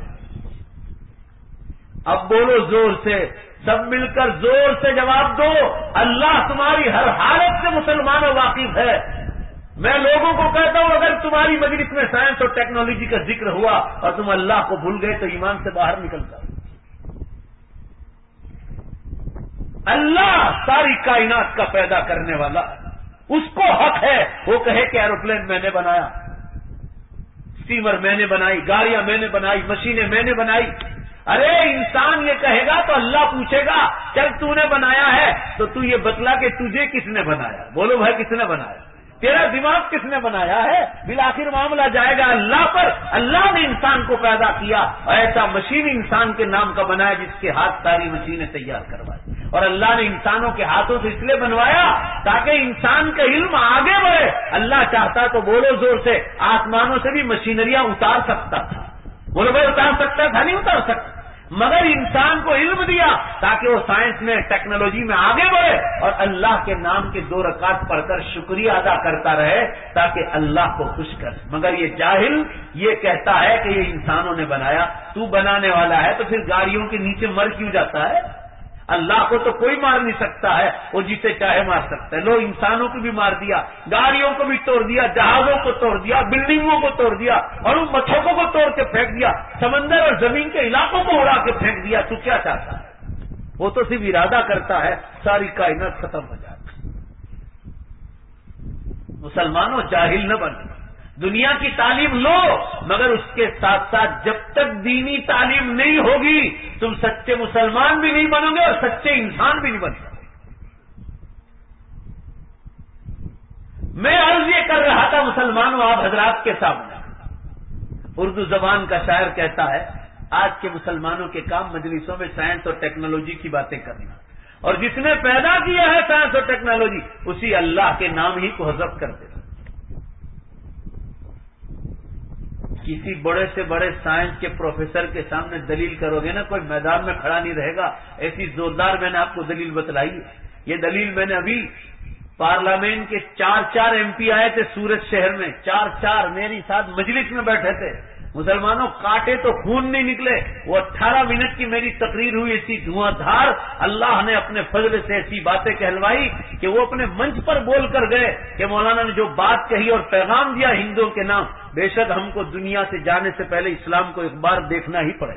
اب بولو زور سے، سب مل کر زور سے جواب دو، اللہ تمہاری ہر حالت سے مسلمانوں واقف ہے۔ میں لوگوں کو کہتا ہوں اگر تمہاری مجلس میں سائنس اور ٹیکنالوجی کا ذکر ہوا اور تم اللہ کو بھول گئے تو ایمان سے باہر نکل جاؤ. اللہ ساری کائنات کا پیدا کرنے والا ہے، اس کو حق ہے وہ کہے کہ ایروپلین میں نے بنایا، اسٹیمر میں نے بنائی، گاڑیاں میں نے بنائی، مشینیں میں نے بنائی. ارے انسان یہ کہے گا تو اللہ پوچھے گا چل تو نے بنایا ہے تو تو یہ بتلا کہ تجھے کس نے بنایا؟ بولو بھائی کس نے بنایا؟ تیرا دماغ کس نے بنایا ہے؟ بالآخر معاملہ جائے گا اللہ پر. اللہ نے انسان کو پیدا کیا اور ایسا مشین انسان کے نام کا بنایا جس کے ہاتھ ساری مشینیں تیار کروائی. اور اللہ نے انسانوں کے ہاتھوں سے اس لیے بنوایا تاکہ انسان کا علم آگے بڑھے. اللہ چاہتا تو بولو زور سے آسمانوں سے بھی مشینریاں اتار سکتا تھا. بولو بھائی اتار سکتا تھا؟ نہیں اتار سکتا، مگر انسان کو علم دیا تاکہ وہ سائنس میں ٹیکنالوجی میں آگے بڑھے اور اللہ کے نام کے دو رکعت پڑھ کر شکریہ ادا کرتا رہے تاکہ اللہ کو خوش کر. مگر یہ جاہل یہ کہتا ہے کہ یہ انسانوں نے بنایا. تو بنانے والا ہے تو پھر گاڑیوں کے نیچے مر کیوں جاتا ہے؟ اللہ کو تو کوئی مار نہیں سکتا ہے، وہ جسے چاہے مار سکتا ہے. لو انسانوں کو بھی مار دیا، گاڑیوں کو بھی توڑ دیا، جہازوں کو توڑ دیا، بلڈنگوں کو توڑ دیا اور ان متھوکوں کو توڑ کے پھینک دیا، سمندر اور زمین کے علاقوں کو اڑا کے پھینک دیا. تو کیا چاہتا ہے؟ وہ تو صرف ارادہ کرتا ہے ساری کائنات ختم ہو جاتی. مسلمانوں جاہل نہ بنو، دنیا کی تعلیم لو مگر اس کے ساتھ ساتھ جب تک دینی تعلیم نہیں ہوگی تم سچے مسلمان بھی نہیں بنو گے اور سچے انسان بھی نہیں بن سکتے. میں عرض یہ کر رہا تھا مسلمانوں آپ حضرات کے سامنے، اردو زبان کا شاعر کہتا ہے آج کے مسلمانوں کے کام مجلسوں میں سائنس اور ٹیکنالوجی کی باتیں کرنا، اور جس نے پیدا کیا ہے سائنس اور ٹیکنالوجی اسی اللہ کے نام ہی کو حذف کر دینا. کسی بڑے سے بڑے سائنس کے پروفیسر کے سامنے دلیل کرو گے نا کوئی میدان میں کھڑا نہیں رہے گا. ایسی زوردار میں نے آپ کو دلیل بتلائی ہے. یہ دلیل میں نے ابھی پارلیمنٹ کے چار چار ایم پی آئے تھے سورت شہر میں، چار چار میری ساتھ مجلس میں بیٹھے تھے. مسلمانوں کاٹے تو خون نہیں نکلے. وہ اٹھارہ منٹ کی میری تقریر ہوئی ایسی دھواں دھار. اللہ نے اپنے فضل سے ایسی باتیں کہلوائی کہ وہ اپنے منچ پر بول کر گئے کہ مولانا نے جو بات کہی اور پیغام دیا ہندوؤں کے نام، بے شک ہم کو دنیا سے جانے سے پہلے اسلام کو ایک بار دیکھنا ہی پڑے.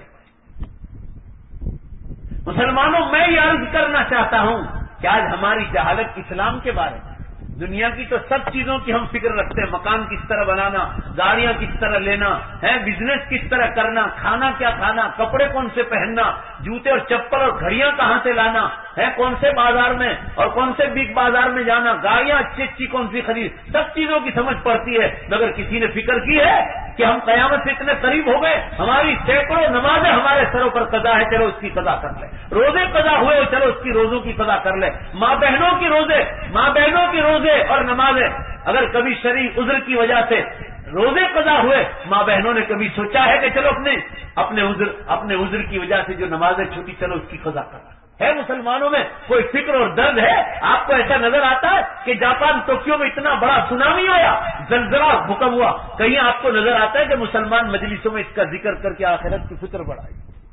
مسلمانوں میں یہ عرض کرنا چاہتا ہوں کہ آج ہماری جہالت اسلام کے بارے میں، دنیا کی تو سب چیزوں کی ہم فکر رکھتے ہیں، مکان کس طرح بنانا، گاڑیاں کس طرح لینا ہے، بزنس کس طرح کرنا، کھانا کیا کھانا، کپڑے کون سے پہننا، جوتے اور چپل اور گھڑیاں کہاں سے لانا ہے، کون سے بازار میں اور کون سے بگ بازار میں جانا، گاڑیاں اچھی اچھی کون سی خرید، سب چیزوں کی سمجھ پڑتی ہے. مگر کسی نے فکر کی ہے کہ ہم قیامت سے اتنے قریب ہو گئے، ہماری سینکڑوں نمازیں ہمارے سروں پر قضا ہے، چلو اس کی قضا کر لیں. روزے قضا ہوئے چلو اس کی روزوں کی قضا کر لیں. ماں بہنوں کی روزے ماں بہنوں کی روزے اور نمازیں، اگر کبھی شرعی عذر کی وجہ سے روزے قضا ہوئے، ماں بہنوں نے کبھی سوچا ہے کہ چلو اپنے اپنے عذر اپنے عذر کی وجہ سے جو نمازیں چھوٹی چلو اس کی قضا کر ہے؟ مسلمانوں میں کوئی فکر اور درد ہے؟ آپ کو ایسا نظر آتا ہے کہ جاپان ٹوکیو میں اتنا بڑا سونامی آیا، زلزلہ بھوکم ہوا، کہیں آپ کو نظر آتا ہے کہ مسلمان مجلسوں میں اس کا ذکر کر کے آخرت کی فکر بڑھائے؟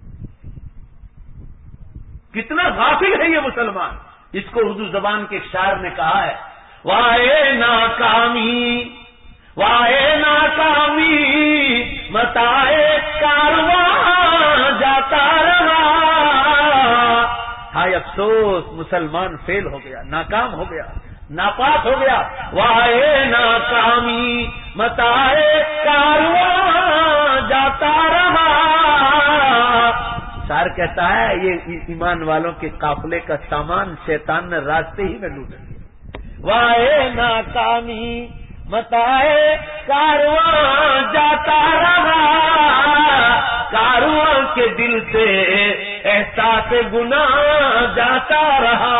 کتنا غافل ہے یہ مسلمان. اس کو اردو زبان کے شاعر نے کہا ہے، وائے ناکامی وائے ناکامی متائے کارواں جاتا رہا. ہائے افسوس مسلمان فیل ہو گیا، ناکام ہو گیا، ناپاک ہو گیا. وائے ناکامی متائے کارواں جاتا رہا. شاعر کہتا ہے یہ ایمان والوں کے قافلے کا سامان شیطان نے راستے ہی میں لوٹ لیا. وائے ناکامی متائے کارواں جاتا رہا. کارواں کے دل سے احساس گناہ جاتا رہا.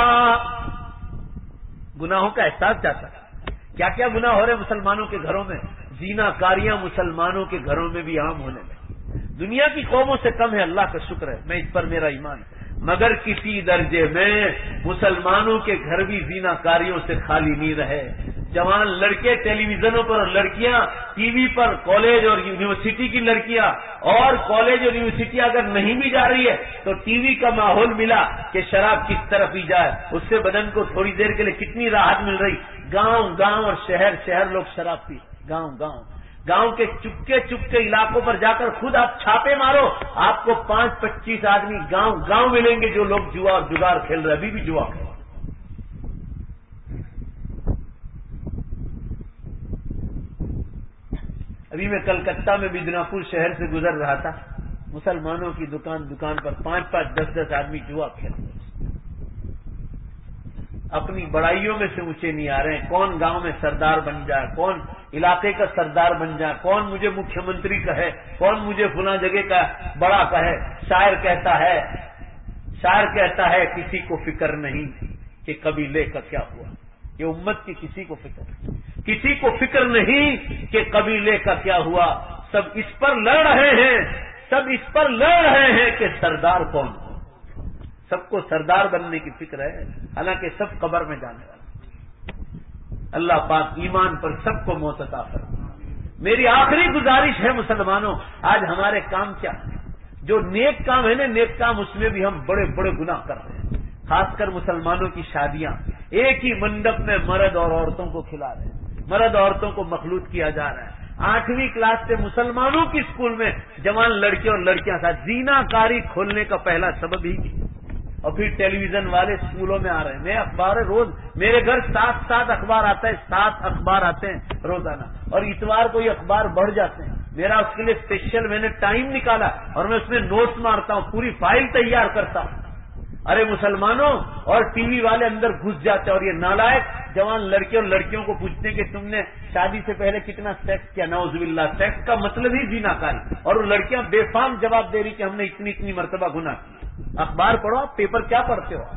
گناہوں کا احساس جاتا رہا. کیا کیا گناہ ہو رہے مسلمانوں کے گھروں میں؟ زنا کاریاں مسلمانوں کے گھروں میں بھی عام ہونے لگی. دنیا کی قوموں سے کم ہے، اللہ کا شکر ہے، میں اس پر میرا ایمان ہے. مگر کسی درجے میں مسلمانوں کے گھر بھی زنا کاریوں سے خالی نہیں رہے. جوان لڑکے ٹیلی ویژنوں پر اور لڑکیاں ٹی وی پر، کالج اور یونیورسٹی کی لڑکیاں، اور کالج اور یونیورسٹی اگر نہیں بھی جا رہی ہے تو ٹی وی کا ماحول ملا کہ شراب کس طرف ہی جائے، اس سے بدن کو تھوڑی دیر کے لیے کتنی راحت مل رہی. گاؤں گاؤں اور شہر شہر لوگ شراب پی، گاؤں گاؤں گاؤں کے چپکے چپکے علاقوں پر جا کر خود آپ چھاپے مارو، آپ کو پانچ پچیس آدمی گاؤں گاؤں ملیں گے جو لوگ جوا اور جگار کھیل رہے، ابھی بھی جوا کھیل رہے۔ ابھی میں کلکتہ میں بدناپور شہر سے گزر رہا تھا، مسلمانوں کی دکان دکان پر پانچ پانچ دس دس آدمی جوا کھیل رہے، اپنی بڑائیوں میں سے اونچے نہیں آ رہے ہیں، کون گاؤں میں سردار بن جائے، کون علاقے کا سردار بن جائے، کون مجھے مکھیہ منتری کہے، کون مجھے فلاں جگہ کا بڑا کہے۔ شاعر کہتا ہے شاعر کہتا ہے کسی کو فکر نہیں کہ قبیلے کا کیا ہوا، یہ امت کی کسی کو فکر نہیں، کسی کو فکر نہیں کہ قبیلے کا کیا ہوا، سب اس پر لڑ رہے ہیں سب اس پر لڑ رہے ہیں کہ سردار کون ہو، سب کو سردار بننے کی فکر ہے، حالانکہ سب قبر میں جانے والے۔ اللہ پاک ایمان پر سب کو موت عطا فرمائے۔ میری آخری گزارش ہے مسلمانوں، آج ہمارے کام کیا ہے؟ جو نیک کام ہے نا، نیک کام، اس میں بھی ہم بڑے بڑے گناہ کر رہے ہیں، خاص کر مسلمانوں کی شادیاں ایک ہی منڈپ میں مرد اور عورتوں کو کھلا رہے ہیں، مرد عورتوں کو مخلوط کیا جا رہا ہے۔ آٹھویں کلاس سے مسلمانوں کی اسکول میں جوان لڑکے اور لڑکیاں ساتھ زنا کاری کھولنے کا پہلا سبب ہی، اور پھر ٹیلی ویژن والے اسکولوں میں آ رہے ہیں۔ میں اخبار روز میرے گھر سات سات اخبار آتا ہے، سات اخبار آتے ہیں روزانہ، اور اتوار کو یہ اخبار بڑھ جاتے ہیں۔ میرا اس کے لیے اسپیشل میں نے ٹائم نکالا اور میں اس میں نوٹس مارتا ہوں، پوری فائل تیار کرتا ہوں۔ ارے مسلمانوں، اور ٹی وی والے اندر گھس جاتے ہیں، اور یہ نالائق جوان لڑکے اور لڑکیوں کو پوچھتے ہیں کہ تم نے شادی سے پہلے کتنا سیکس کیا؟ نعوذ باللہ، سیکس کا مطلب ہی زنا کاری، اور وہ لڑکیاں بے فام جواب دے رہی کہ ہم نے اتنی اتنی مرتبہ گناہ کیا۔ اخبار پڑھو، آپ پیپر کیا پڑھتے ہو؟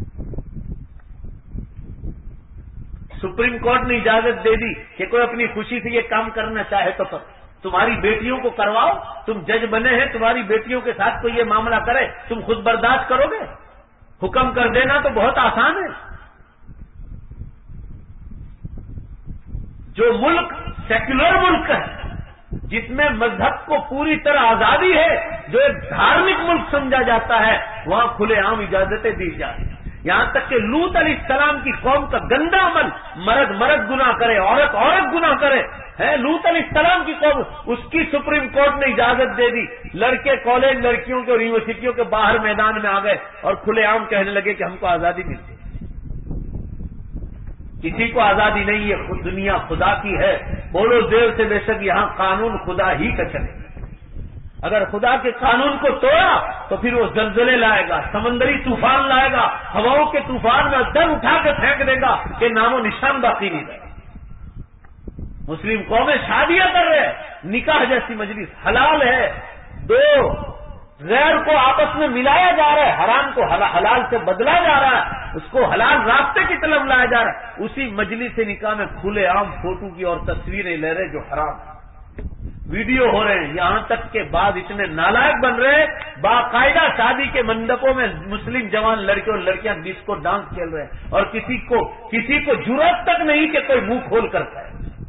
سپریم کورٹ نے اجازت دے دی کہ کوئی اپنی خوشی سے یہ کام کرنا چاہے تو تمہاری بیٹیوں کو کرواؤ، تم جج بنے ہیں، تمہاری بیٹیوں کے ساتھ کوئی یہ معاملہ کرے، تم خود برداشت کرو گے؟ حکم کر دینا تو بہت آسان ہے۔ جو ملک سیکولر ملک ہے، جس میں مذہب کو پوری طرح آزادی ہے، جو ایک دھارمک ملک سمجھا جاتا ہے، وہاں کھلے عام اجازتیں دی جاتی ہیں۔ یہاں تک کہ لوط علیہ السلام کی قوم کا گندا عمل، مرد مرد گناہ کرے، عورت عورت گناہ کرے، ہے لوط علیہ السلام کی قوم، اس کی سپریم کورٹ نے اجازت دے دی۔ لڑکے کالج لڑکیوں کے اور یونیورسٹیوں کے باہر میدان میں آ گئے اور کھلے عام کہنے لگے کہ ہم کو آزادی ملتی ہے۔ کسی کو آزادی نہیں ہے، خود دنیا خدا کی ہے، بولو دیر سے بے شک یہاں قانون خدا ہی کا چلے۔ اگر خدا کے قانون کو توڑا تو پھر وہ زلزلے لائے گا، سمندری طوفان لائے گا، ہواؤں کے طوفان میں در اٹھا کے پھینک دے گا کہ نام و نشان باقی نہیں رہے۔ مسلم قومیں شادیاں کر رہے ہیں، نکاح جیسی مجلس حلال ہے، دو غیر کو آپس میں ملایا جا رہا ہے، حرام کو حلال سے بدلا جا رہا ہے، اس کو حلال راستے کی طرف لایا جا رہا ہے، اسی مجلس سے نکاح میں کھلے عام فوٹو کی اور تصویریں لے رہے جو حرام ہے، ویڈیو ہو رہے ہیں۔ یہاں تک کہ بعد اتنے نالائق بن رہے ہیں، باقاعدہ شادی کے منڈپوں میں مسلم جوان لڑکے اور لڑکیاں ڈسکو ڈانس کھیل رہے ہیں، اور کسی کو کسی کو جرأت تک نہیں کہ کوئی منہ کھول کر کھائے۔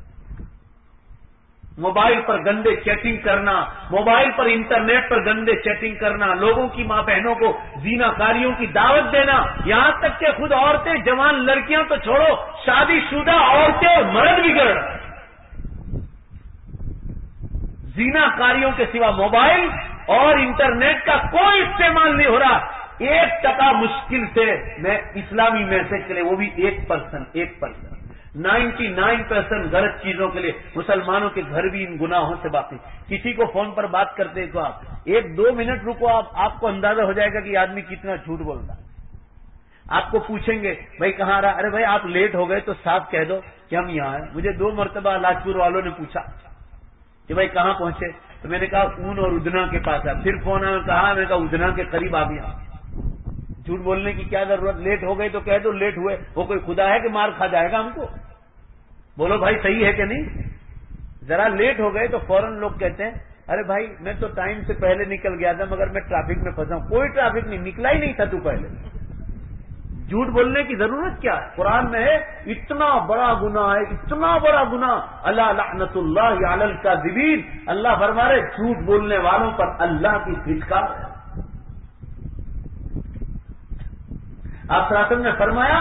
موبائل پر گندے چیٹنگ کرنا، موبائل پر انٹرنیٹ پر گندے چیٹنگ کرنا، لوگوں کی ماں بہنوں کو زنا کاریوں کی دعوت دینا، یہاں تک کہ خود عورتیں جوان لڑکیاں تو چھوڑو، شادی شدہ عورتیں اور مرد بھی گر رہے ہیں۔ زنا کاریوں کے سوا موبائل اور انٹرنیٹ کا کوئی استعمال نہیں ہو رہا۔ ایک ٹکا مشکل سے میں اسلامی میسج کے لیے، وہ بھی ایک پرسن ایک پرسن نائنٹی نائن پرسینٹ غلط چیزوں کے لیے مسلمانوں کے گھر بھی ان گناہوں سے باقی۔ کسی کو فون پر بات کرتے تو آپ ایک دو منٹ رکو، آپ آپ کو اندازہ ہو جائے گا کہ یہ آدمی کتنا جھوٹ بول رہا ہے۔ آپ کو پوچھیں گے بھائی کہاں رہا؟ ارے بھائی آپ لیٹ ہو گئے تو صاف کہہ دو کہ ہم یہاں ہیں۔ مجھے دو مرتبہ لاجپور والوں نے پوچھا کہ بھائی کہاں پہنچے، تو میں نے کہا اون اور ادنا کے پاس ہے۔ پھر فون آیا، کہا میں نے کہا ادنا کے قریب آ گیا۔ جھوٹ بولنے کی کیا ضرورت؟ لیٹ ہو گئے تو کہہ دو لیٹ ہوئے، وہ کوئی خدا ہے کہ مار کھا جائے گا ہم کو؟ بولو بھائی صحیح ہے کہ نہیں؟ ذرا لیٹ ہو گئے تو فوراً لوگ کہتے ہیں ارے بھائی میں تو ٹائم سے پہلے نکل گیا تھا مگر میں ٹریفک میں پھنسا ہوں۔ کوئی ٹریفک نہیں، نکلا ہی نہیں تھا تو پہلے۔ جھوٹ بولنے کی ضرورت کیا ہے؟ قرآن میں ہے اتنا بڑا گناہ ہے، اتنا بڑا گناہ، اللہ لعنت اللہ علی الکاذبین، اللہ فرما رہے جھوٹ بولنے والوں پر اللہ کی دھتکار ہے۔ آپ صلی اللہ علیہ وسلم نے فرمایا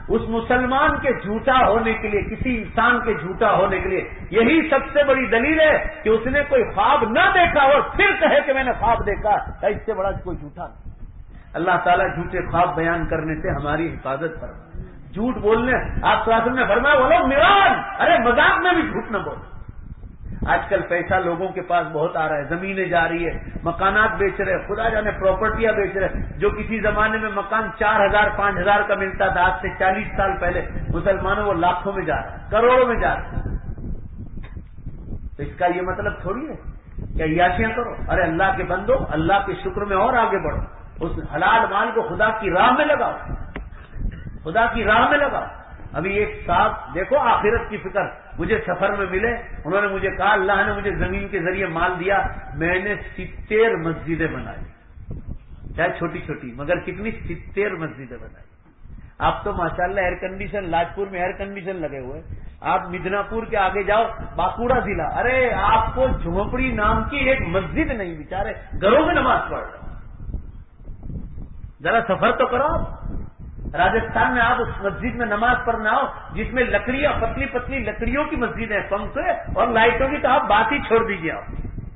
اس مسلمان کے جھوٹا ہونے کے لیے، کسی انسان کے جھوٹا ہونے کے لیے یہی سب سے بڑی دلیل ہے کہ اس نے کوئی خواب نہ دیکھا اور پھر کہے کہ میں نے خواب دیکھا، اس سے بڑا کوئی جھوٹا نہیں۔ اللہ تعالیٰ جھوٹے خواب بیان کرنے سے ہماری حفاظت فرمائے، جھوٹ بولنے، آپ صلی اللہ علیہ وسلم نے فرمایا وہ لوگ میران، ارے مذاق میں بھی جھوٹ نہ بولو۔ آج کل پیسہ لوگوں کے پاس بہت آ رہا ہے، زمینیں جا رہی ہے، مکانات بیچ رہے، خدا جانے پراپرٹیاں بیچ رہے، جو کسی زمانے میں مکان چار ہزار پانچ ہزار کا ملتا تھا آج سے چالیس سال پہلے، مسلمانوں وہ لاکھوں میں جا رہا ہے، کروڑوں میں جا رہا ہے۔ تو اس کا یہ مطلب تھوڑی ہے کہ عیاشیاں کرو، ارے اللہ کے بندو، اللہ کے شکر میں اور آگے بڑھو، اس حلال مال کو خدا کی راہ میں لگاؤ، خدا کی راہ میں لگاؤ۔ ابھی ایک صاحب دیکھو آخرت کی فکر، مجھے سفر میں ملے، انہوں نے مجھے کہا اللہ نے مجھے زمین کے ذریعے مال دیا، میں نے ستر مسجدیں بنائی، چاہے چھوٹی چھوٹی مگر کتنی، ستر مسجدیں بنائی۔ آپ تو ماشاءاللہ ایئر کنڈیشن، لاجپور میں ایئر کنڈیشن لگے ہوئے، آپ مدنا پور کے آگے جاؤ باکوڑا ضلع، ارے آپ کو جھونپڑی نام کی ایک مسجد نہیں، بیچارے گھروں میں نماز پڑھ رہے۔ ذرا سفر تو کرو آپ، راجستھان میں آپ اس مسجد میں نماز پڑھنا ہو جس میں لکڑیاں، پتلی پتلی لکڑیوں کی مسجدیں، پنکھے اور لائٹوں کی، تو آپ بات ہی چھوڑ دیجیے۔ آپ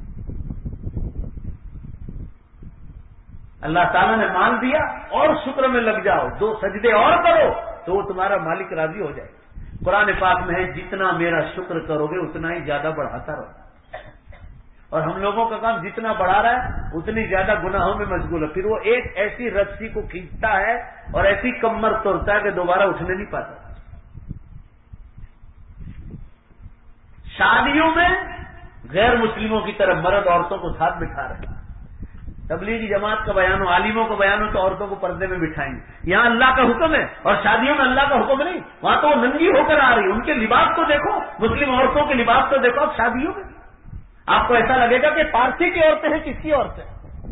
اللہ تعالیٰ نے مال دیا اور شکر میں لگ جاؤ، دو سجدے اور کرو تو وہ تمہارا مالک راضی ہو جائے۔ قرآن پاک میں ہے جتنا میرا شکر کرو گے اتنا ہی زیادہ بڑھاتا رہو، اور ہم لوگوں کا کام جتنا بڑھا رہا ہے اتنی زیادہ گناہوں میں مشغول ہے، پھر وہ ایک ایسی رسی کو کھینچتا ہے اور ایسی کمر توڑتا ہے کہ دوبارہ اٹھنے نہیں پاتا۔ شادیوں میں غیر مسلموں کی طرف مرد عورتوں کو ساتھ بٹھا رہے ہیں، تبلیغی جماعت کا بیان ہو، عالموں کا بیان ہو تو عورتوں کو پردے میں بٹھائیں گے۔ یہاں اللہ کا حکم ہے اور شادیوں میں اللہ کا حکم نہیں، وہاں تو وہ ننگی ہو کر آ رہی، ان کے لباس تو دیکھو، مسلم عورتوں کے لباس تو دیکھو اب شادیوں میں، آپ کو ایسا لگے گا کہ پارسی کی عورتیں ہیں، کس کی عورتیں،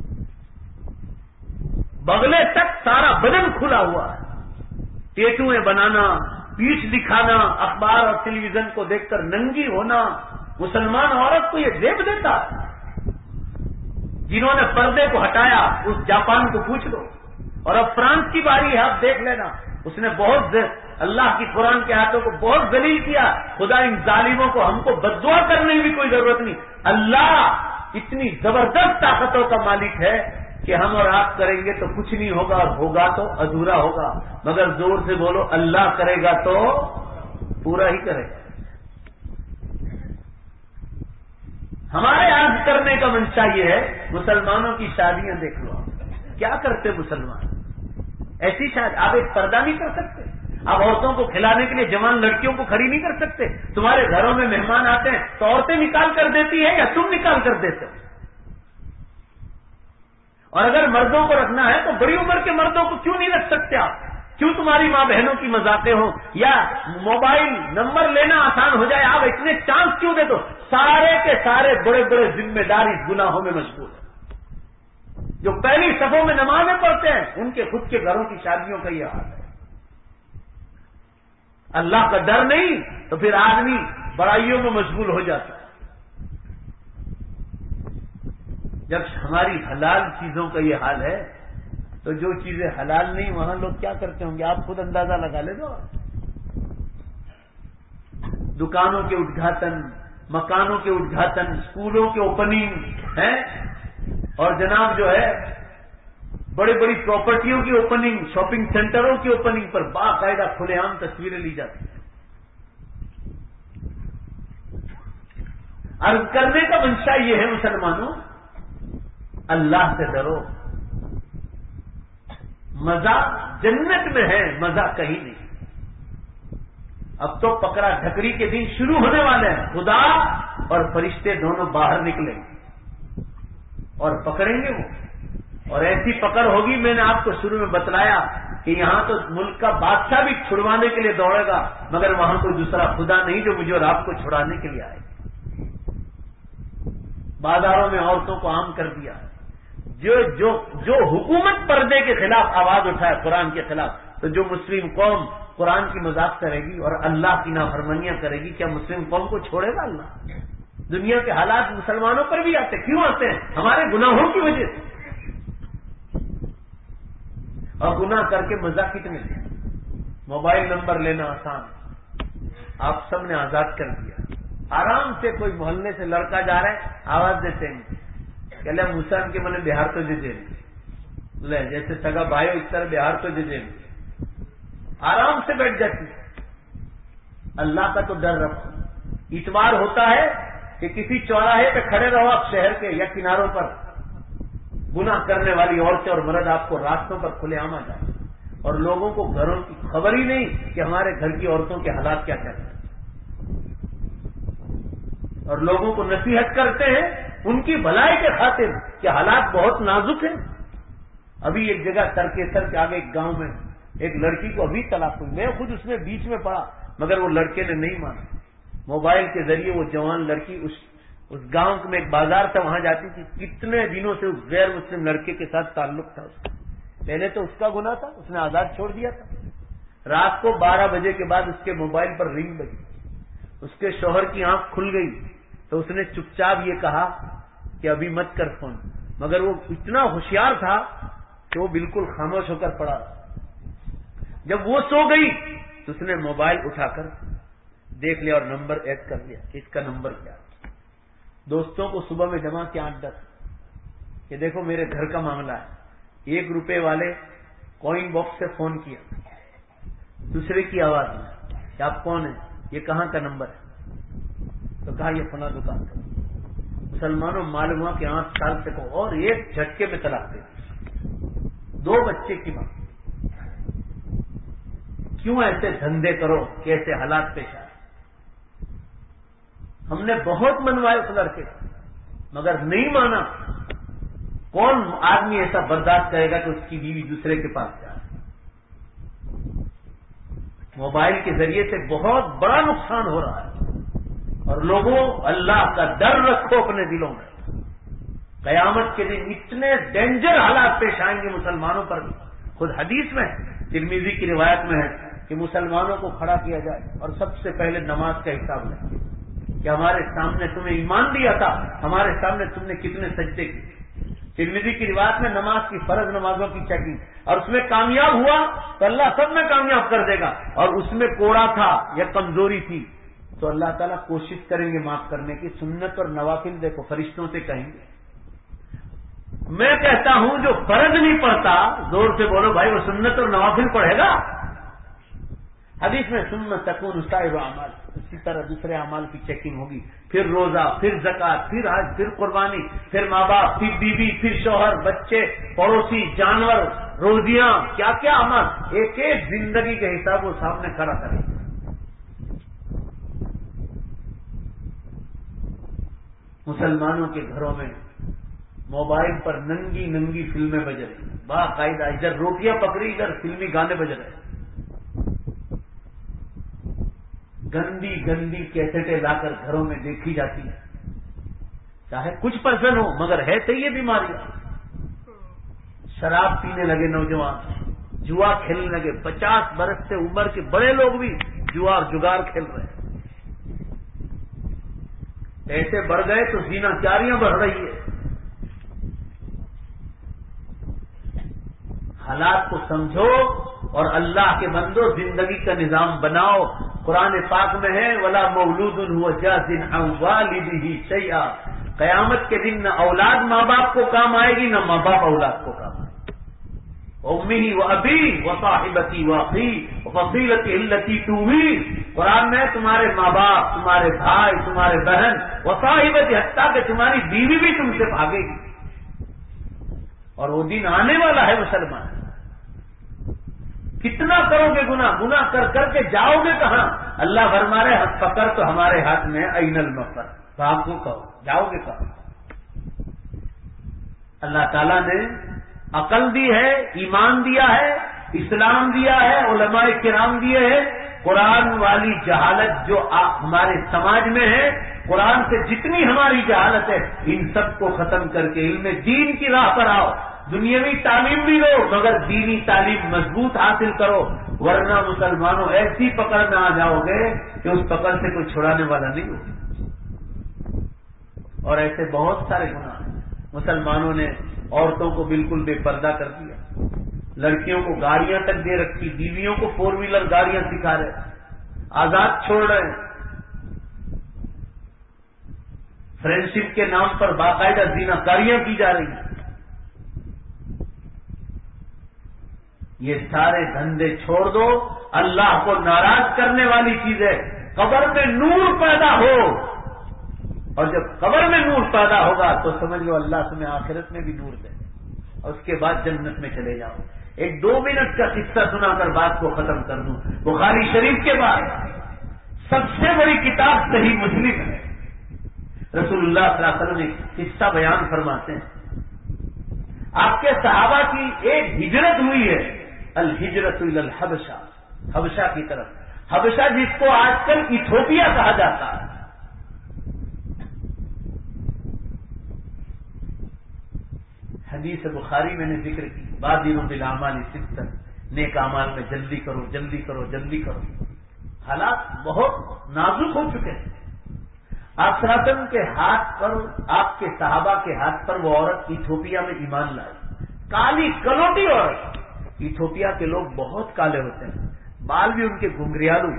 بغلے تک سارا بدن کھلا ہوا ہے، ٹیٹویں بنانا، پیٹھ دکھانا، اخبار اور ٹیلی ویژن کو دیکھ کر ننگی ہونا، مسلمان عورت کو یہ زیب دیتا ہے۔ جنہوں نے پردے کو ہٹایا اس جاپان کو پوچھ لو، اور اب فرانس کی باری ہے، آپ دیکھ لینا، اس نے بہت اللہ کی قرآن کے آیتوں کو بہت ذلیل کیا۔ خدا ان ظالموں کو، ہم کو بددعا کرنے کی بھی کوئی ضرورت نہیں، اللہ اتنی زبردست طاقتوں کا مالک ہے کہ ہم اور آپ کریں گے تو کچھ نہیں ہوگا، اور ہوگا تو ادھورا ہوگا، مگر زور سے بولو اللہ کرے گا تو پورا ہی کرے گا۔ ہمارے آج کرنے کا منشا یہ ہے، مسلمانوں کی شادیاں دیکھ لو، کیا کرتے مسلمان، ایسی شادی آپ ایک پردہ نہیں کر سکتے، آپ عورتوں کو کھلانے کے لیے جوان لڑکیوں کو کھڑی نہیں کر سکتے، تمہارے گھروں میں مہمان آتے ہیں تو عورتیں نکال کر دیتی ہیں یا تم نکال کر دیتے ہو؟ اور اگر مردوں کو رکھنا ہے تو بڑی عمر کے مردوں کو کیوں نہیں رکھ سکتے آپ؟ کیوں تمہاری ماں بہنوں کی مذاقیں ہوں یا موبائل نمبر لینا آسان ہو جائے، آپ اتنے چانس کیوں دے دو؟ سارے کے سارے بڑے بڑے ذمہ دار اس گناہوں میں مشغول ہیں، جو پہلی صفوں میں نمازیں پڑھتے ہیں ان کے خود کے گھروں کی شادیوں کا یہ حال ہے۔ اللہ کا ڈر نہیں تو پھر آدمی بڑائیوں میں مشغول ہو جاتا ہے۔ جب ہماری حلال چیزوں کا یہ حال ہے تو جو چیزیں حلال نہیں وہاں لوگ کیا کرتے ہوں گے، آپ خود اندازہ لگا لے دو۔ دکانوں کے اڈگھاتن، مکانوں کے اڈگھاتن، اسکولوں کے اوپننگ ہیں، اور جناب جو ہے بڑی بڑی پراپرٹیوں کی اوپننگ، شاپنگ سینٹروں کی اوپننگ پر باقاعدہ کھلے عام تصویریں لی جاتی ہیں۔ عرض کرنے کا منشا یہ ہے مسلمانوں، اللہ سے ڈرو، مزہ جنت میں ہے، مزہ کہیں نہیں۔ اب تو پکڑا ڈھکڑی کے دن شروع ہونے والے ہیں، خدا اور فرشتے دونوں باہر نکلیں گے اور پکڑیں گے وہ، اور ایسی پکڑ ہوگی، میں نے آپ کو شروع میں بتلایا کہ یہاں تو ملک کا بادشاہ بھی چھڑوانے کے لیے دوڑے گا، مگر وہاں کوئی دوسرا خدا نہیں جو مجھے اور آپ کو چھڑانے کے لیے آئے۔ بازاروں میں عورتوں کو عام کر دیا، جو جو جو حکومت پردے کے خلاف آواز اٹھائے قرآن کے خلاف، تو جو مسلم قوم قرآن کی مذاق کرے گی اور اللہ کی نافرمانیاں کرے گی، کیا مسلم قوم کو چھوڑے گا اللہ؟ دنیا کے حالات مسلمانوں پر بھی آتے، کیوں آتے ہیں؟ ہمارے گناہوں کی وجہ سے، اور گناہ کر کے مزہ کتنے ہیں؟ موبائل نمبر لینا آسان ہے، آپ سب نے آزاد کر دیا. آرام سے کوئی محلے سے لڑکا جا رہا ہے، آواز دیتے ہیں کہ اللہ مسلم کے منے بہار تو ججے لے، جیسے سگا بھائی اس طرح بہار تو ججے، آرام سے بیٹھ جاتی. اللہ کا تو ڈر رکھو. اتوار ہوتا ہے کہ کسی چوراہے پہ کھڑے رہو آپ شہر کے یا کناروں پر، گناہ کرنے والی عورتیں اور مرد آپ کو راستوں پر کھلے عام آ جائیں، اور لوگوں کو گھروں کی خبر ہی نہیں کہ ہمارے گھر کی عورتوں کے حالات کیا چل رہے ہیں، اور لوگوں کو نصیحت کرتے ہیں ان کی بھلائی کے خاطر کہ حالات بہت نازک ہیں. ابھی ایک جگہ ترکیسر کے آگے ایک گاؤں میں ایک لڑکی کو ابھی طلاق ہوئی، میں خود اس میں بیچ میں پڑا، مگر وہ لڑکے نے نہیں مانا. موبائل کے ذریعے وہ جوان لڑکی اس اس گاؤں میں ایک بازار تھا وہاں جاتی تھی، کتنے دنوں سے اس غیر مسلم لڑکے کے ساتھ تعلق تھا اس کا. پہلے تو اس کا گناہ تھا، اس نے آزاد چھوڑ دیا تھا. رات کو بارہ بجے کے بعد اس کے موبائل پر رنگ بجی، اس کے شوہر کی آنکھ کھل گئی تو اس نے چپ چاپ یہ کہا کہ ابھی مت کر فون، مگر وہ اتنا ہوشیار تھا کہ وہ بالکل خاموش ہو کر پڑا. جب وہ سو گئی تو اس نے موبائل اٹھا کر دیکھ لیا اور نمبر ایڈ کر لیا کہ اس کا نمبر کیا. دوستوں کو صبح میں جمع کیا آٹھ دس کہ دیکھو میرے گھر کا معاملہ ہے. ایک روپے والے کوئن باکس سے فون کیا، دوسرے کی آواز میں کہ آپ کون ہیں، یہ کہاں کا نمبر ہے، تو کہا یہ فلاں دکان کا. مسلمانوں معلوم ہوا کہ آٹھ سال سے کو اور ایک جھٹکے میں طلاق دے دی، دو بچے کی ماں. کیوں ایسے دھندے کرو کہ ایسے حالات پیش آئے؟ ہم نے بہت منوائے اس لڑکے مگر نہیں مانا. کون آدمی ایسا برداشت کرے گا کہ اس کی بیوی دوسرے کے پاس جائے؟ موبائل کے ذریعے سے بہت بڑا نقصان ہو رہا ہے، اور لوگوں اللہ کا ڈر رکھو اپنے دلوں میں. قیامت کے دن اتنے ڈینجر حالات پیش آئیں گے مسلمانوں پر بھی. خود حدیث میں ترمذی کی روایت میں ہے کہ مسلمانوں کو کھڑا کیا جائے اور سب سے پہلے نماز کا حساب لیں کہ ہمارے سامنے تمہیں ایمان دیا تھا، ہمارے سامنے تم نے کتنے سجدے کیے. ترمذی کی روایت میں نماز کی فرض نمازوں کی چیکنگ، اور اس میں کامیاب ہوا تو اللہ سب میں کامیاب کر دے گا، اور اس میں کوڑا تھا یا کمزوری تھی تو اللہ تعالیٰ کوشش کریں گے معاف کرنے کی. سنت اور نوافل دیکھو فرشتوں سے کہیں گے. میں کہتا ہوں جو فرض نہیں پڑھتا، زور سے بولو بھائی وہ سنت اور نوافل پڑھے گا. حدیث میں سنت تکون سائر اعمال، اسی طرح دوسرے اعمال کی چیکنگ ہوگی. پھر روزہ، پھر زکات، پھر حج، پھر قربانی، پھر ماں باپ، پھر بیوی، پھر شوہر، بچے، پڑوسی، جانور، روزیاں، کیا کیا عمل، ایک ایک زندگی کے حساب وہ سامنے کھڑا کریں. مسلمانوں کے گھروں میں موبائل پر ننگی ننگی فلمیں بج رہی، باقاعدہ ادھر روٹیاں پکڑی ادھر فلمی گانے بج رہے، گندی گندی کیسٹیں لا کر گھروں میں دیکھی جاتی ہے. چاہے کچھ پرسن ہو مگر ہے تو یہ بیماری. شراب پینے لگے نوجوان، جوا کھیلنے لگے، پچاس برس سے عمر کے بڑے لوگ بھی جوا اور جگار کھیل رہے ہیں. ایسے بڑھ گئے تو زنا کاریاں بڑھ رہی ہے. حالات کو سمجھو اور اللہ کے بندو زندگی کا نظام بناؤ. قرآن پاک میں ہے وَلَا مَوْلُودٌ هُوَ جَازٍ عَنْ وَالِدِهِ شَيْئًا. قیامت کے دن نہ اولاد ماں باپ کو کام آئے گی نہ ماں باپ اولاد کو کام آئے گی. امی و ابی و صاحبتی و اخی و فصیلتی التی تؤوی. قرآن میں تمہارے ماں باپ، تمہارے بھائی، تمہارے بہن، و صاحبتی حتیٰ کہ تمہاری بیوی بھی تم سے بھاگے گی. اور وہ دن آنے والا ہے مسلمان. کتنا کرو گے گناہ، گناہ کر کر کے جاؤ گے کہاں؟ اللہ فرما رہے ہاتھ پکڑ تو ہمارے ہاتھ میں این المفر، بھاگو کہو جاؤ گے کہاں؟ اللہ تعالیٰ نے عقل دی ہے، ایمان دیا ہے، اسلام دیا ہے، علماء کرام دیے ہیں. قرآن والی جہالت جو ہمارے سماج میں ہے، قرآن سے جتنی ہماری جہالت ہے، ان سب کو ختم کر کے علم دین کی راہ پر آؤ. دنیاوی تعلیم بھی لو مگر دینی تعلیم مضبوط حاصل کرو، ورنہ مسلمانوں ایسی پکڑ میں آ جاؤ گے کہ اس پکڑ سے کوئی چھڑانے والا نہیں ہوگا. اور ایسے بہت سارے گناہ ہیں. مسلمانوں نے عورتوں کو بالکل بے پردہ کر دیا، لڑکیوں کو گاڑیاں تک دے رکھی، بیویوں کو فور ویلر گاڑیاں سکھا رہے، آزاد چھوڑ رہے ہیں، فرینڈشپ کے نام پر باقاعدہ زیناکاریاں کی جا رہی ہیں۔ یہ سارے دھندے چھوڑ دو، اللہ کو ناراض کرنے والی چیزیں۔ قبر میں نور پیدا ہو، اور جب قبر میں نور پیدا ہوگا تو سمجھ لو اللہ تمہیں آخرت میں بھی نور دے، اور اس کے بعد جنت میں چلے جاؤ۔ ایک دو منٹ کا قصہ سنا کر بات کو ختم کر دوں۔ بخاری شریف کے بعد سب سے بڑی کتاب صحیح مسلم ہے۔ رسول اللہ صلی اللہ علیہ وسلم ایک قصہ بیان فرماتے ہیں، آپ کے صحابہ کی ایک ہجرت ہوئی ہے، الہجرت الی الحبشہ، حبشہ کی طرف، حبشہ جس کو آج کل ایتھوپیا کہا جاتا ہے۔ حدیث بخاری میں نے ذکر کی، بادروا بالاعمال ستا، نیک اعمال میں جلدی کرو جلدی کرو جلدی کرو۔ حالات بہت نازک ہو چکے ہیں۔ آپ صلی اللہ علیہ وسلم کے ہاتھ پر، آپ کے صحابہ کے ہاتھ پر وہ عورت ایتھوپیا میں ایمان لائی، کالی کلوٹی عورت۔ ایتھوپیا کے لوگ بہت کالے ہوتے ہیں، بال بھی ان کے گھنگریالو۔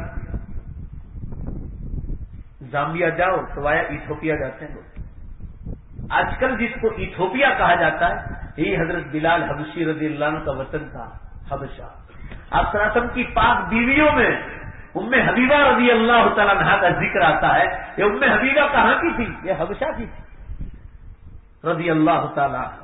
زامبیا جاؤ تو آیا ایتھوپیا جاتے ہیں لوگ۔ آج کل جس کو ایتھوپیا کہا جاتا ہے، یہی حضرت بلال حبشی رضی اللہ عنہ کا وطن تھا، حبشہ۔ آپ صلی اللہ علیہ وسلم کی پاک بیویوں میں ام حبیبہ رضی اللہ تعالیٰ عنہا کا ذکر آتا ہے۔ یہ ام حبیبہ کہاں کی تھی؟ یہ حبشہ کی تھی رضی اللہ تعالیٰ عنہ۔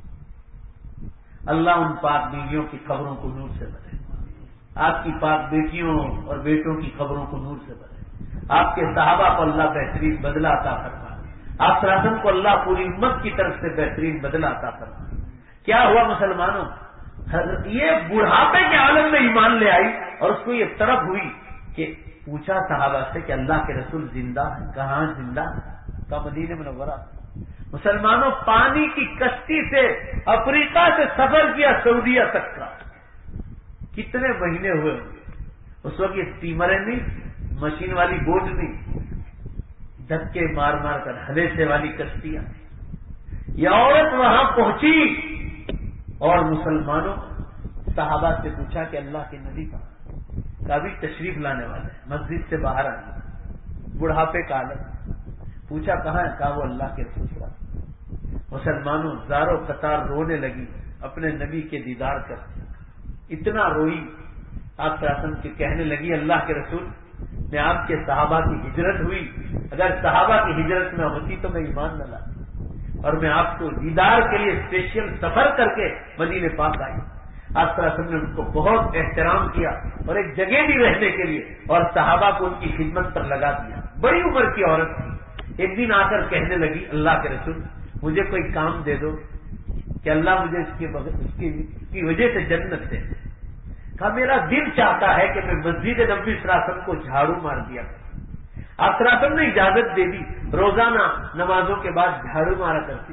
اللہ ان پاک بیویوں کی خبروں کو نور سے بھرے، آپ کی پاک بیٹیوں اور بیٹوں کی خبروں کو نور سے بھرے، آپ کے صحابہ کو اللہ بہترین بدلہ عطا فرمائے، آپ صلی اللہ علیہ وسلم کو اللہ پوری امت کی طرف سے بہترین بدلہ عطا فرمائے۔ کیا ہوا مسلمانوں؟ یہ بڑھاپے کے عالم میں ایمان لے آئی، اور اس کو یہ طرف ہوئی کہ پوچھا صحابہ سے کہ اللہ کے رسول زندہ ہے؟ کہاں زندہ؟ کا مدینہ منورہ۔ مسلمانوں پانی کی کشتی سے افریقہ سے سفر کیا سعودیہ تک کا، کتنے مہینے ہوئے ہوں گے۔ اس وقت یہ اسٹیمریں نہیں، مشین والی بوٹ نہیں، دھکے مار مار کر ہلیسے والی کشتیاں۔ یہ عورت وہاں پہنچی اور مسلمانوں صحابہ سے پوچھا کہ اللہ کے نبی کہاں؟ کبھی تشریف لانے والے مسجد سے باہر آئے، بڑھاپے کا عالم۔ پوچھا کہاں ہے؟ کہا وہ اللہ کے رسول صلی اللہ علیہ وسلم۔ مسلمانوں زاروں قطار رونے لگی اپنے نبی کے دیدار کر، اتنا روئی آپ صلی اللہ علیہ وسلم کے کہنے لگی اللہ کے رسول میں آپ کے صحابہ کی ہجرت ہوئی، اگر صحابہ کی ہجرت نہ ہوتی تو میں ایمان نہ لاتا، اور میں آپ کو دیدار کے لیے اسپیشل سفر کر کے مدینے پاک آئی۔ آپ صلی اللہ علیہ وسلم نے ان کو بہت احترام کیا اور ایک جگہ بھی رہنے کے لیے، اور صحابہ کو ان کی خدمت پر لگا دیا۔ بڑی عمر کی عورت تھی، ایک دن آ کر کہنے لگی اللہ کے رسول مجھے کوئی کام دے دو کہ اللہ مجھے اس کے بغیر اس کی, اس کی وجہ سے جنت دے۔ کہا میرا دل چاہتا ہے کہ میں مسجد نبوی صلی اللہ علیہ وسلم کو جھاڑو مار دیا۔ آپ صلی اللہ علیہ وسلم نے اجازت دے دی، روزانہ نمازوں کے بعد جھاڑو مارا کرتی۔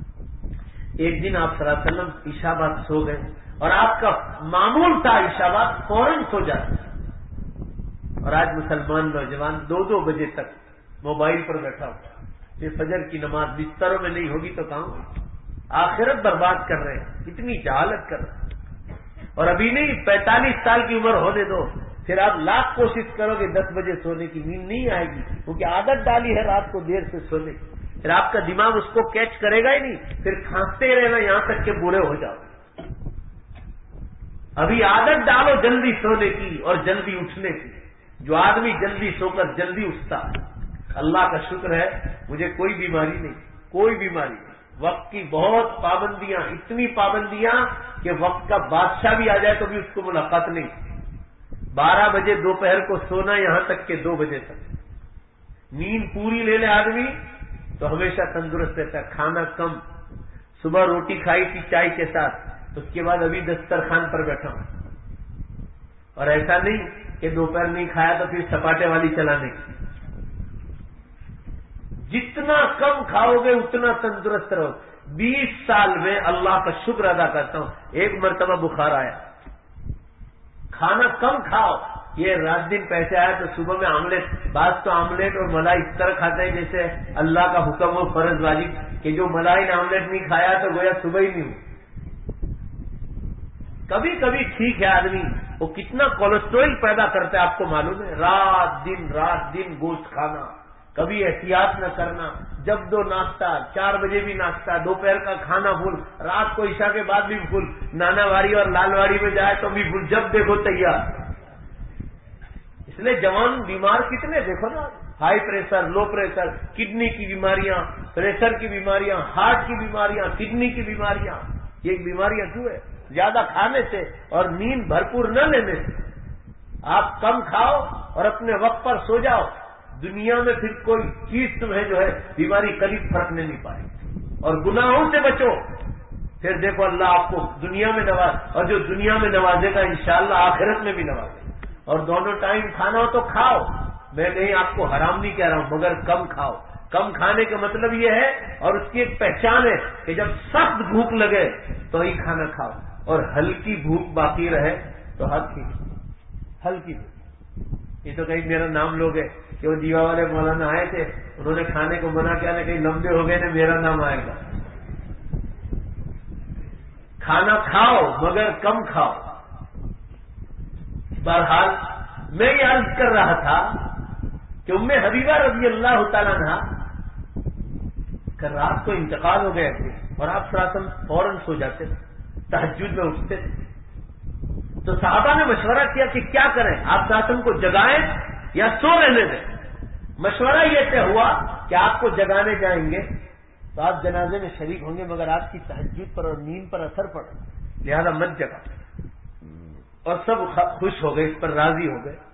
ایک دن آپ صلی اللہ علیہ وسلم عشاء بعد سو گئے، اور آپ کا معمول تھا عشاء بعد فوراً سو جاتا، اور آج مسلمان نوجوان دو دو بجے تک موبائل پر بیٹھا ہوا، پھر فجر کی نماز بستروں میں نہیں ہوگی تو کہاں ہوگی؟ آخرت برباد کر رہے ہیں، اتنی جہالت کر رہے ہیں۔ اور ابھی نہیں، پینتالیس سال کی عمر ہونے دو، پھر آپ لاکھ کوشش کرو گے دس بجے سونے کی، نیند نہیں آئے گی، کیونکہ عادت ڈالی ہے رات کو دیر سے سونے کی، پھر آپ کا دماغ اس کو کیچ کرے گا ہی نہیں، پھر کھانستے رہنا یہاں تک کہ بوڑھے ہو جاؤ۔ ابھی عادت ڈالو جلدی سونے کی اور جلدی اٹھنے کی، جو آدمی جلدی سو کر جلدی اٹھتا، اللہ کا شکر ہے مجھے کوئی بیماری نہیں، کوئی بیماری نہیں، وقت کی بہت پابندیاں، اتنی پابندیاں کہ وقت کا بادشاہ بھی آ جائے تو بھی اس کو ملاقات نہیں۔ بارہ بجے دوپہر کو سونا، یہاں تک کہ دو بجے تک نیند پوری لے لے آدمی تو ہمیشہ تندرست رہتا ہے۔ کھانا کم، صبح روٹی کھائی تھی چائے کے ساتھ، اس کے بعد ابھی دسترخوان پر بیٹھا ہوں، اور ایسا نہیں کہ دوپہر نہیں کھایا تو پھر سپاٹے والی چلانے کی۔ جتنا کم کھاؤ گے اتنا تندرست رہو۔ بیس سال میں اللہ کا شکر ادا کرتا ہوں، ایک مرتبہ بخار آیا، کھانا کم کھاؤ۔ یہ رات دن پیسے آیا تو صبح میں آملیٹ، بعض تو آملیٹ اور ملائی اس طرح کھاتے ہیں جیسے اللہ کا حکم ہو فرض واجب، کہ جو ملائی نے آملیٹ نہیں کھایا تو گویا صبح ہی نہیں ہو۔ کبھی کبھی ٹھیک ہے آدمی، وہ کتنا کولیسٹرول پیدا کرتا ہے آپ کو معلوم ہے؟ رات دن رات دن گوشت کھانا، کبھی احتیاط نہ کرنا، جب دو ناشتہ، چار بجے بھی ناشتہ، دوپہر کا کھانا بھول، رات کو عشاء کے بعد بھی بھول، نانا واڑی اور لال واڑی میں جائے تو بھی بھول، جب دیکھو تیار۔ اس لیے جوان بیمار کتنے دیکھو نا، high pressure, low pressure, kidney کی بیماریاں، پریشر کی بیماریاں، ہارٹ کی بیماریاں، کڈنی کی بیماریاں، یہ بیماریاں کیوں ہے؟ زیادہ کھانے سے اور نیند بھرپور نہ لینے سے۔ آپ کم کھاؤ اور اپنے وقت پر سو جاؤ، دنیا میں پھر کوئی چیز تمہیں جو ہے بیماری قریب فرق نہیں پائے گی، اور گناہوں سے بچو، پھر دیکھو اللہ آپ کو دنیا میں نواز، اور جو دنیا میں نوازے گا انشاءاللہ آخرت میں بھی نوازے گا۔ اور دونوں ٹائم کھانا ہو تو کھاؤ، میں کہیں آپ کو حرام نہیں کہہ رہا ہوں، مگر کم کھاؤ۔ کم کھانے کا مطلب یہ ہے، اور اس کی ایک پہچان ہے کہ جب سخت بھوک لگے تو ہی کھانا کھاؤ، اور ہلکی بھوک باقی رہے تو حق ہی ہلکی بھوک۔ یہ تو کہیں میرا نام لوگے کہ وہ دیوا والے مولانا آئے تھے، انہوں نے کھانے کو منع کیا، نہ کہیں لمبے ہو گئے نا میرا نام آئے گا۔ کھانا کھاؤ مگر کم کھاؤ۔ بہرحال میں یہ عرض کر رہا تھا کہ ام حبیبہ رضی اللہ تعالیٰ عنہا کہ رات کو انتقال ہو گئے تھے، اور آپ سراسم فوراً سو جاتے تھے، تہجد میں اٹھتے تھے۔ تو صحابہ نے مشورہ کیا کہ کیا کریں، آپ سراسم کو جگائیں یا سو رہنے دیں؟ مشورہ یہ طے ہوا کہ آپ کو جگانے جائیں گے تو آپ جنازے میں شریک ہوں گے، مگر آپ کی تہجد پر اور نیند پر اثر پڑے، لہذا مت جگا۔ اور سب خوش ہو گئے، اس پر راضی ہو گئے۔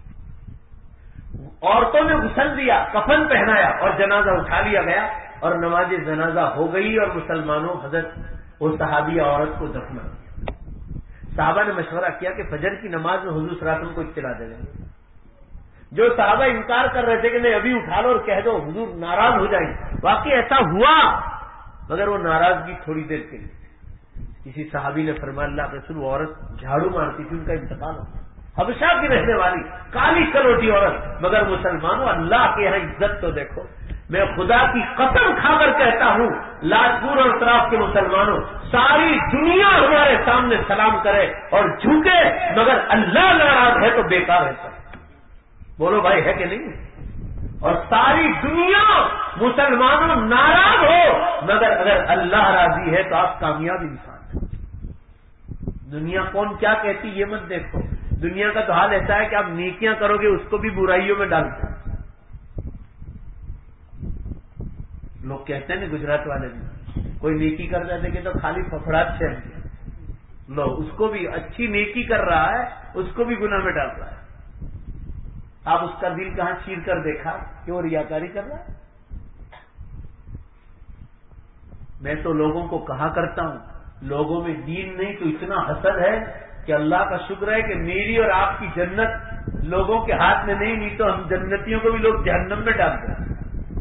عورتوں نے غسل دیا، کفن پہنایا، اور جنازہ اٹھا لیا گیا، اور نماز جنازہ ہو گئی، اور مسلمانوں حضرت وہ صحابیہ عورت کو دفنا کیا۔ صحابہ نے مشورہ کیا کہ فجر کی نماز میں حضور صلی اللہ علیہ وسلم کو اطلاع دے دیں گے۔ جو صحابہ انکار کر رہے تھے کہ نہیں ابھی اٹھا لو اور کہہ دو، حضور ناراض ہو جائیں گے، واقعی ایسا ہوا، مگر وہ ناراضگی تھوڑی دیر کے لیے۔ کسی صحابی نے فرمایا اللہ کے رسول، وہ عورت جھاڑو مارتی تھی، ان کا انتقال ہو، حبشہ کی رہنے والی کالی کلوٹی عورت، مگر مسلمانوں اللہ کے یہاں عزت تو دیکھو۔ میں خدا کی قسم کھا کر کہتا ہوں، لاجپور اور اطراف کے مسلمانوں، ساری دنیا ہمارے سامنے سلام کرے اور جھکے، مگر اللہ ناراض ہے تو بیکار ہے سب۔ بولو بھائی ہے کہ نہیں؟ اور ساری دنیا مسلمانوں ناراض ہو، مگر اگر اللہ راضی ہے تو آپ کامیاب انسان ہیں۔ دنیا کون کیا کہتی یہ مت دیکھو، دنیا کا تو حال ایسا ہے کہ آپ نیکیاں کرو گے اس کو بھی برائیوں میں ڈالتے ہیں۔ لوگ کہتے ہیں نا گجرات والے بھی، کوئی نیکی کر جاتے کہ تو خالی پھپڑات سے لو، اس کو بھی اچھی نیکی کر رہا ہے اس کو بھی گناہ میں ڈال رہا ہے۔ آپ اس کا دل کہاں چیر کر دیکھا کہ وہ ریاکاری کر رہا ہے؟ میں تو لوگوں کو کہا کرتا ہوں، لوگوں میں دین نہیں تو اتنا حسد ہے کہ اللہ کا شکر ہے کہ میری اور آپ کی جنت لوگوں کے ہاتھ میں نہیں، نہیں تو ہم جنتیوں کو بھی لوگ جہنم میں ڈالتے ہیں۔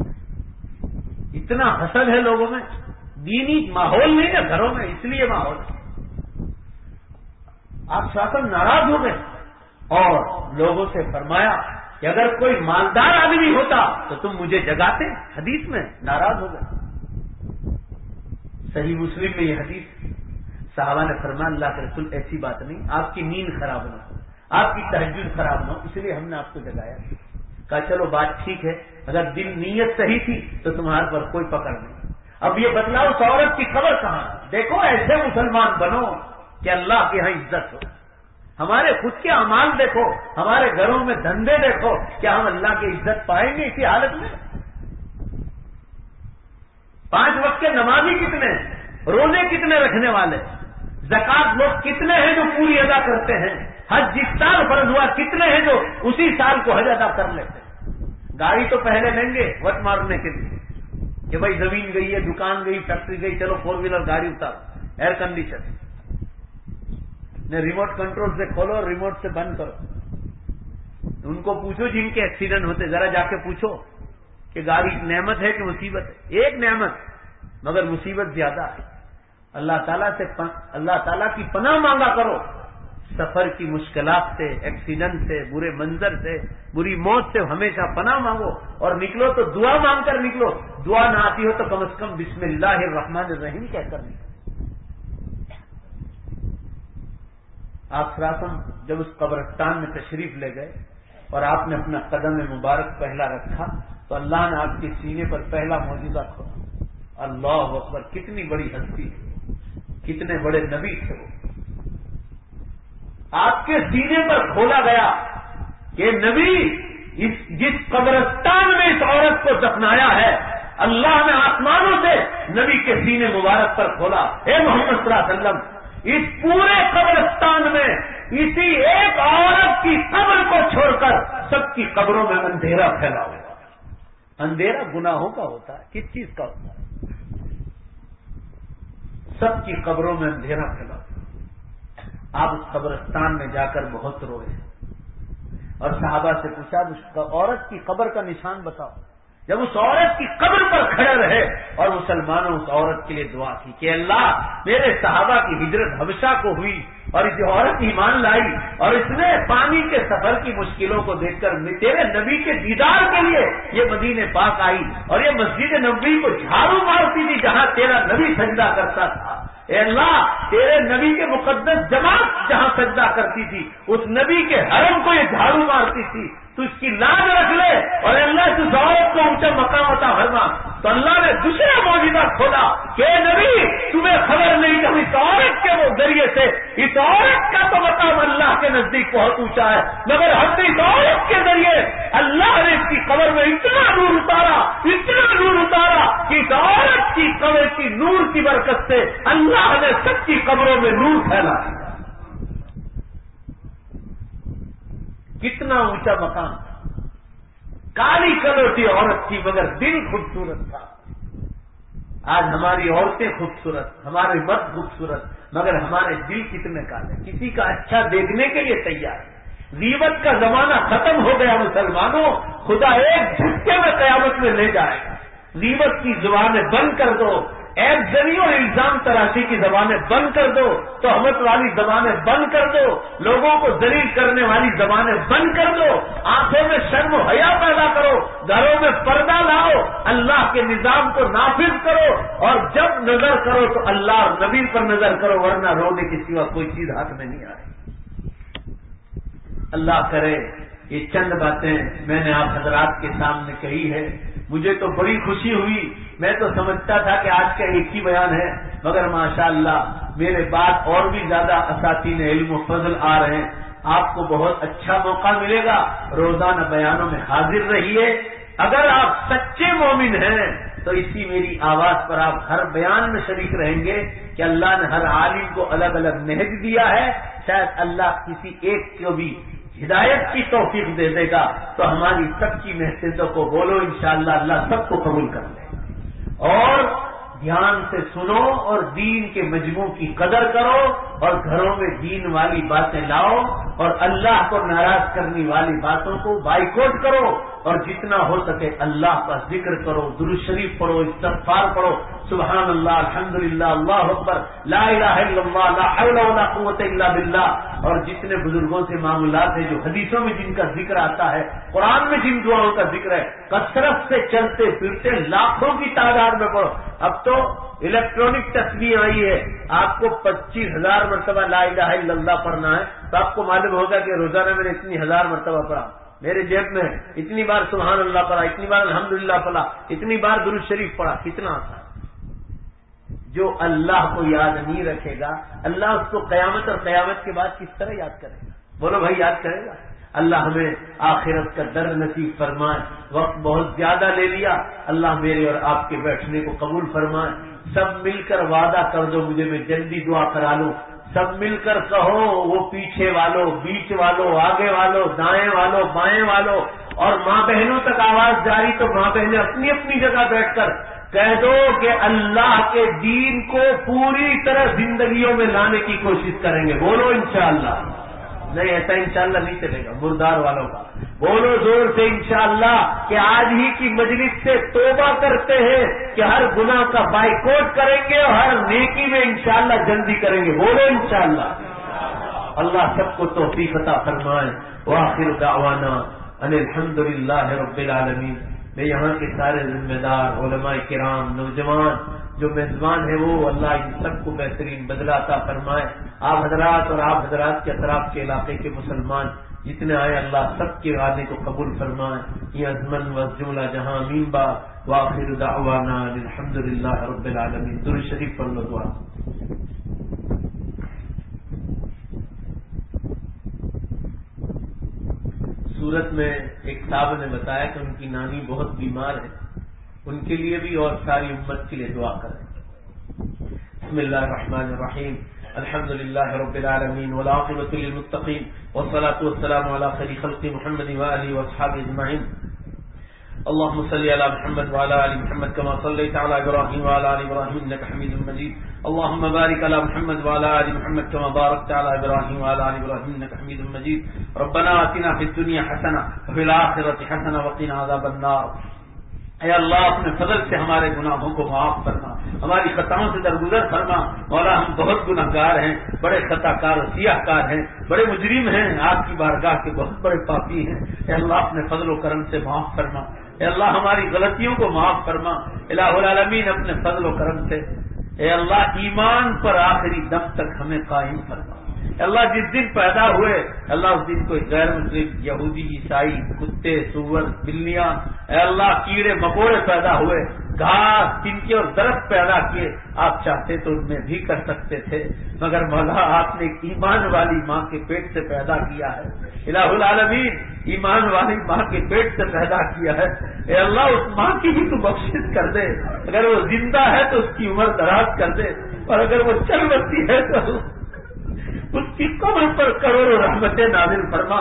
اتنا حسد ہے لوگوں میں، دینی ماحول نہیں نا گھروں میں، اس لیے ماحول ہے۔ آپ شاسن ناراض ہو گئے اور لوگوں سے فرمایا کہ اگر کوئی مالدار آدمی ہوتا تو تم مجھے جگاتے، حدیث میں ناراض ہو گئے۔ صحیح مسلم میں یہ حدیث، صحابہ نے فرمایا اللہ کے رسول ایسی بات نہیں، آپ کی نیند خراب نہ ہو، آپ کی تہجد خراب نہ ہو، اس لیے ہم نے آپ کو جگایا۔ کہا چلو بات ٹھیک ہے، اگر دل نیت صحیح تھی تو تمہارے پر کوئی پکڑ نہیں۔ اب یہ بتلاؤ اس عورت کی خبر کہاں؟ دیکھو ایسے مسلمان بنو کہ اللہ کے یہاں عزت ہو۔ ہمارے خود کے اعمال دیکھو، ہمارے گھروں میں دھندے دیکھو، کیا ہم اللہ کی عزت پائیں گے اسی حالت میں؟ پانچ وقت کے نمازی کتنے ہیں؟ روزے کتنے رکھنے والے؟ زکات لوگ کتنے ہیں جو پوری ادا کرتے ہیں؟ حج جس سال فرض ہوا کتنے ہیں جو اسی سال کو حج ادا کر لیتے ہیں؟ گاڑی تو پہلے لیں گے وٹ مارنے کے لیے کہ بھائی زمین گئی ہے، دکان گئی، فیکٹری گئی، چلو فور ویلر گاڑی اتار، ایئر کنڈیشن نے ریموٹ کنٹرول سے کھولو اور ریموٹ سے بند کرو۔ ان کو پوچھو جن کے ایکسیڈنٹ ہوتے، ذرا جا کے پوچھو کہ گاڑی نعمت ہے کہ مصیبت ہے؟ ایک نعمت مگر مصیبت زیادہ ہے۔ اللہ تعالیٰ سے پن... اللہ تعالیٰ کی پناہ مانگا کرو، سفر کی مشکلات سے، ایکسیڈنٹ سے، برے منظر سے، بری موت سے ہمیشہ پناہ مانگو، اور نکلو تو دعا مانگ کر نکلو، دعا نہ آتی ہو تو کم از کم بسم اللہ الرحمن الرحیم کہہ کر نکلو۔ آپ سراسم جب اس قبرستان میں تشریف لے گئے اور آپ نے اپنا قدم مبارک پہلا رکھا تو اللہ نے آپ کے سینے پر پہلا معجزہ کھولا. اللہ اکبر، کتنی بڑی ہستی تھی، کتنے بڑے نبی تھے وہ. آپ کے سینے پر کھولا گیا کہ نبی اس جس قبرستان میں اس عورت کو دفنایا ہے، اللہ نے آسمانوں سے نبی کے سینے مبارک پر کھولا. اے محمد صلی اللہ علیہ وسلم، اس پورے قبرستان میں اسی ایک عورت کی قبر کو چھوڑ کر سب کی قبروں میں اندھیرا پھیلا ہوا. اندھیرا گناہوں کا ہوتا ہے، کس چیز کا ہوتا ہے؟ سب کی قبروں میں اندھیرا پھیلا ہوا. آپ اس قبرستان میں جا کر بہت روئے اور صحابہ سے پوچھا اس عورت کی قبر کا نشان بتاؤ. جب اس عورت کی قبر پر کھڑے رہے اور مسلمانوں اس عورت کے لیے دعا کی کہ اللہ، میرے صحابہ کی ہجرت حبشہ کو ہوئی اور اس عورت ایمان لائی اور اس نے پانی کے سفر کی مشکلوں کو دیکھ کر تیرے نبی کے دیدار کے لیے یہ مدینے پاک آئی اور یہ مسجد نبوی کو جھاڑو مارتی تھی جہاں تیرا نبی سجدہ کرتا تھا. اے اللہ، تیرے نبی کے مقدس جماعت جہاں سجدہ کرتی تھی اس نبی کے حرم کو یہ جھاڑو مارتی تھی، تو اس کی لاج رکھ لے اور اللہ کی عورت کو اونچا مقام عطا فرما. تو اللہ نے دوسرا معجزہ کھولا کہ نبی، تمہیں خبر نہیں کہ اس عورت کے وہ ذریعے سے اس عورت کا تو مقام اللہ کے نزدیک بہت اونچا ہے، مگر ہم اس عورت کے ذریعے اللہ نے اس کی قبر میں اتنا نور اتارا، اتنا نور اتارا کہ اس عورت کی قبر کی نور کی برکت سے اللہ نے سب کی قبروں میں نور پھیلا. کتنا اونچا مقام تھا. کالی کلوٹی عورت تھی مگر دل خوبصورت تھا. آج ہماری عورتیں خوبصورت، ہمارے مرد خوبصورت، مگر ہمارے دل کتنے کالے. کسی کا اچھا دیکھنے کے لیے تیار. غیبت کا زمانہ ختم ہو گیا مسلمانوں. خدا ایک جھٹکے میں قیامت میں لے جائے گا. غیبت کی زبانیں بند کر دو، ایب زنی اور الزام تراشی کی زبانیں بند کر دو، تہمت والی زبانیں بند کر دو، لوگوں کو ذلیل کرنے والی زبانیں بند کر دو، آنکھوں میں شرم و حیا پیدا کرو، گھروں میں پردہ لاؤ، اللہ کے نظام کو نافذ کرو اور جب نظر کرو تو اللہ اور نبی پر نظر کرو، ورنہ رونے کے سوا کوئی چیز ہاتھ میں نہیں آ رہی. اللہ کرے یہ چند باتیں میں نے آپ حضرات کے سامنے کہی ہے. مجھے تو بڑی خوشی ہوئی. میں تو سمجھتا تھا کہ آج کا ایک ہی بیان ہے، مگر ماشاءاللہ میرے بعد اور بھی زیادہ اساتذہ علم و فضل آ رہے ہیں. آپ کو بہت اچھا موقع ملے گا، روزانہ بیانوں میں حاضر رہیے. اگر آپ سچے مومن ہیں تو اسی میری آواز پر آپ ہر بیان میں شریک رہیں گے کہ اللہ نے ہر عالم کو الگ الگ نہج دیا ہے. شاید اللہ کسی ایک کو بھی ہدایت کی توفیق دے دے گا تو ہماری سب کی محنتوں کو بولو انشاءاللہ اللہ سب کو قبول کر لے. اور دھیان سے سنو اور دین کے مجموع کی قدر کرو اور گھروں میں دین والی باتیں لاؤ اور اللہ کو ناراض کرنے والی باتوں کو بائیکاٹ کرو اور جتنا ہو سکے اللہ کا ذکر کرو، درود شریف پڑھو، استغفار پڑھو، سبحان اللہ، الحمدللہ، اللہ اکبر، لا الہ الا اللہ، لا حول ولا قوت الا باللہ. اور جتنے بزرگوں سے معاملات ہیں جو حدیثوں میں جن کا ذکر آتا ہے، قرآن میں جن دعاؤں کا ذکر ہے، کثرت سے چلتے پھرتے لاکھوں کی تعداد میں پڑھو. اب تو الیکٹرانک تصویر آئی ہے، آپ کو پچیس ہزار مرتبہ لا الہ الا اللہ پڑھنا ہے تو آپ کو معلوم ہوگا کہ روزانہ میں نے اتنی ہزار مرتبہ پڑھا، میرے جیب میں اتنی بار سبحان اللہ پڑھا، اتنی بار الحمدللہ پڑھا، اتنی بار درود شریف پڑھا. کتنا آتا ہے؟ جو اللہ کو یاد نہیں رکھے گا اللہ اس کو قیامت اور قیامت کے بعد کس طرح یاد کرے گا؟ بولو بھائی، یاد کرے گا؟ اللہ ہمیں آخرت کا در نصیب فرمائے. وقت بہت زیادہ لے لیا، اللہ میرے اور آپ کے بیٹھنے کو قبول فرمائے. سب مل کر وعدہ کر دو مجھے، میں جلدی دعا کرا لوں. سب مل کر کہو، وہ پیچھے والوں، بیچ والوں، آگے والوں، دائیں والوں، بائیں والوں، اور ماں بہنوں تک آواز جاری تو ماں بہنیں اپنی اپنی جگہ بیٹھ کر کہہ دو کہ اللہ کے دین کو پوری طرح زندگیوں میں لانے کی کوشش کریں گے. بولو انشاءاللہ. نہیں، ایسا انشاءاللہ نہیں چلے گا مردار والوں کا. بولو زور سے انشاءاللہ کہ آج ہی کی مجلس سے توبہ کرتے ہیں کہ ہر گناہ کا بائیکاٹ کریں گے اور ہر نیکی میں انشاءاللہ جلدی کریں گے. بولو انشاءاللہ. اللہ سب کو توفیق عطا فرمائے. وآخر دعوانا ان الحمدللہ رب العالمین. میں یہاں کے سارے ذمہ دار علماء کرام نوجوان جو میزبان ہے وہ اللہ ان سب کو بہترین بدلہ عطا فرمائے. آپ حضرات اور آپ حضرات کے اطراف کے علاقے کے مسلمان جتنے آئے اللہ سب کے ارادے کو قبول فرمائے. یہ ازمن و جملہ جہاں امین با وآخر دعوانا الحمدللہ رب العالمین. درود شریف پڑھ لو دعا. سورت میں ایک صاحب نے بتایا کہ ان کی نانی بہت بیمار ہے, ان کے لیے بھی اور ساری امت کے لیے دعا کریں. بسم اللہ الرحمن الرحیم. الحمد للہ رب العالمین والعاقبۃ للمتقین والصلاۃ والسلام علی خیر خلق محمد وآلہ واصحابہ اجمعین. اللهم صل على محمد وعلى ال محمد كما صليت على ابراهيم وعلى ال ابراهيم انك حميد مجيد. اللهم بارك على محمد وعلى ال محمد كما باركت على ابراهيم وعلى ال ابراهيم انك حميد مجيد. ربنا آتنا في الدنيا حسنة وفي الآخرة حسنة وقنا عذاب النار. اے اللہ اپنے فضل سے ہمارے گناہوں کو معاف فرما, ہماری خطاؤں سے درگزر فرما. مولا ہم بہت گناہ گار ہیں, بڑے خطا کار و سیاہ کار ہیں, بڑے مجرم ہیں, آپ کی بارگاہ کے بہت بڑے پاپی ہیں. اے اللہ اپنے فضل و کرم سے معاف فرما. اے اللہ ہماری غلطیوں کو معاف فرما. الہ العالمین اپنے فضل و کرم سے اے اللہ ایمان پر آخری دم تک ہمیں قائم فرما. اے اللہ جس دن پیدا ہوئے اللہ اس دن کوئی غیر مسلم یہودی عیسائی کتے سور بلیاں اے اللہ کیڑے مکوڑے پیدا ہوئے, گھاس تنکے اور درخت پیدا کیے, آپ چاہتے تو ان میں بھی کر سکتے تھے, مگر مولا آپ نے ایمان والی ماں کے پیٹ سے پیدا کیا ہے. الہ العالمین ایمان والی ماں کے پیٹ سے پیدا کیا ہے. اے اللہ اس ماں کی بھی تو بخشش کر دے, اگر وہ زندہ ہے تو اس کی عمر دراز کر دے, اور اگر وہ چل بستی ہے تو اس کی قبر پر کروڑوں رحمتیں نازل فرما.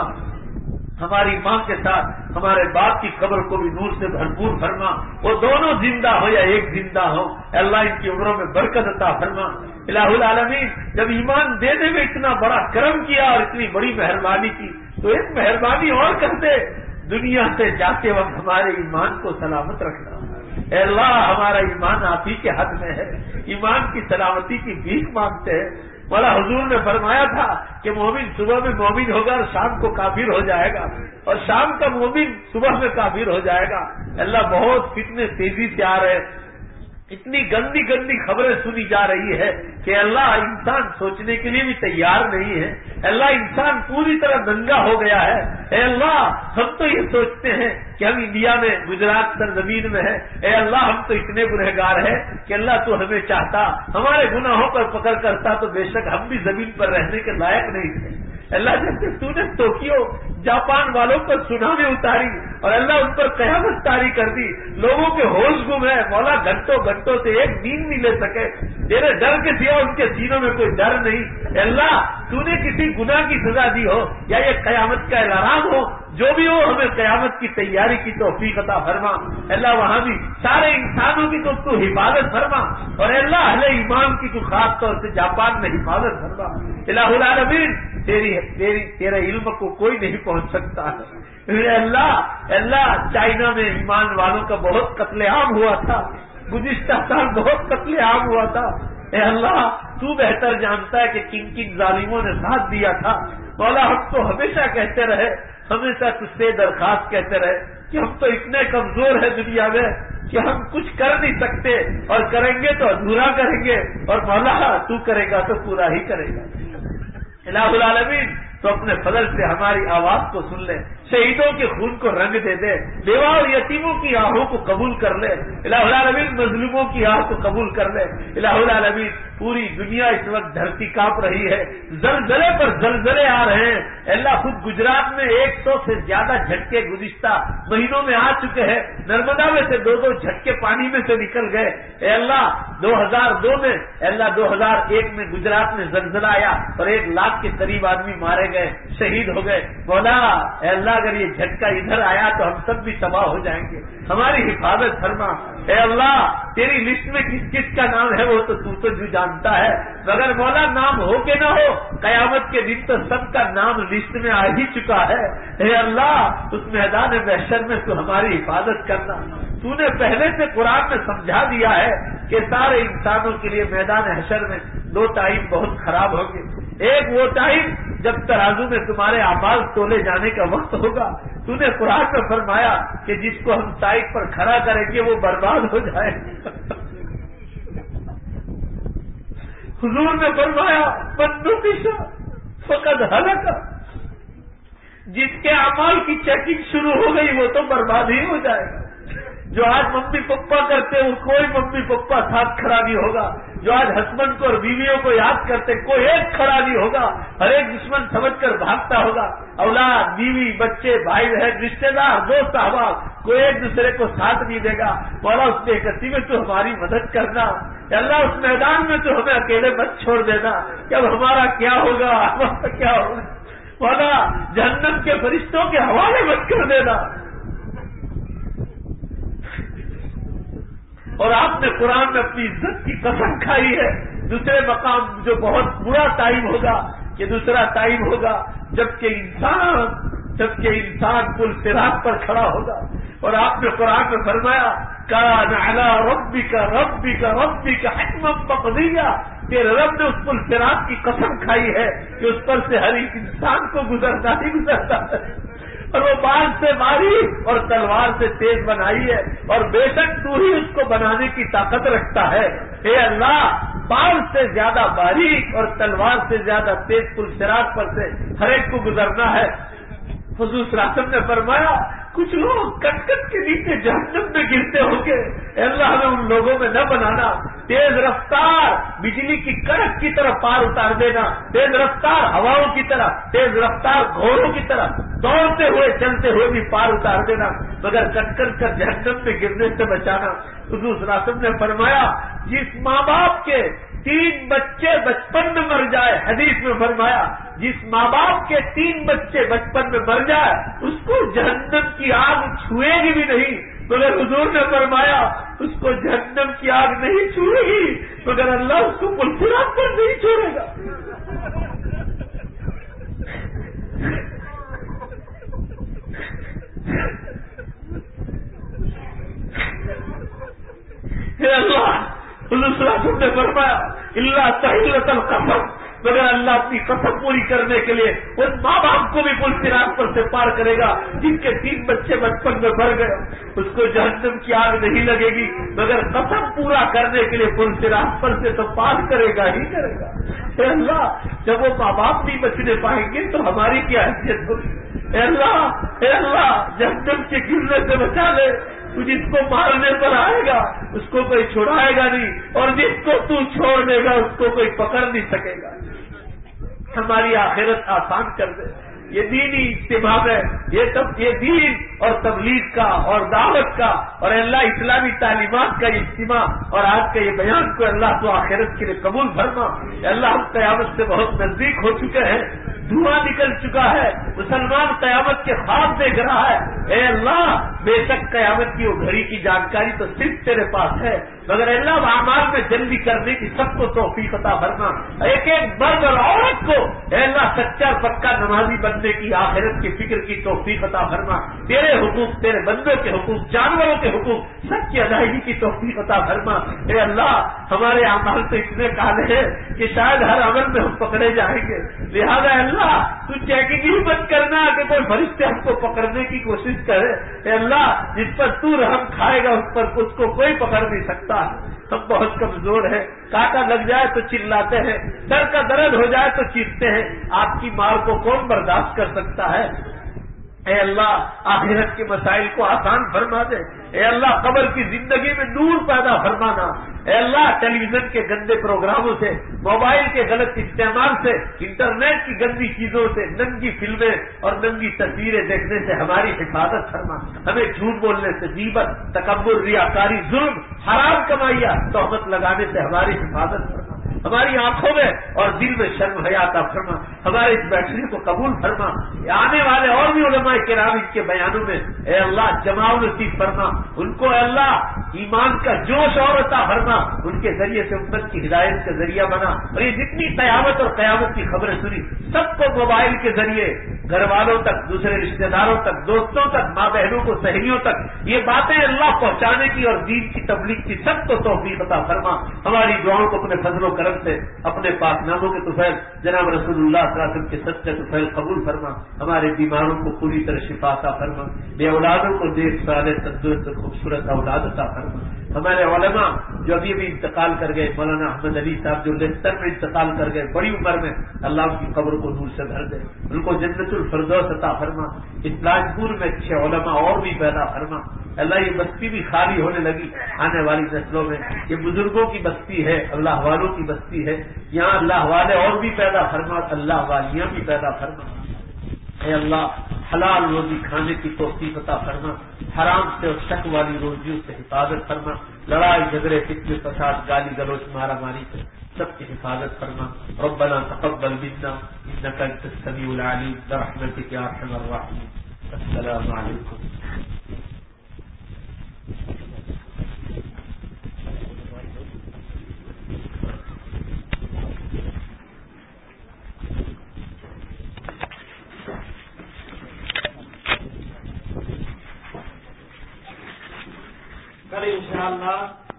ہماری ماں کے ساتھ ہمارے باپ کی قبر کو بھی نور سے بھرپور فرما. وہ دونوں زندہ ہو یا ایک زندہ ہو, اللہ ان کی عمروں میں برکت عطا فرما. الہ العالمین جب ایمان دینے میں اتنا بڑا کرم کیا اور اتنی بڑی مہربانی کی تو ایک مہربانی اور کر دے, دنیا سے جاتے وقت ہمارے ایمان کو سلامت رکھنا. اے اللہ ہمارا ایمان آپ ہی کے حد میں ہے, ایمان کی سلامتی کی بھیک مانگتے ہیں. مولا حضور نے فرمایا تھا کہ مومن صبح میں مومن ہوگا اور شام کو کافر ہو جائے گا, اور شام کا مومن صبح میں کافر ہو جائے گا. اللہ بہت فتنے تیزی سے آ رہے, اتنی گندی گندی خبریں سنی جا رہی ہے کہ اللہ انسان سوچنے کے لیے بھی تیار نہیں ہے. اللہ انسان پوری طرح ننگا ہو گیا ہے. اے اللہ ہم تو یہ سوچتے ہیں کہ ہم انڈیا میں گجرات سرزمین میں ہے, اے اللہ ہم تو اتنے گنہگار ہیں کہ اللہ تو ہمیں چاہتا, ہمارے گناہوں پر پکڑ کرتا تو بے شک ہم بھی زمین پر رہنے کے لائق نہیں تھے. اللہ جیسے تو نے ٹوکیو جاپان والوں پر سونامی اتاری اور اللہ ان پر قیامت طاری کر دی, لوگوں کے ہوش گم ہے. مولا گھنٹوں گھنٹوں سے ایک نیند نہیں لے سکے, تیرے ڈر کے سوا ان کے سینوں میں کوئی ڈر نہیں. اللہ تو نے کسی گناہ کی سزا دی ہو یا یہ قیامت کا الارم ہو, جو بھی ہو ہمیں قیامت کی تیاری کی توفیق عطا فرما. اللہ وہاں بھی سارے انسانوں کی تو تو حفاظت فرما, اور اللہ اہل ایمان کی تو خاص طور سے جاپان میں حفاظت فرما. الہ العالمین تیری تیری تیرے علم کو کوئی نہیں پہنچ سکتا ہے. اللہ اللہ چائنا میں ایمان والوں کا بہت قتل عام ہوا تھا, گزشتہ سال بہت قتل عام ہوا تھا. اے اللہ تو بہتر جانتا ہے کہ کن کن ظالموں نے ساتھ دیا تھا. مولا ہم تو ہمیشہ کہتے رہے, ہمیشہ تجھ سے درخواست کہتے رہے کہ ہم تو اتنے کمزور ہیں دنیا میں کہ ہم کچھ کر نہیں سکتے, اور کریں گے تو ادھورا کریں گے, اور مولا تو کرے گا تو پورا ہی کرے گا. الہ العالمین تو اپنے فضل سے ہماری آواز کو سن لے, شہیدوں کے خون کو رنگ دے دے, بیوہ اور یتیموں کی آہوں کو قبول کر لے. الہ العالمین مظلوموں کی آہ کو قبول کر لے. الہ العالمین پوری دنیا اس وقت دھرتی کانپ رہی ہے, زلزلے پر زلزلے آ رہے ہیں. اللہ خود گجرات میں ایک سو سے زیادہ جھٹکے گزشتہ مہینوں میں آ چکے ہیں. نرمدا میں سے دو دو جھٹکے پانی میں سے نکل گئے. اے اللہ دو ہزار دو میں اے اللہ دو ہزار ایک میں گجرات میں زلزلہ آیا اور ایک لاکھ کے قریب آدمی مارے گئے, شہید ہو گئے. مولا اے اللہ اگر یہ جھٹکا ادھر آیا تو ہم سب بھی تباہ ہو جائیں گے, ہماری حفاظت فرما. اے اللہ تیری لسٹ میں کس کس کا نام ہے وہ تو تو تو جو جانتا ہے, مگر مولا نام ہو کہ نہ ہو قیامت کے دن تو سب کا نام لسٹ میں آ ہی چکا ہے. اے اللہ اس میدان محشر میں تو ہماری حفاظت کرنا. تو نے پہلے سے قرآن میں سمجھا دیا ہے کہ سارے انسانوں کے لیے میدان حشر میں دو ٹائم بہت خراب ہوں گے. ایک وہ ٹائم جب ترازو میں تمہارے اعمال تولے جانے کا وقت ہوگا، تو نے قرآن میں فرمایا کہ جس کو ہم سائٹ پر کھڑا کریں گے وہ برباد ہو جائے گا۔ حضور نے فرمایا من نقش فقد ہلک، جس کے اعمال کی چیکنگ شروع ہو گئی وہ تو برباد ہی ہو جائے گا۔ جو آج ممی پپا کرتے وہ کوئی ممی پپا ساتھ کھڑا نہیں ہوگا، جو آج ہسبینڈ کو اور بیویوں کو یاد کرتے کوئی ایک کھڑا نہیں ہوگا، ہر ایک دشمن سمجھ کر بھاگتا ہوگا، اولاد بیوی بچے بھائی بہن رشتے دار دوست احباب کوئی ایک دوسرے کو ساتھ نہیں دے گا۔ مولا اس بے کسی میں تو ہماری مدد کرنا، یا اللہ اس میدان میں تو ہمیں اکیلے مت چھوڑ دینا کہ اب ہمارا کیا ہوگا، ہمارا کیا ہوگا، مولا جہنم کے فرشتوں کے حوالے مت کر دینا۔ اور آپ نے قرآن میں اپنی عزت کی قسم کھائی ہے، دوسرے مقام جو بہت برا ٹائم ہوگا کہ دوسرا ٹائم ہوگا جبکہ انسان جبکہ انسان پل صراط پر کھڑا ہوگا، اور آپ نے قرآن میں فرمایا کان علی ربک ربک ربک حتما مقضیہ، تیرے رب نے اس پل صراط کی قسم کھائی ہے کہ اس پر سے ہر ایک انسان کو گزرنا ہی گزرتا ہے، اور وہ بال سے ماری اور تلوار سے تیز بنائی ہے، اور بے شک تو ہی اس کو بنانے کی طاقت رکھتا ہے۔ اے اللہ بال سے زیادہ باریک اور تلوار سے زیادہ تیز پل صراط پر سے ہر ایک کو گزرنا ہے۔ حضور صلی اللہ علیہ وسلم نے فرمایا کچھ لوگ کٹ کٹ کے نیچے جہنم میں گرتے ہوں گے، اے اللہ ہمیں ان لوگوں میں نہ بنانا، تیز رفتار بجلی کی کڑک کی طرح پار اتار دینا، تیز رفتار ہواؤں کی طرح، تیز رفتار گھوڑوں کی طرح دوڑتے ہوئے چلتے ہوئے بھی پار اتار دینا، مگر کٹ کر کر جہنم میں گرنے سے بچانا۔ حضور صلی اللہ علیہ وسلم نے فرمایا جس ماں باپ کے تین بچے بچپن میں مر جائے، حدیث میں فرمایا جس ماں باپ کے تین بچے بچپن میں مر جائے اس کو جہنم کی آگ چھوئے گی بھی نہیں، مگر حضور نے فرمایا اس کو جہنم کی آگ نہیں چھوئے گی مگر اللہ اس کو پل صراط پر نہیں چھوڑے گا۔ اے اللہ حضور صلی اللہ علیہ وسلم نے فرمایا اللہ تحلۃ القسم، مگر اللہ اپنی قسم پوری کرنے کے لیے ان ماں باپ کو بھی پل صراط پر سے پار کرے گا جن کے تین بچے بچپن میں مر گئے، اس کو جہنم کی آگ نہیں لگے گی مگر قسم پورا کرنے کے لیے پل صراط پر سے تو پار کرے گا ہی کرے گا۔ اے اللہ جب وہ ماں باپ نہیں بچنے پائیں گے تو ہماری کیا حیثیت ہوگی؟ اے اللہ اے اللہ جہنم کے گرنے سے بچا لے، تو جس کو مارنے پر آئے گا اس کو کوئی چھڑائے گا نہیں، اور جس کو تو چھوڑ دے گا اس کو کوئی پکڑ نہیں سکے گا۔ ہماری آخرت آسان کر دے۔ یہ دینی اجتماع ہے، یہ تب یہ دین اور تبلیغ کا اور دعوت کا اور اللہ اسلامی تعلیمات کا اجتماع اور آج کا یہ بیان کو اللہ تو آخرت کے لیے قبول فرما۔ اللہ ہم قیامت سے بہت نزدیک ہو چکے ہیں، دھواں نکل چکا ہے، مسلمان قیامت کے خواب دیکھ رہا ہے۔ اے اللہ بے شک قیامت کی وہ گھڑی کی جانکاری تو صرف تیرے پاس ہے، مگر اللہ اعمال میں جلدی کرنے کی سب کو توفیق عطا فرما۔ ایک ایک مرد اور عورت کو اے اللہ سچا اور پکا نمازی بننے کی آخرت کی فکر کی توفیق عطا فرما۔ تیرے حقوق تیرے بندوں کے حقوق جانوروں کے حقوق سب کی ادائیگی کی توفیق عطا فرما۔ اے اللہ ہمارے اعمال تو اتنے کالے ہیں کہ شاید ہر عمل میں ہم پکڑے جائیں گے، لہذا اللہ تو چیکنگ ہی مت کرنا کہ کوئی فرشتے ہم کو پکڑنے کی کوشش کرے۔ اے اللہ جس پر تو رحم کھائے گا اس پر اس کو کوئی پکڑ نہیں سکتا۔ ہم بہت کمزور ہیں، کانٹا لگ جائے تو چلاتے ہیں، سر کا درد ہو جائے تو چیختے ہیں، آپ کی مار کو کون برداشت کر سکتا ہے؟ اے اللہ آخرت کے مسائل کو آسان فرما دے۔ اے اللہ قبر کی زندگی میں نور پیدا فرمانا۔ اے اللہ ٹیلی ویژن کے گندے پروگراموں سے، موبائل کے غلط استعمال سے، انٹرنیٹ کی گندی چیزوں سے، ننگی فلمیں اور ننگی تصویریں دیکھنے سے ہماری حفاظت فرما۔ ہمیں جھوٹ بولنے سے، غیبت، تکبر، ریاکاری، ظلم، حرام کمائیاں، تہمت لگانے سے ہماری حفاظت فرما۔ ہماری آنکھوں میں اور دل میں شرم حیا عطا فرما۔ ہمارے اس بیٹھنے کو قبول فرما۔ آنے والے اور بھی علماء کرام ان کے بیانوں میں اے اللہ جماع نصیب فرما، ان کو اے اللہ ایمان کا جوش اور عطا فرما، ان کے ذریعے سے امت کی ہدایت کا ذریعہ بنا۔ اور یہ جتنی قیامت اور قیامت کی خبریں سنی سب کو موبائل کے ذریعے گھر والوں تک، دوسرے رشتہ داروں تک، دوستوں تک، ماں بہنوں کو، سہیلیوں تک یہ باتیں اللہ پہنچانے کی اور دین کی تبلیغ کی سب کو توفیق عطا فرما. ہماری دعاؤں کو اپنے فضل و کرم سے اپنے پاک ناموں کے طفیل جناب رسول اللہ صلی اللہ علیہ وسلم کے سچے طفیل قبول فرما. ہمارے بیماروں کو پوری طرح شفا عطا فرما. بے اولادوں کو دیکھ صالح تندرست خوبصورت اولاد عطا فرما. ہمارے علماء جو ابھی ابھی انتقال کر گئے، مولانا احمد علی صاحب جو لہستر میں انتقال کر گئے بڑی عمر میں، اللہ ان کی قبر کو نور سے بھر دے، ان کو جنت الفردوس عطا فرما. اسلاج پور میں اچھے علماء اور بھی پیدا فرما. اللہ یہ بستی بھی خالی ہونے لگی آنے والی نسلوں میں، یہ بزرگوں کی بستی ہے، اللہ والوں کی بستی ہے. یہاں اللہ والے اور بھی پیدا فرما، اللہ والیاں بھی پیدا فرما. اے اللہ حلال روزی کھانے کی توفیق عطا فرما، حرام سے اور شک والی روزیوں سے حفاظت فرما. لڑائی جھگڑے فتنے فساد گالی گلوچ مارا ماری سے سب کی حفاظت فرما. ربنا تقبل منا انك انت السميع العليم برحمتك يا ارحم الراحمين. السلام علیکم. کل انشاءاللہ